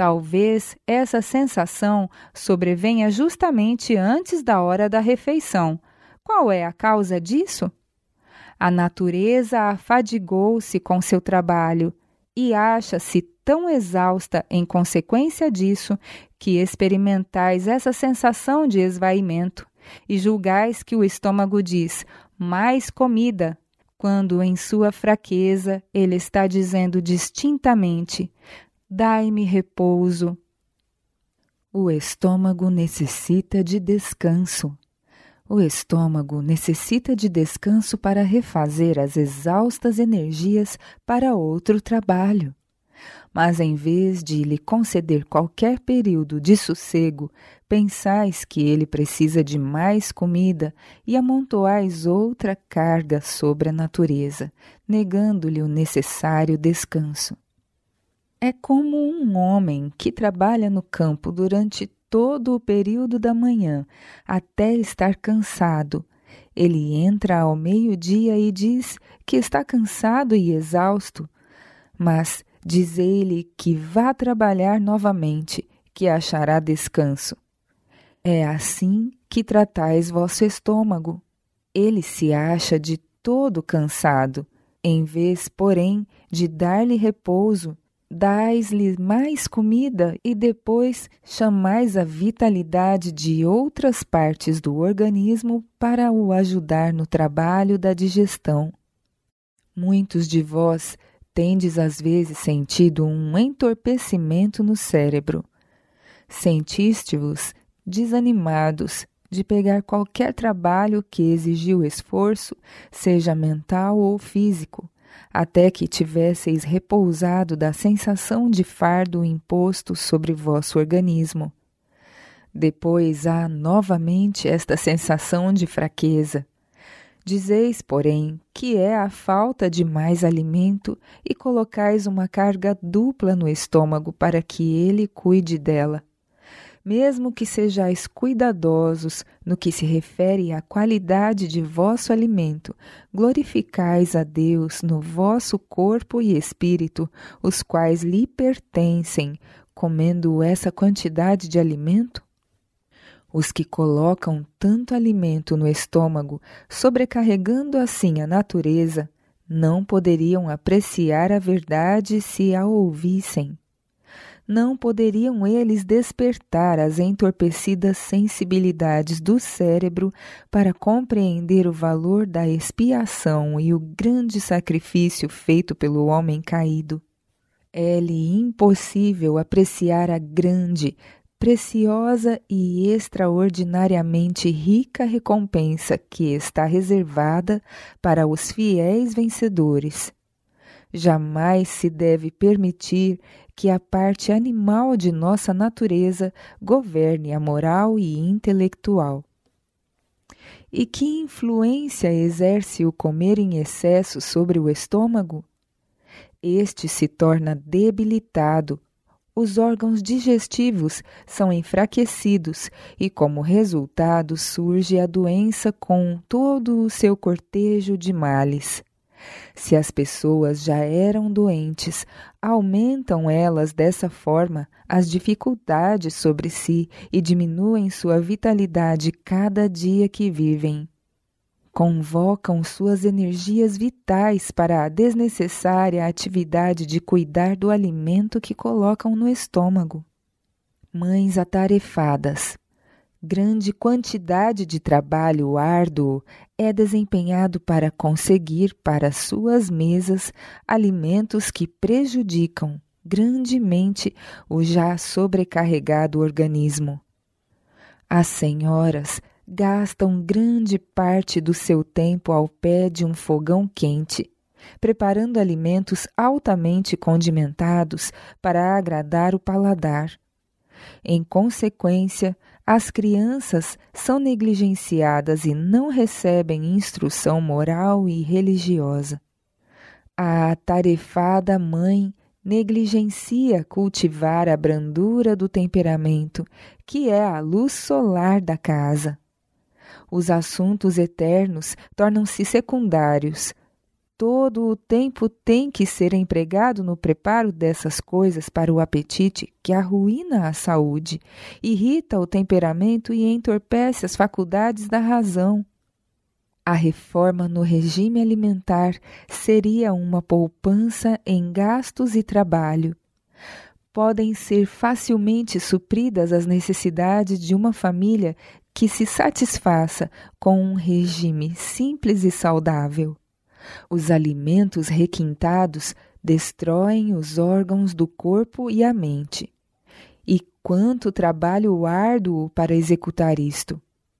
Talvez essa sensação sobrevenha justamente antes da hora da refeição. Qual é a causa disso? A natureza afadigou-se com seu trabalho e acha-se tão exausta em consequência disso que experimentais essa sensação de esvaimento e julgais que o estômago diz mais comida, quando em sua fraqueza ele está dizendo distintamente: dai-me repouso. O estômago necessita de descanso. O estômago necessita de descanso para refazer as exaustas energias para outro trabalho. Mas em vez de lhe conceder qualquer período de sossego, pensais que ele precisa de mais comida e amontoais outra carga sobre a natureza, negando-lhe o necessário descanso. É como um homem que trabalha no campo durante todo o período da manhã, até estar cansado. Ele entra ao meio-dia e diz que está cansado e exausto, mas dizei-lhe que vá trabalhar novamente, que achará descanso. É assim que tratais vosso estômago. Ele se acha de todo cansado. Em vez, porém, de dar-lhe repouso, dais-lhe mais comida e depois chamais a vitalidade de outras partes do organismo para o ajudar no trabalho da digestão. Muitos de vós tendes às vezes sentido um entorpecimento no cérebro. Sentiste-vos desanimados de pegar qualquer trabalho que exigiu esforço, seja mental ou físico, até que tivesseis repousado da sensação de fardo imposto sobre vosso organismo. Depois há novamente esta sensação de fraqueza. Dizeis, porém, que é a falta de mais alimento e colocais uma carga dupla no estômago para que ele cuide dela. Mesmo que sejais cuidadosos no que se refere à qualidade de vosso alimento, glorificais a Deus no vosso corpo e espírito, os quais lhe pertencem, comendo essa quantidade de alimento? Os que colocam tanto alimento no estômago, sobrecarregando assim a natureza, não poderiam apreciar a verdade se a ouvissem. Não poderiam eles despertar as entorpecidas sensibilidades do cérebro para compreender o valor da expiação e o grande sacrifício feito pelo homem caído. É-lhe impossível apreciar a grande, preciosa e extraordinariamente rica recompensa que está reservada para os fiéis vencedores. Jamais se deve permitir que a parte animal de nossa natureza governe a moral e intelectual. E que influência exerce o comer em excesso sobre o estômago? Este se torna debilitado, os órgãos digestivos são enfraquecidos e, como resultado, surge a doença com todo o seu cortejo de males. Se as pessoas já eram doentes, aumentam elas dessa forma as dificuldades sobre si e diminuem sua vitalidade cada dia que vivem. Convocam suas energias vitais para a desnecessária atividade de cuidar do alimento que colocam no estômago. Mães atarefadas. Grande quantidade de trabalho árduo é desempenhado para conseguir para suas mesas alimentos que prejudicam grandemente o já sobrecarregado organismo. As senhoras gastam grande parte do seu tempo ao pé de um fogão quente, preparando alimentos altamente condimentados para agradar o paladar. Em consequência, as crianças são negligenciadas e não recebem instrução moral e religiosa. A atarefada mãe negligencia cultivar a brandura do temperamento, que é a luz solar da casa. Os assuntos eternos tornam-se secundários. todo o tempo tem que ser empregado no preparo dessas coisas para o apetite que arruína a saúde, irrita o temperamento e entorpece as faculdades da razão. A reforma no regime alimentar seria uma poupança em gastos e trabalho. Podem ser facilmente supridas as necessidades de uma família que se satisfaça com um regime simples e saudável. Os alimentos requintados destroem os órgãos do corpo e a mente. E quanto trabalho árduo para executar isto!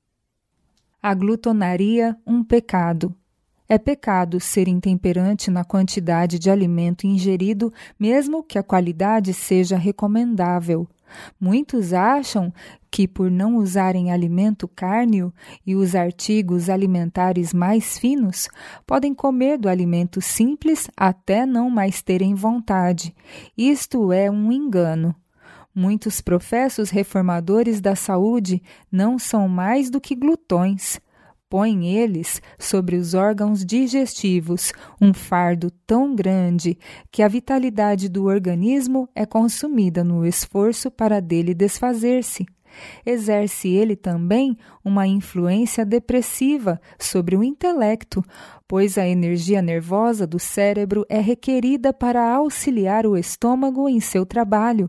A glutonaria, um pecado. É pecado ser intemperante na quantidade de alimento ingerido, mesmo que a qualidade seja recomendável. Muitos acham que, por não usarem alimento cárneo e os artigos alimentares mais finos, podem comer do alimento simples até não mais terem vontade. Isto é um engano. Muitos professos reformadores da saúde não são mais do que glutões. Põem eles sobre os órgãos digestivos um fardo tão grande que a vitalidade do organismo é consumida no esforço para dele desfazer-se. Exerce ele também uma influência depressiva sobre o intelecto, pois a energia nervosa do cérebro é requerida para auxiliar o estômago em seu trabalho.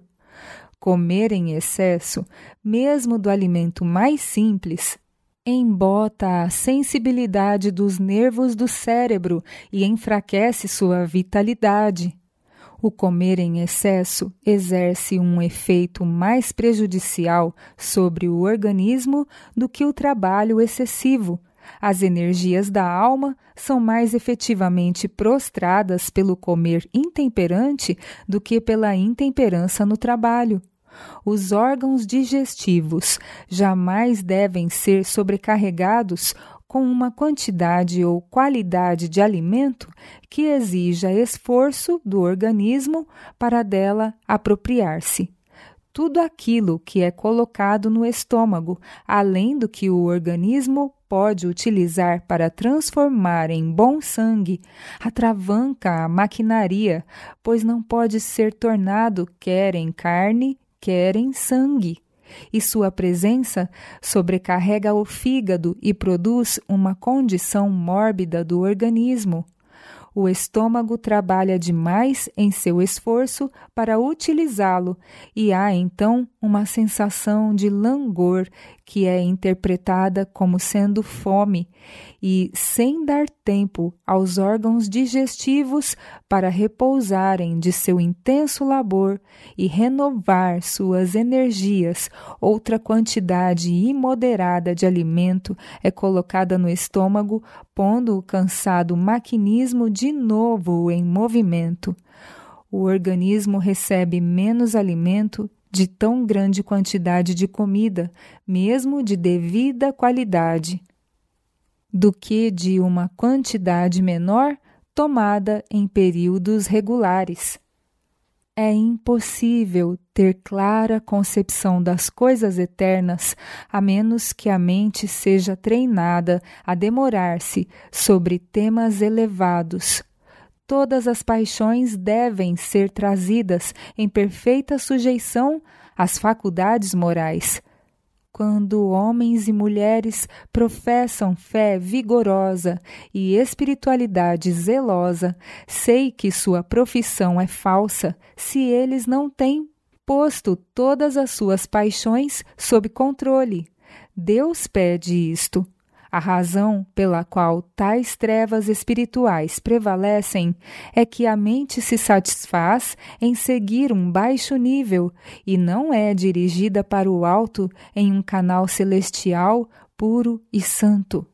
Comer em excesso, mesmo do alimento mais simples, embota a sensibilidade dos nervos do cérebro e enfraquece sua vitalidade. O comer em excesso exerce um efeito mais prejudicial sobre o organismo do que o trabalho excessivo. As energias da alma são mais efetivamente prostradas pelo comer intemperante do que pela intemperança no trabalho. Os órgãos digestivos jamais devem ser sobrecarregados com uma quantidade ou qualidade de alimento que exija esforço do organismo para dela apropriar-se. Tudo aquilo que é colocado no estômago, além do que o organismo pode utilizar para transformar em bom sangue, atravanca a maquinaria, pois não pode ser tornado quer em carne, quer em sangue, e sua presença sobrecarrega o fígado e produz uma condição mórbida do organismo. O estômago trabalha demais em seu esforço para utilizá-lo e há então uma sensação de langor que é interpretada como sendo fome e sem dar tempo aos órgãos digestivos para repousarem de seu intenso labor e renovar suas energias. Outra quantidade imoderada de alimento é colocada no estômago, pondo o cansado maquinismo de novo em movimento. O organismo recebe menos alimento de tão grande quantidade de comida, mesmo de devida qualidade, do que de uma quantidade menor tomada em períodos regulares. É impossível ter clara concepção das coisas eternas, a menos que a mente seja treinada a demorar-se sobre temas elevados. Todas as paixões devem ser trazidas em perfeita sujeição às faculdades morais. Quando homens e mulheres professam fé vigorosa e espiritualidade zelosa, sei que sua profissão é falsa se eles não têm posto todas as suas paixões sob controle. Deus pede isto. A razão pela qual tais trevas espirituais prevalecem é que a mente se satisfaz em seguir um baixo nível e não é dirigida para o alto em um canal celestial, puro e santo.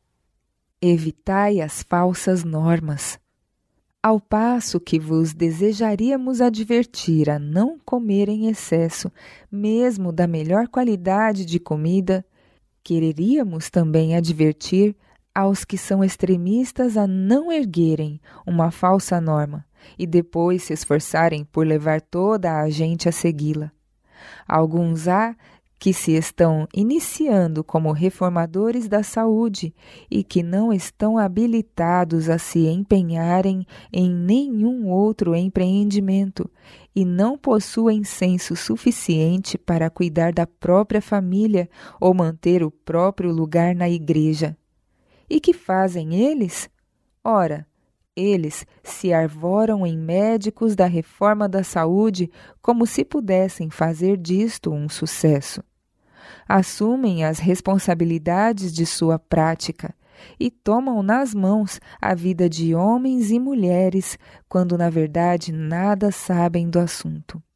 Evitai as falsas normas. Ao passo que vos desejaríamos advertir a não comer em excesso, mesmo da melhor qualidade de comida, quereríamos também advertir aos que são extremistas a não erguerem uma falsa norma e depois se esforçarem por levar toda a gente a segui-la. Alguns há que se estão iniciando como reformadores da saúde e que não estão habilitados a se empenharem em nenhum outro empreendimento e não possuem senso suficiente para cuidar da própria família ou manter o próprio lugar na igreja. E que fazem eles? Ora, eles se arvoram em médicos da reforma da saúde como se pudessem fazer disto um sucesso. Assumem as responsabilidades de sua prática e tomam nas mãos a vida de homens e mulheres, quando na verdade nada sabem do assunto.